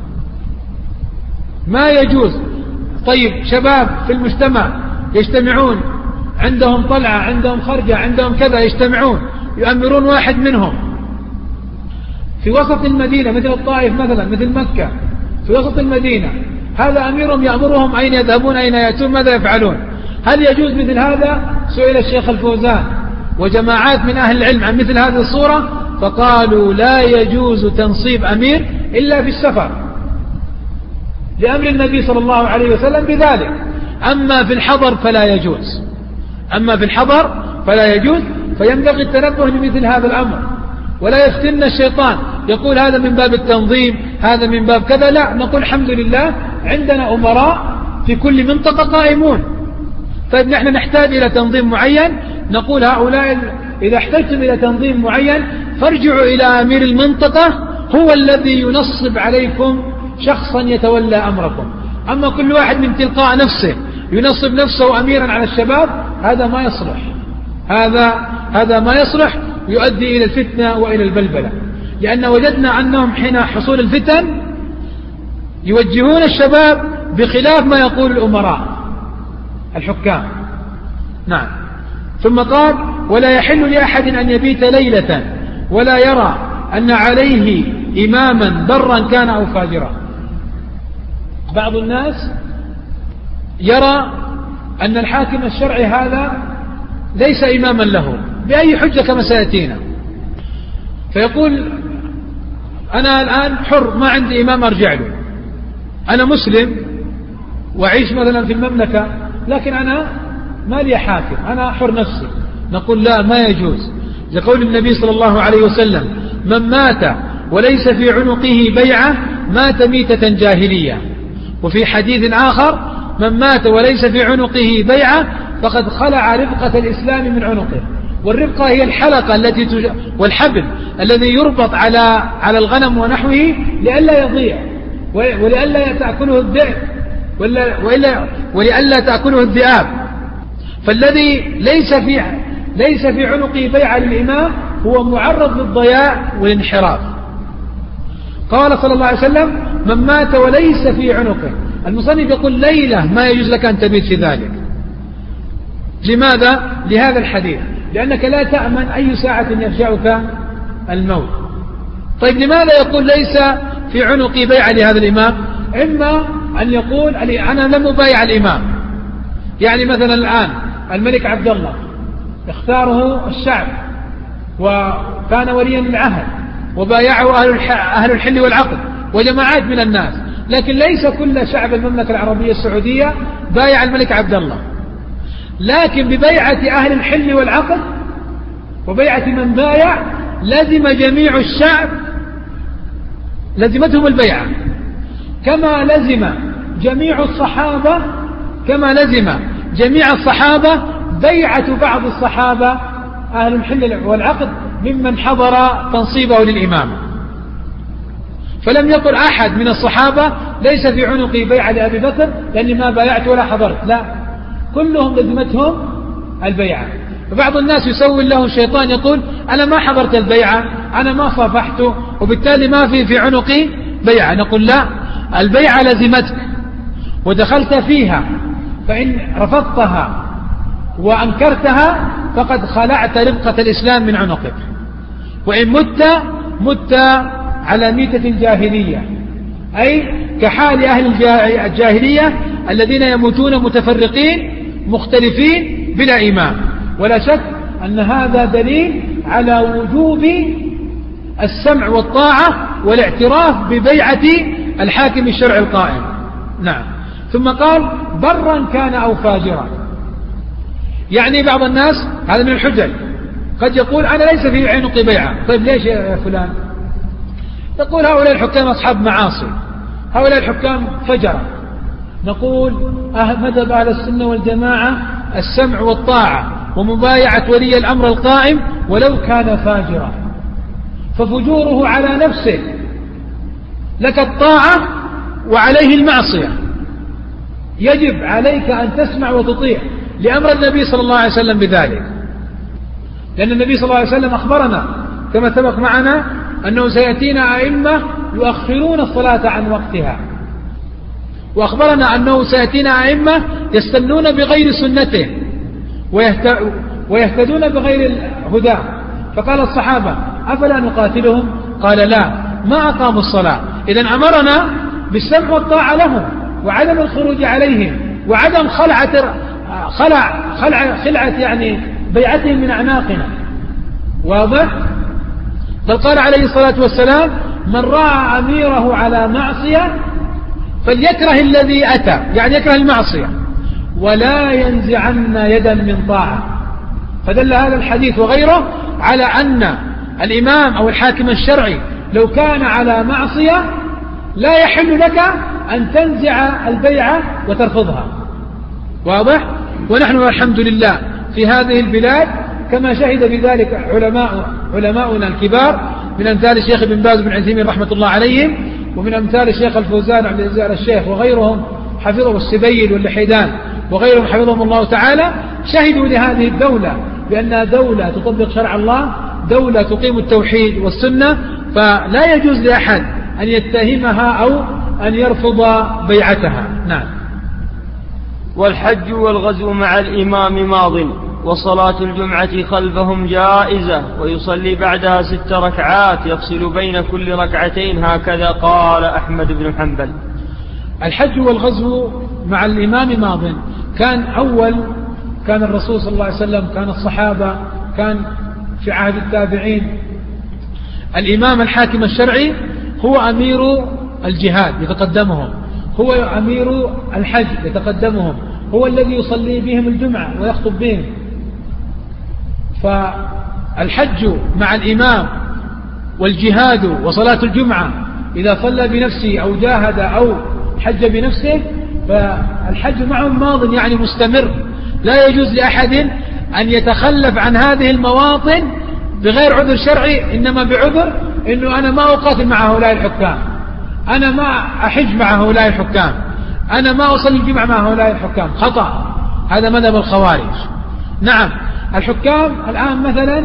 ما يجوز. طيب شباب في المجتمع يجتمعون، عندهم طلعة، عندهم خرجة، عندهم كذا، يجتمعون يؤمرون واحد منهم في وسط المدينة مثل الطائف مثلا، مثل مكة في وسط المدينة، هذا أميرهم يأمرهم أين يذهبون أين يأتون ماذا يفعلون. هل يجوز مثل هذا؟ سئل الشيخ الفوزان وجماعات من أهل العلم عن مثل هذه الصورة فقالوا لا يجوز تنصيب أمير إلا في السفر، لأمر النبي صلى الله عليه وسلم بذلك. أما في الحضر فلا يجوز، أما في الحضر فلا يجوز، فينبغي التنبه لمثل هذا الأمر، ولا يفتن الشيطان يقول هذا من باب التنظيم، هذا من باب كذا. لا، نقول الحمد لله عندنا أمراء في كل منطقة قائمون. طيب نحن نحتاج إلى تنظيم معين، نقول هؤلاء إذا احتجتم إلى تنظيم معين فارجعوا إلى أمير المنطقة، هو الذي ينصب عليكم شخصا يتولى أمركم. أما كل واحد من تلقاء نفسه ينصب نفسه أميرا على الشباب، هذا ما يصلح، هذا هذا ما يصلح، يؤدي إلى الفتنة وإلى البلبلة. لأن وجدنا أنهم حين حصول الفتن يوجهون الشباب بخلاف ما يقول الأمراء الحكام. نعم. ثم قال ولا يحل لأحد أن يبيت ليلة ولا يرى أن عليه إماما برا كان أو فاجرا. بعض الناس يرى أن الحاكم الشرعي هذا ليس إماما له بأي حجة كما سيأتينا، فيقول أنا الآن حر، ما عندي إمام أرجع له، أنا مسلم وأعيش مثلا في المملكة لكن أنا ما لي حاكم، أنا حر نفسي. نقول لا، ما يجوز، لقول النبي صلى الله عليه وسلم من مات وليس في عنقه بيعة مات ميتة جاهلية. وفي حديث آخر من مات وليس في عنقه بيعة فقد خلع ربقة الإسلام من عنقه. والربقة هي الحلقة التي تج... والحبل الذي يربط على على الغنم ونحوه لئلا يضيع ولئلا تأكله الذئب وإلا ولئلا تأكله الذئاب. فالذي ليس في ليس في عنقه بيعة للإمام هو معرض للضياع والانحراف. قال صلى الله عليه وسلم من مات وليس في عنقه. المصنف يقول ليلة ما يجوز لك أن تبيت في ذلك. لماذا؟ لهذا الحديث، لأنك لا تأمن أي ساعة يفجعك الموت. طيب لماذا يقول ليس في عنقي بيعة لهذا الإمام؟ إما أن يقول أنا لم أبايع الإمام، يعني مثلا الآن الملك عبد الله اختاره الشعب وكان وليا للعهد وبايعه أهل الحل والعقد وجماعات من الناس، لكن ليس كل شعب المملكة العربية السعودية بايع الملك عبد الله، لكن ببيعة أهل الحل والعقد وبيعة من بايع لزم جميع الشعب، لزمتهم البيعة كما لزم جميع الصحابة كما لزم جميع الصحابة بيعة بعض الصحابة أهل الحل والعقد ممن حضر تنصيبه للإمامة. فلم يقل أحد من الصحابة ليس في عنقي بيعة لأبي بكر لأني ما بايعت ولا حضرت، لا، كلهم لزمتهم البيعة. فبعض الناس يسوي له الشيطان يقول أنا ما حضرت البيعة، أنا ما صافحته وبالتالي ما في في عنقي بيعة. نقول لا، البيعة لزمتك ودخلت فيها، فإن رفضتها وأنكرتها فقد خلعت ربقة الإسلام من عنقك، وإن مت مت على ميتة جاهلية، أي كحال أهل الجاهلية الذين يموتون متفرقين مختلفين بلا إمام. ولا شك أن هذا دليل على وجوب السمع والطاعة والاعتراف ببيعة الحاكم الشرعي القائم. نعم. ثم قال برا كان أو فاجرا، يعني بعض الناس هذا من الحجج قد يقول أنا ليس في عنقي بيعة. طيب ليش يا فلان؟ يقول هؤلاء الحكام أصحاب معاصي، هؤلاء الحكام فجرة. نقول مذهب أهل السنة والجماعة السمع والطاعة ومبايعة ولي الأمر القائم ولو كان فاجرا، ففجوره على نفسه، لك الطاعة وعليه المعصية، يجب عليك أن تسمع وتطيع لأمر النبي صلى الله عليه وسلم بذلك، لأن النبي صلى الله عليه وسلم أخبرنا كما سبق معنا أنه سيأتينا أئمة يؤخرون الصلاة عن وقتها، وأخبرنا أنه سيأتينا أئمة يستنون بغير سنته ويهتدون بغير الهدى. فقال الصحابة أفلا نقاتلهم؟ قال لا، ما أقاموا الصلاة. إذن أمرنا بالسمع والطاعة لهم وعدم الخروج عليهم وعدم خلعة خلع خلع خلعة يعني بيعتهم من أعناقنا. واضح؟ بل قال عليه الصلاة والسلام من رأى أميره على معصية فليكره الذي أتى، يعني يكره المعصية، ولا ينزعن يدا من طاعة. فدل هذا الحديث وغيره على أن الإمام أو الحاكم الشرعي لو كان على معصية لا يحل لك أن تنزع البيعة وترفضها. واضح؟ ونحن الحمد لله في هذه البلاد كما شهد بذلك علماء علماؤنا الكبار من أمثال الشيخ ابن باز بن عثيمين رحمة الله عليهم، ومن أمثال الشيخ الفوزان عبد العزيز آل الشيخ وغيرهم حفظهم السبيل واللحيدان وغيرهم حفظهم الله تعالى، شهدوا لهذه الدولة بأنها دولة تطبق شرع الله، دولة تقيم التوحيد والسنة، فلا يجوز لأحد أن يتهمها أو أن يرفض بيعتها. نعم. والحج والغزو مع الإمام ماض، وصلاة الجمعة خلفهم جائزة، ويصلي بعدها ست ركعات يفصل بين كل ركعتين، هكذا قال أحمد بن حنبل. الحج والغزو مع الإمام ماض، كان أول كان الرسول صلى الله عليه وسلم، كان الصحابة، كان في عهد التابعين الإمام الحاكم الشرعي هو أمير الجهاد يتقدمهم، هو أمير الحج يتقدمهم، هو الذي يصلي بهم الجمعة ويخطب بهم. فالحج مع الإمام والجهاد وصلاة الجمعة إذا صلى بنفسه أو جاهد أو حج بنفسه فالحج معهم ماض يعني مستمر، لا يجوز لأحد أن يتخلف عن هذه المواطن بغير عذر شرعي، إنما بعذر إنه أنا ما أقاتل مع هؤلاء الحكام، أنا ما أحج مع هؤلاء الحكام، أنا ما أصلي الجمعة مع هؤلاء الحكام، خطأ، هذا مذهب الخوارج. نعم، الحكام الآن مثلا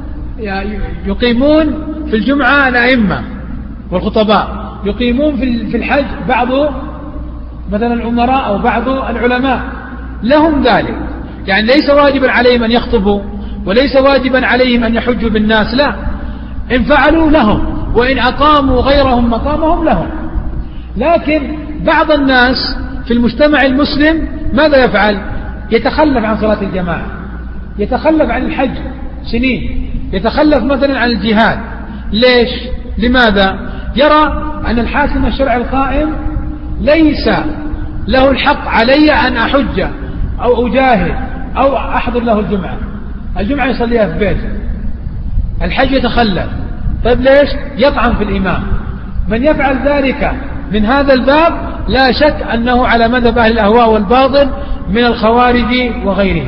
يقيمون في الجمعة الأئمة والخطباء، يقيمون في الحج بعض مثلا الأمراء أو بعض العلماء، لهم ذلك، يعني ليس واجبا عليهم أن يخطبوا وليس واجبا عليهم أن يحجوا بالناس، لا، إن فعلوا لهم، وإن أقاموا غيرهم مقامهم لهم. لكن بعض الناس في المجتمع المسلم ماذا يفعل؟ يتخلف عن صلاة الجماعة، يتخلف عن الحج سنين، يتخلف مثلا عن الجهاد. ليش؟ لماذا؟ يرى أن الحاكم الشرعي القائم ليس له الحق علي أن أحج أو أجاهد أو أحضر له الجمعة، الجمعة يصليها في بيته، الحج يتخلف. طيب ليش؟ يطعن في الإمام. من يفعل ذلك من هذا الباب لا شك أنه على مذهب أهل الأهواء والباطل من الخوارج وغيرهم.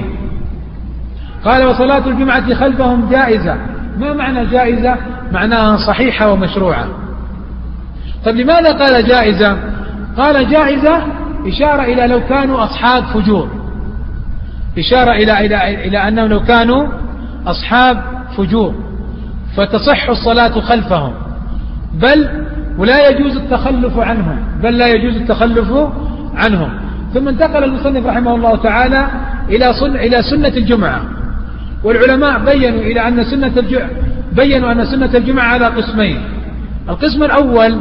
قال وصلاة الجمعة خلفهم جائزة. ما معنى جائزة؟ معناها صحيحة ومشروعة. طيب لماذا قال جائزة؟ قال جائزة إشارة إلى لو كانوا أصحاب فجور، إشارة إلى, إلى, إلى أنهم لو كانوا أصحاب فجور فتصح الصلاة خلفهم، بل ولا يجوز التخلف عنهم، بل لا يجوز التخلف عنهم. ثم انتقل المصنف رحمه الله تعالى إلى إلى سنة الجمعة، والعلماء بينوا إلى أن سنة الجمعة بينوا أن سنة الجمعة على قسمين. القسم الأول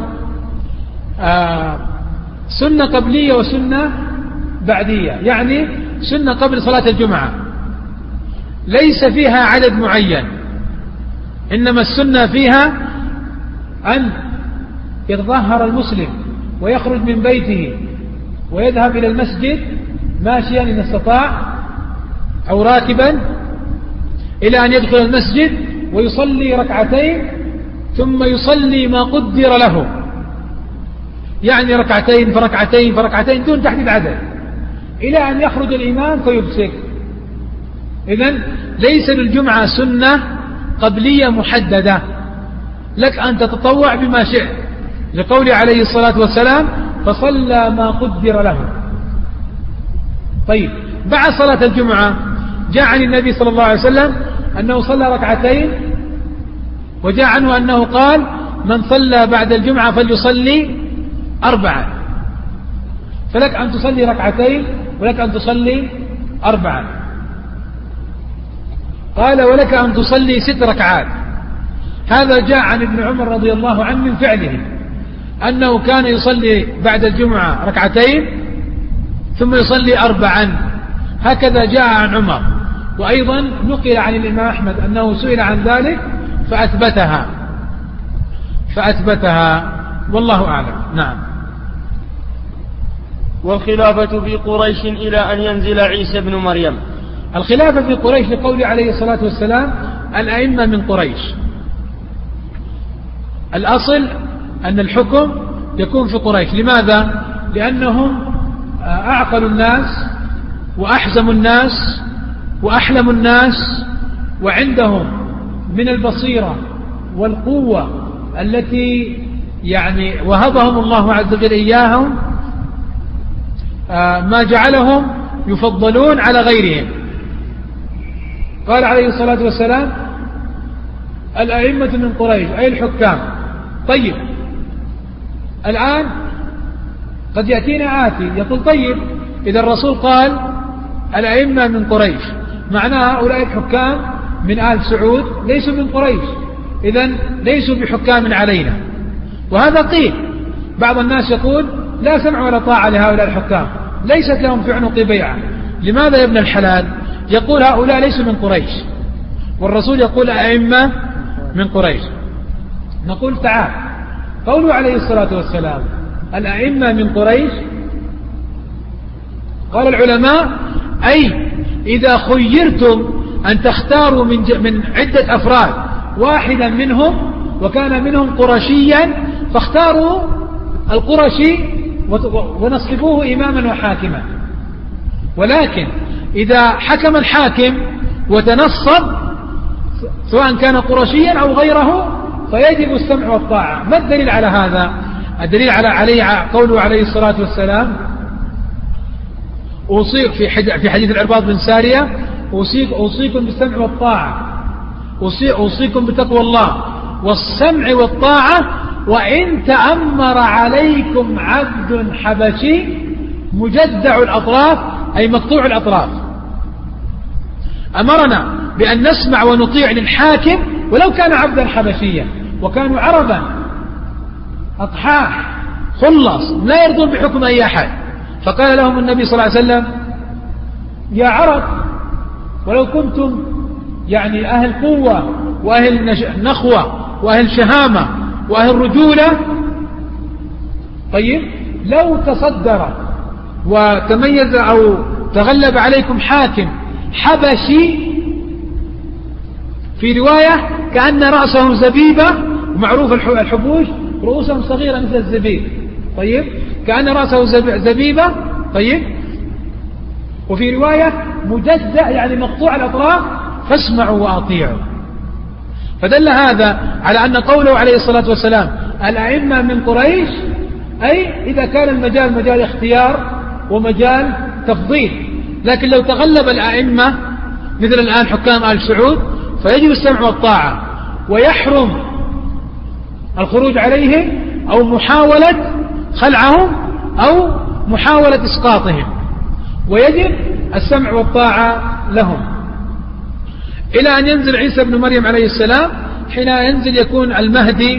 آه سنة قبلية وسنة بعدية، يعني سنة قبل صلاة الجمعة ليس فيها عدد معين، إنما السنة فيها أن يتطهر المسلم ويخرج من بيته ويذهب إلى المسجد ماشيا إن استطاع أو راكبا إلى أن يدخل المسجد ويصلي ركعتين ثم يصلي ما قدر له، يعني ركعتين فركعتين فركعتين دون تحديد عدد، إلى أن يخرج الإمام فيبصر. إذن ليس للجمعة سنة قبلية محددة، لك أن تتطوع بما شئت، لقول عليه الصلاة والسلام فصلى ما قدر له. طيب بعد صلاة الجمعة جاء عن النبي صلى الله عليه وسلم أنه صلى ركعتين، وجاء عنه أنه قال من صلى بعد الجمعة فليصلي أربعا، فلك أن تصلي ركعتين ولك أن تصلي أربعا. قال ولك أن تصلي ست ركعات. هذا جاء عن ابن عمر رضي الله عنه من فعله أنه كان يصلي بعد الجمعة ركعتين ثم يصلي أربعا، هكذا جاء عن عمر. وأيضا نقل عن الإمام أحمد أنه سئل عن ذلك فأثبتها فأثبتها والله أعلم. نعم. والخلافة في قريش إلى أن ينزل عيسى بن مريم. الخلافة في قريش لقوله عليه الصلاة والسلام الأئمة من قريش. الأصل أن الحكم يكون في قريش. لماذا؟ لأنهم أعقل الناس وأحزم الناس وأحلم الناس، وعندهم من البصيرة والقوة التي يعني وهبهم الله عز وجل إياهم ما جعلهم يفضلون على غيرهم. قال عليه الصلاة والسلام الأئمة من قريش أي الحكام. طيب الآن قد يأتينا آتي يقول طيب إذا الرسول قال الأئمة من قريش معناها هؤلاء الحكام من آل سعود ليسوا من قريش، إذن ليسوا بحكام علينا. وهذا قيل. بعض الناس يقول لا سمع ولا طاعة لهؤلاء الحكام، ليست لهم في عنق بيعة. لماذا يا ابن الحلال؟ يقول هؤلاء ليسوا من قريش والرسول يقول أئمة من قريش. نقول تعال، قوله عليه الصلاة والسلام الأئمة من قريش، قال العلماء أي إذا خيرتم أن تختاروا من, من عدة أفراد واحدا منهم وكان منهم قرشيا فاختاروا القرشي ونصبوه إماما وحاكما. ولكن إذا حكم الحاكم وتنصب سواء كان قرشيا أو غيره فيجب السمع والطاعة. ما الدليل على هذا؟ الدليل على عليه قوله عليه الصلاة والسلام أوصيك في في حديث العرباض بن سارية أوصيك أوصيكم بالسمع والطاعة، أوصيكم بتقوى الله والسمع والطاعة وإن تأمر عليكم عبد حبشي مجدع الأطراف أي مقطوع الأطراف. أمرنا بأن نسمع ونطيع للحاكم ولو كان عبدا حبشيا، وكانوا عربا أطحاح خلص لا يرضون بحكم أي أحد. فقال لهم النبي صلى الله عليه وسلم يا عرب ولو كنتم يعني أهل قوة وأهل نخوة وأهل شهامة وأهل رجولة، طيب لو تصدر وتميز أو تغلب عليكم حاكم حبشي، في رواية كأن رأسهم زبيبة، ومعروف الحبوش رؤوسهم صغيرة مثل الزبيب، طيب كأن رأسه زبيبة، طيب وفي رواية مجزأ يعني مقطوع الأطراف فاسمعوا وأطيعوا. فدل هذا على أن قوله عليه الصلاة والسلام الأئمة من قريش أي إذا كان المجال مجال اختيار ومجال تفضيل. لكن لو تغلب الأئمة مثل الآن حكام آل سعود فيجب السمع والطاعة، ويحرم الخروج عليهم أو محاولة خلعهم أو محاولة إسقاطهم، ويجب السمع والطاعة لهم إلى أن ينزل عيسى بن مريم عليه السلام. حين ينزل يكون المهدي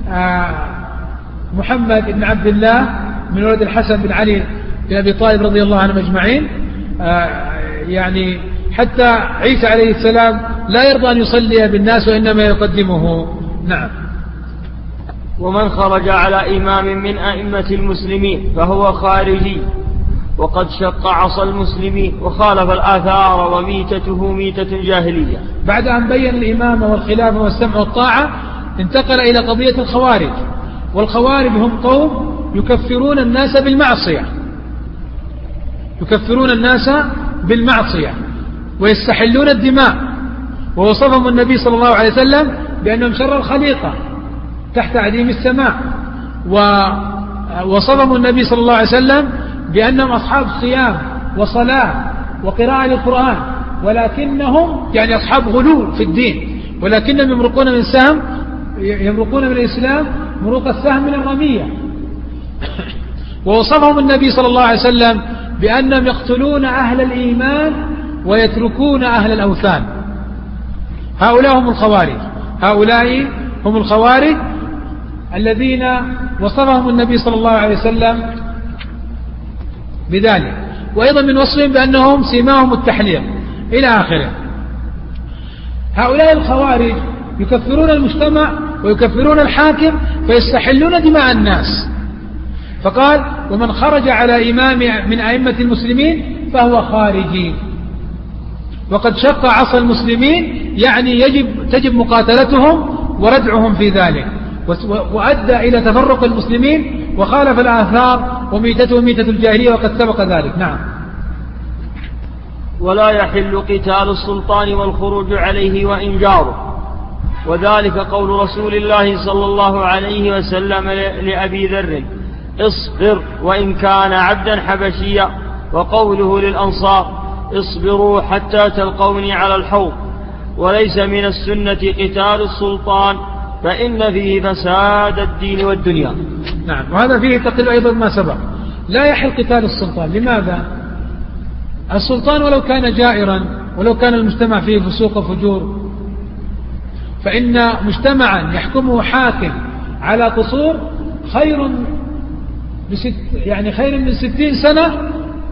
محمد بن عبد الله من ولد الحسن بن علي بن أبي طالب رضي الله عنهم أجمعين، يعني حتى عيسى عليه السلام لا يرضى أن يصلي بالناس وإنما يقدمه. نعم. ومن خرج على إمام من أئمة المسلمين فهو خارجي وقد شق عصا المسلمين وخالف الآثار وميتته ميتة جاهلية. بعد أن بين الإمامة والخلافة والسمع والطاعة انتقل إلى قضية الخوارج. والخوارج هم قوم يكفرون الناس بالمعصية يكفرون الناس بالمعصية ويستحلون الدماء، ووصفهم النبي صلى الله عليه وسلم بأنهم شر الخليقة تحت عديم السماء، ووصفهم النبي صلى الله عليه وسلم بأنهم أصحاب صيام وصلاة وقراءة للقرآن، ولكنهم يعني أصحاب غلو في الدين، ولكنهم يمرقون من سهم يمرقون من الإسلام مروق السهم من الرمية. ووصفهم النبي صلى الله عليه وسلم بأنهم يقتلون أهل الإيمان ويتركون أهل الأوثان. هؤلاء هم الخوارج هؤلاء هم الخوارج الذين وصفهم النبي صلى الله عليه وسلم بذلك، وأيضا من وصفهم بأنهم سيماهم التحليق إلى آخره. هؤلاء الخوارج يكفرون المجتمع ويكفرون الحاكم فيستحلون دماء الناس. فقال ومن خرج على إمام من أئمة المسلمين فهو خارجي. وقد شق عصا المسلمين يعني يجب تجب مقاتلتهم وردعهم في ذلك، وأدى إلى تفرق المسلمين وخالف الآثار وميتته ميتة الجاهلية وقد سبق ذلك. نعم. ولا يحل قتال السلطان والخروج عليه وإن جاره، وذلك قول رسول الله صلى الله عليه وسلم لأبي ذر اصبر وإن كان عبدا حبشيا، وقوله للأنصار اصبروا حتى تلقوني على الحوض. وليس من السنة قتال السلطان فإن فيه فساد الدين والدنيا. نعم. وهذا فيه تقل أيضا ما سبق. لا يحل قتال السلطان. لماذا؟ السلطان ولو كان جائرا ولو كان المجتمع فيه فسوق وفجور، فإن مجتمعا يحكمه حاكم على قصور خير بست يعني خير من ستين سنة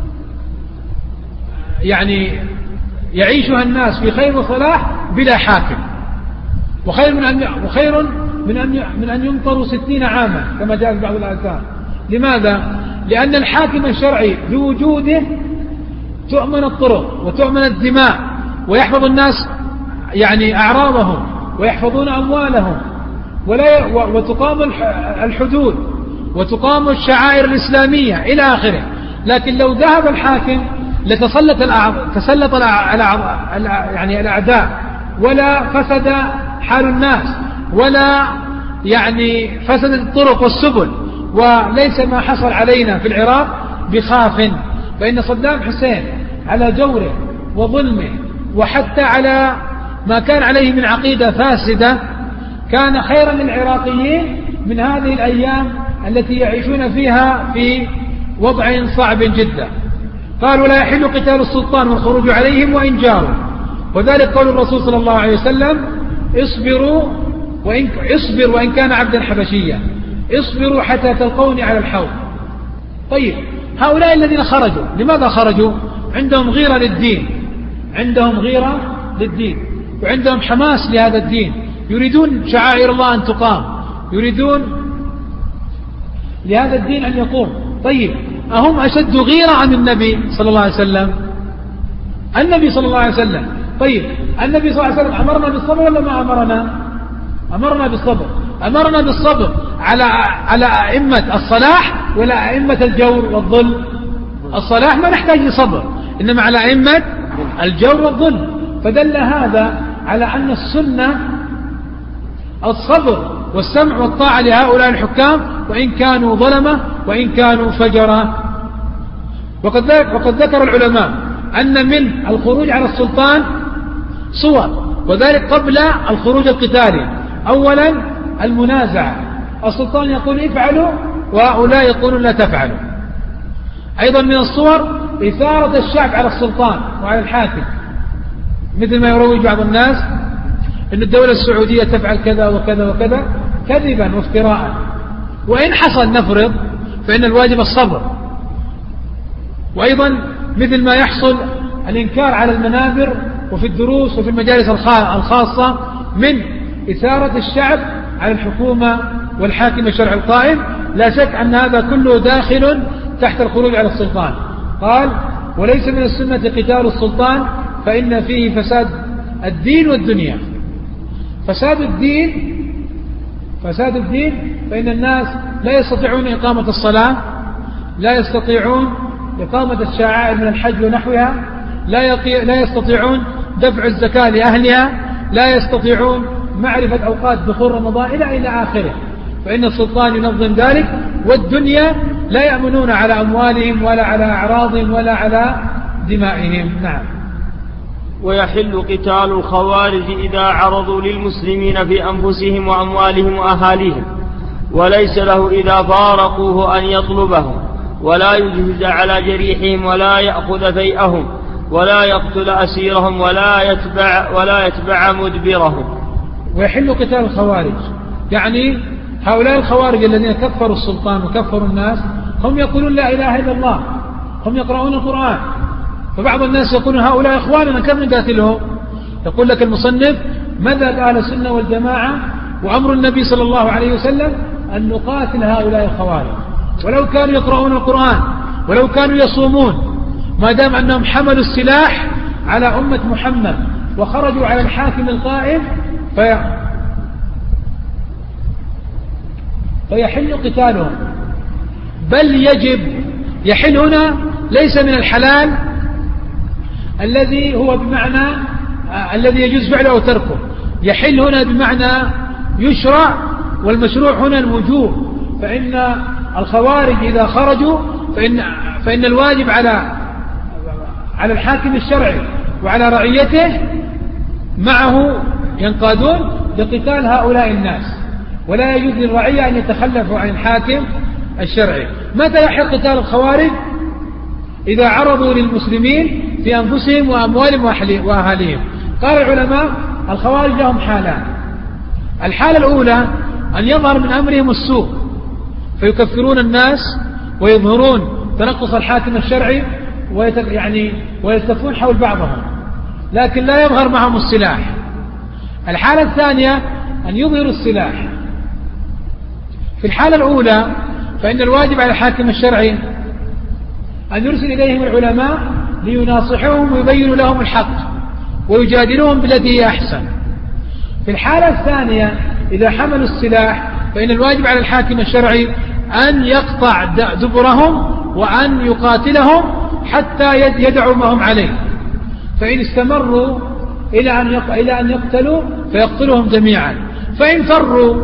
يعني يعيشها الناس في خير وصلاح بلا حاكم، وخير من أن وخير من أن من أن يمطروا ستين عاما كما جاء في بعض الآثار. لماذا؟ لأن الحاكم الشرعي بوجوده تؤمن الطرق وتؤمن الدماء ويحفظ الناس يعني أعراضهم ويحفظون أموالهم، ولا وتقام الحدود وتقام الشعائر الإسلامية إلى آخره. لكن لو ذهب الحاكم لتسلط تسلط يعني الأعداء، ولا فسد حال الناس، ولا يعني فسدت الطرق والسبل، وليس ما حصل علينا في العراق بخاف. فإن صدام حسين على جوره وظلمه وحتى على ما كان عليه من عقيدة فاسدة كان خيرا للعراقيين من هذه الأيام التي يعيشون فيها في وضع صعب جدا. قالوا لا يحل قتال السلطان والخروج عليهم وإن جاروا، وذلك قول الرسول صلى الله عليه وسلم اصبروا وإن, اصبر وإن كان عبدا حبشيا، اصبروا حتى تلقوني على الحوض. طيب هؤلاء الذين خرجوا لماذا خرجوا؟ عندهم غيرة للدين، عندهم غيرة للدين وعندهم حماس لهذا الدين، يريدون شعائر الله أن تقام، يريدون لهذا الدين أن يقوم. طيب أهم أشد غيرة عن النبي صلى الله عليه وسلم؟ النبي صلى الله عليه وسلم. طيب النبي صلى الله عليه وسلم أمرنا بالصبر ولا ما أمرنا؟ أمرنا بالصبر. أمرنا بالصبر على على أئمة الصلاح ولا أئمة الجور والظلم؟ الصلاح ما نحتاج لصبر، إنما على أئمة الجور والظلم. فدل هذا على أن السنة الصبر والسمع والطاعة لهؤلاء الحكام وإن كانوا ظلمة وإن كانوا فجرة. وقد وقد ذكر العلماء أن من الخروج على السلطان صور، وذلك قبل الخروج القتالي. أولا المنازعة، السلطان يقول افعلوا وهؤلاء يقولون لا تفعلوا. أيضا من الصور إثارة الشعب على السلطان وعلى الحاكم، مثل ما يروج بعض الناس أن الدولة السعودية تفعل كذا وكذا وكذا كذبا وافتراء، وإن حصل نفرض فإن الواجب الصبر. وأيضا مثل ما يحصل الإنكار على المنابر وفي الدروس وفي المجالس الخاصة من إثارة الشعب على الحكومة والحاكم الشرعي القائم. لا شك أن هذا كله داخل تحت الخروج على السلطان. قال وليس من السنة قتال السلطان فإن فيه فساد الدين والدنيا. فساد الدين فساد الدين فإن الناس لا يستطيعون إقامة الصلاة، لا يستطيعون إقامة الشعائر من الحج ونحوها، لا, يقي... لا يستطيعون دفع الزكاة لأهلها، لا يستطيعون معرفة أوقات دخول رمضان إلى إلى آخره. فإن السلطان ينظم ذلك، والدنيا لا يأمنون على أموالهم ولا على أعراضهم ولا على دمائهم. نعم. ويحل قتال الخوارج إذا عرضوا للمسلمين في أنفسهم وأموالهم وأهاليهم، وليس له إذا فارقوه أن يطلبهم، ولا يجهز على جريحهم، ولا يأخذ فيئهم، ولا يقتل أسيرهم، ولا يتبع, ولا يتبع مدبرهم. ويحل قتال الخوارج يعني هؤلاء الخوارج الذين كفروا السلطان وكفروا الناس، هم يقولون لا إله إلا الله، هم يقرؤون القرآن. فبعض الناس يقولون هؤلاء إخواننا كم نقاتلهم؟ يقول لك المصنف مذهب أهل السنة والجماعة وأمر النبي صلى الله عليه وسلم أن نقاتل هؤلاء الخوارج. ولو كانوا يقرؤون القرآن، ولو كانوا يصومون، ما دام أنهم حملوا السلاح على أمة محمد وخرجوا على الحاكم القائم في فيحل قتالهم. بل يجب، يحل هنا ليس من الحلال الذي هو بمعنى آه الذي يجوز فعله أو تركه، يحل هنا بمعنى يشرع، والمشروع هنا الوجوب. فإن الخوارج إذا خرجوا فإن, فإن الواجب على على الحاكم الشرعي وعلى رعيته معه ينقادون لقتال هؤلاء الناس، ولا يجوز للرعية أن يتخلفوا عن الحاكم الشرعي. متى يحل قتال الخوارج؟ إذا عرضوا للمسلمين في أنفسهم وأموالهم وأهاليهم. قال العلماء الخوارج لهم حالان. الحالة الأولى أن يظهر من أمرهم السوء فيكفرون الناس ويظهرون تنقص الحاكم الشرعي يعني ويلتفون حول بعضهم، لكن لا يظهر معهم السلاح. الحالة الثانية أن يظهروا السلاح. في الحالة الأولى فإن الواجب على الحاكم الشرعي أن يرسل إليهم العلماء ليناصحوهم ويبينوا لهم الحق ويجادلوهم بالتي هي أحسن. في الحالة الثانية إذا حملوا السلاح فإن الواجب على الحاكم الشرعي أن يقطع دبرهم وأن يقاتلهم حتى يدعوا ما هم عليه، فإن استمروا إلى أن إلى أن يقتلوا فيقتلهم جميعا. فإن فروا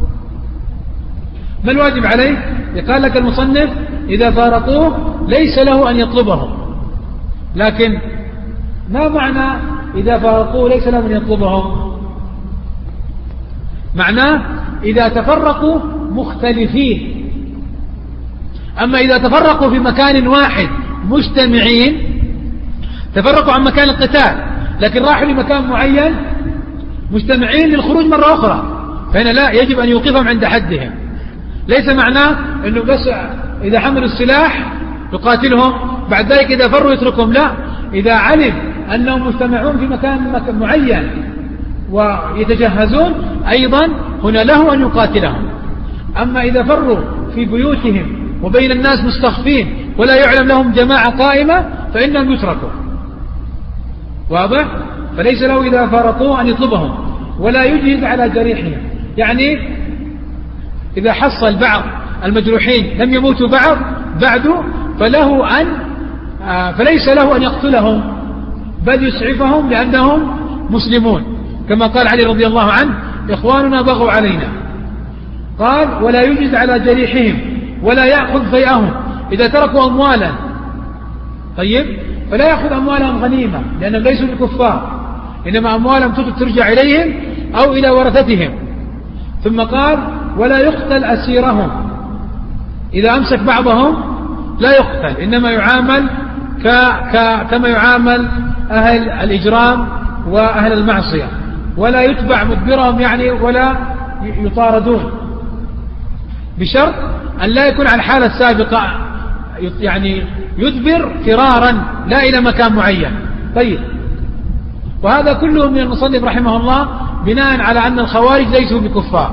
ما الواجب عليه؟ يقال لك المصنف إذا فارقوه ليس له أن يطلبهم. لكن ما معنى إذا فارقوه ليس له أن يطلبهم؟ معناه إذا تفرقوا مختلفين. أما إذا تفرقوا في مكان واحد مجتمعين، تفرقوا عن مكان القتال لكن راحوا لمكان معين مجتمعين للخروج مرة أخرى، فهنا لا، يجب أن يوقفهم عند حدهم. ليس معناه أنه بس إذا حملوا السلاح يقاتلهم بعد ذلك إذا فروا يتركهم، لا، إذا علم أنهم مجتمعون في مكان معين ويتجهزون أيضا هنا له أن يقاتلهم. أما إذا فروا في بيوتهم وبين الناس مستخفين ولا يعلم لهم جماعة قائمة فإنهم يتركوا. واضح؟ فليس له إذا فارقوه أن يطلبهم ولا يجهز على جريحهم. يعني إذا حصل بعض المجروحين لم يموتوا بعض بعده فله أن فليس له أن يقتلهم بل يسعفهم لأنهم مسلمون، كما قال علي رضي الله عنه إخواننا بغوا علينا. قال ولا يجهز على جريحهم ولا يأخذ فيئهم. إذا تركوا أموالا طيب فلا يأخذ أموالهم غنيمة لأنهم ليسوا بالكفار، إنما أموالهم ترجع إليهم أو إلى ورثتهم. ثم قال ولا يقتل أسيرهم. إذا أمسك بعضهم لا يقتل، إنما يعامل ك... ك... كما يعامل أهل الإجرام وأهل المعصية، ولا يتبع مدبرهم يعني ولا يطاردون، بشرط أن لا يكون على الحالة السابقة يعني يدبر فرارا لا إلى مكان معين. طيب، وهذا كله من المصنف رحمه الله بناء على أن الخوارج ليسوا بكفار،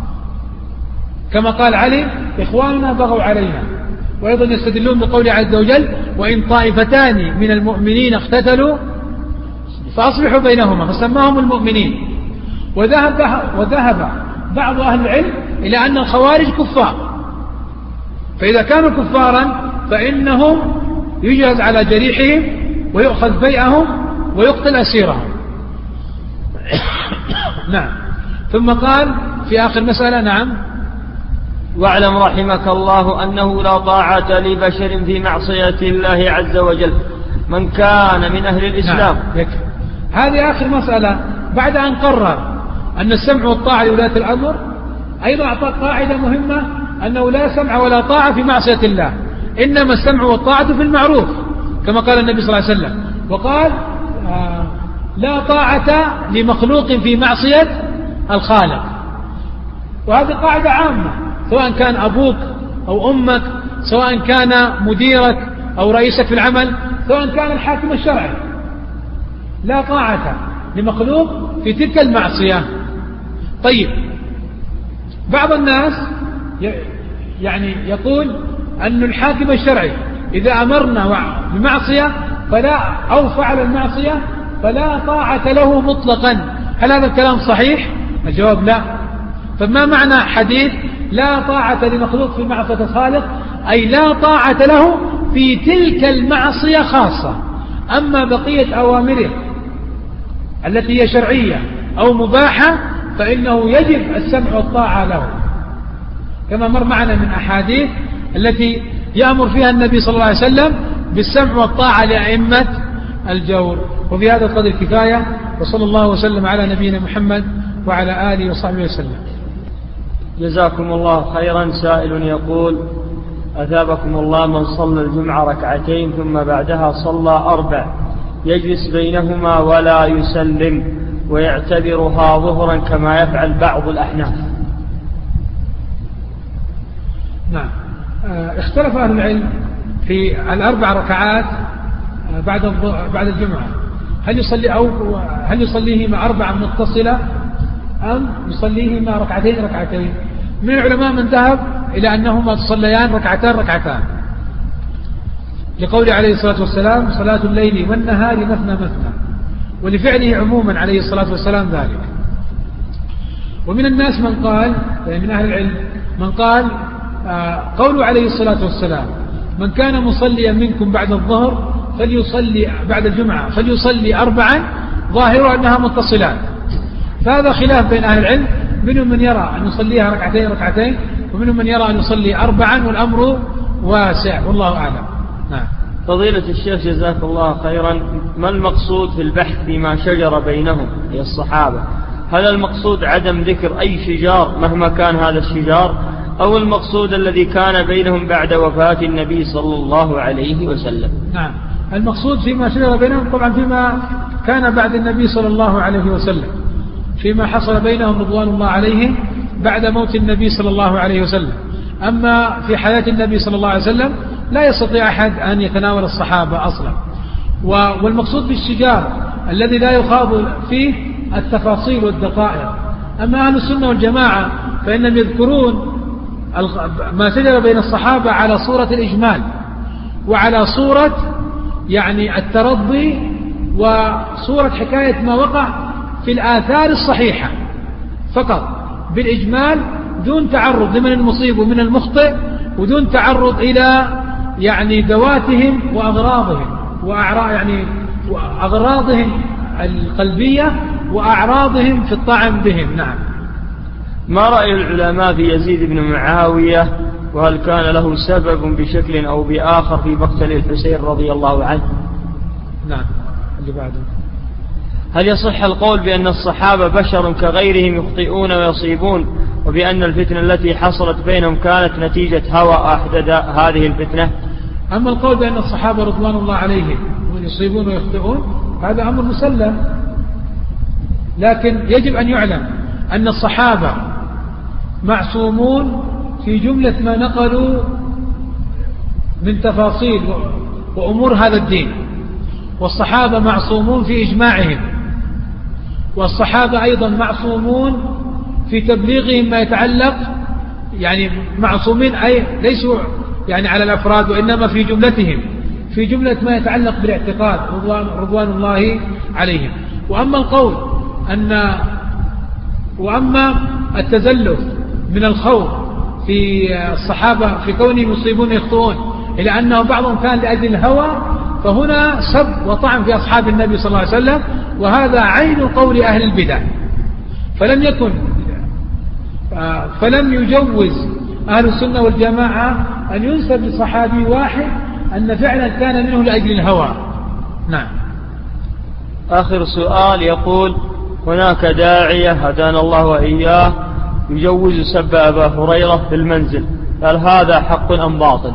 كما قال علي إخواننا بغوا علينا. وأيضا يستدلون بقوله عز وجل وإن طائفتان من المؤمنين اقتتلوا فأصلحوا بينهما، فسماهم المؤمنين. وذهب, وذهب بعض أهل العلم إلى أن الخوارج كفار، فإذا كانوا كفارا فإنهم يجهز على جريحهم ويؤخذ بيئهم ويقتل أسيرهم. نعم. ثم قال في آخر مسألة نعم واعلم رحمك الله أنه لا طاعة لبشر في معصية الله عز وجل من كان من أهل الإسلام. نعم. هذه آخر مسألة بعد أن قرر أن السمع والطاعة لولاة الأمر، أيضا أعطى قاعدة مهمة أنه لا سمع ولا طاعة في معصية الله، إنما السمع والطاعة في المعروف كما قال النبي صلى الله عليه وسلم. وقال آه لا طاعة لمخلوق في معصية الخالق. وهذه قاعدة عامة سواء كان أبوك أو أمك، سواء كان مديرك أو رئيسك في العمل، سواء كان الحاكم الشرعي، لا طاعة لمخلوق في تلك المعصية. طيب، بعض الناس يعني يقول أن الحاكم الشرعي إذا أمرنا بمعصية فلا أو فعل المعصية فلا طاعة له مطلقا. هل هذا الكلام صحيح؟ الجواب لا. فما معنى حديث لا طاعة لمخلوق في معصية الخالق؟ أي لا طاعة له في تلك المعصية خاصة، أما بقية أوامره التي هي شرعية أو مباحة فإنه يجب السمع والطاعة له، كما مر معنا من أحاديث التي يأمر فيها النبي صلى الله عليه وسلم بالسمع والطاعة لأئمة الجور. وفي هذا القدر كفاية، وصلى الله وسلم على نبينا محمد وعلى آله وصحبه وسلم. جزاكم الله خيرا. سائل يقول: أثابكم الله، من صلى الجمعة ركعتين ثم بعدها صلى أربع يجلس بينهما ولا يسلم ويعتبرها ظهرا كما يفعل بعض الأحناف. نعم. اختلف أهل العلم في الأربع ركعات بعد بعد الجمعة، هل يصلي أو هل يصليهما أربعة متصلة أم يصليهما ركعتين ركعتين. من العلماء من ذهب إلى أنهما تصليان ركعتان ركعتان، لقول عليه الصلاة والسلام: صلاة الليل والنهار مثنى مثنى، ولفعله عموما عليه الصلاة والسلام ذلك. ومن الناس من قال، يعني من أهل العلم من قال قوله عليه الصلاة والسلام: من كان مصليا منكم بعد الظهر فليصلي بعد الجمعة فليصلي أربعا، ظاهر أنها متصلات. فهذا خلاف بين أهل العلم، منهم من يرى أن يصليها ركعتين ركعتين، ومنهم من يرى أن يصلي أربعا، والأمر واسع والله أعلم. نعم. فضيلة الشيخ جزاك الله خيرا، ما المقصود في البحث فيما شجر بينهم هي الصحابة؟ هل المقصود عدم ذكر أي شجار مهما كان هذا الشجار، أو المقصود الذي كان بينهم بعد وفاة النبي صلى الله عليه وسلم؟ نعم، المقصود فيما شجر بينهم طبعا فيما كان بعد النبي صلى الله عليه وسلم، فيما حصل بينهم رضوان الله عليهم بعد موت النبي صلى الله عليه وسلم. أما في حياة النبي صلى الله عليه وسلم لا يستطيع أحد أن يتناول الصحابة أصلا. والمقصود بالشجار الذي لا يخاض فيه التفاصيل والدقائق. أما أهل السنة والجماعة فإنهم يذكرون ما شجر بين الصحابة على صورة الإجمال، وعلى صورة يعني الترضي، وصورة حكاية ما وقع في الآثار الصحيحة فقط بالإجمال، دون تعرض لمن المصيب ومن المخطئ، ودون تعرض إلى يعني ذواتهم وأغراضهم وأعراض يعني وأغراضهم القلبية وأعراضهم في الطعن بهم. نعم. ما رأي العلماء في يزيد بن معاوية، وهل كان له سبب بشكل أو بآخر في مقتل الحسين رضي الله عنه؟ نعم. اللي بعده: هل يصح القول بأن الصحابة بشر كغيرهم يخطئون ويصيبون، وبأن الفتنة التي حصلت بينهم كانت نتيجة هوى أحدث هذه الفتنة؟ أما القول بأن الصحابة رضوان الله عليهم يصيبون ويخطئون هذا أمر مسلم، لكن يجب أن يعلم أن الصحابة معصومون في جملة ما نقلوا من تفاصيل وأمور هذا الدين، والصحابة معصومون في إجماعهم، والصحابة أيضا معصومون في تبليغهم ما يتعلق، يعني معصومين أي ليسوا يعني على الأفراد، وإنما في جملتهم في جملة ما يتعلق بالاعتقاد رضوان, رضوان الله عليهم. وأما القول أن وأما التزلف من الخوف في الصحابة في كونهم يصيبون يخطئون إلى أنه بعضهم كان لأجل الهوى، فهنا سب وطعن في أصحاب النبي صلى الله عليه وسلم، وهذا عين قول أهل البدع. فلم يكن فلم يجوز أهل السنة والجماعة أن ينسب لصحابي واحد أن فعلا كان منه لأجل الهوى. نعم. آخر سؤال يقول: هناك داعية هدانا الله وإياه يجوز سب أبا هريرة في المنزل، هل هذا حق أم باطل؟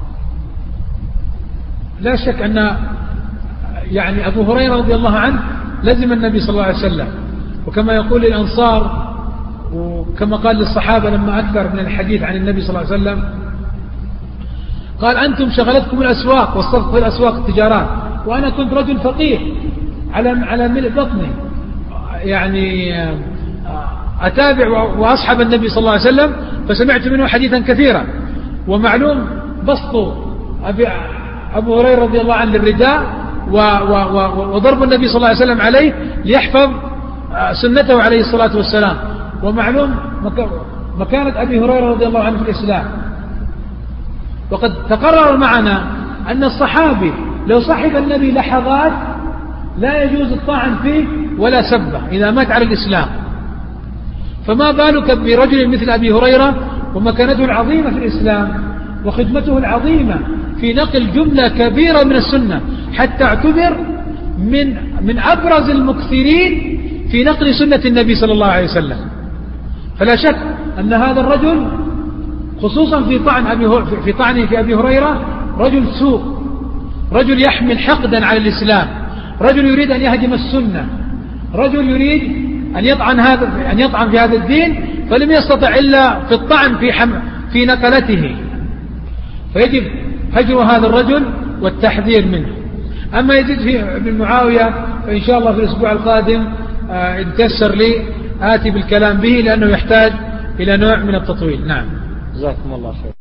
لا شك أن يعني أبو هريرة رضي الله عنه لزم النبي صلى الله عليه وسلم، وكما يقول الأنصار وكما قال للصحابة لما أكثر من الحديث عن النبي صلى الله عليه وسلم، قال: أنتم شغلتكم الأسواق والصرف في الأسواق التجارات، وأنا كنت رجل فقير على على ملء بطني، يعني أتابع وأصحب النبي صلى الله عليه وسلم، فسمعت منه حديثا كثيرا، ومعلوم بسط أبي أبو هريرة رضي الله عنه للرداء وضرب النبي صلى الله عليه وسلم عليه ليحفظ سنته عليه الصلاة والسلام، ومعلوم مكانة أبي هريرة رضي الله عنه في الإسلام. وقد تقرر معنا أن الصحابي لو صحب النبي لحظات لا يجوز الطعن فيه ولا سبه إذا مات على الإسلام، فما بالك برجل مثل أبي هريرة ومكانته العظيمة في الإسلام وخدمته العظيمة في نقل جملة كبيرة من السنة، حتى اعتبر من من أبرز المكثرين في نقل سنة النبي صلى الله عليه وسلم. فلا شك أن هذا الرجل خصوصا في طعن أبي في طعنه في أبي هريرة رجل سوء، رجل يحمل حقدا على الإسلام، رجل يريد أن يهدم السنة، رجل يريد أن يطعن هذا أن يطعن في هذا الدين، فلم يستطع إلا في الطعن في حم في نقلته، فيجب هجر هذا الرجل والتحذير منه. أما يزيد في ابن معاوية فإن شاء الله في الأسبوع القادم إن تيسر لي آتي بالكلام به، لأنه يحتاج إلى نوع من التطويل. نعم، جزاكم الله خير.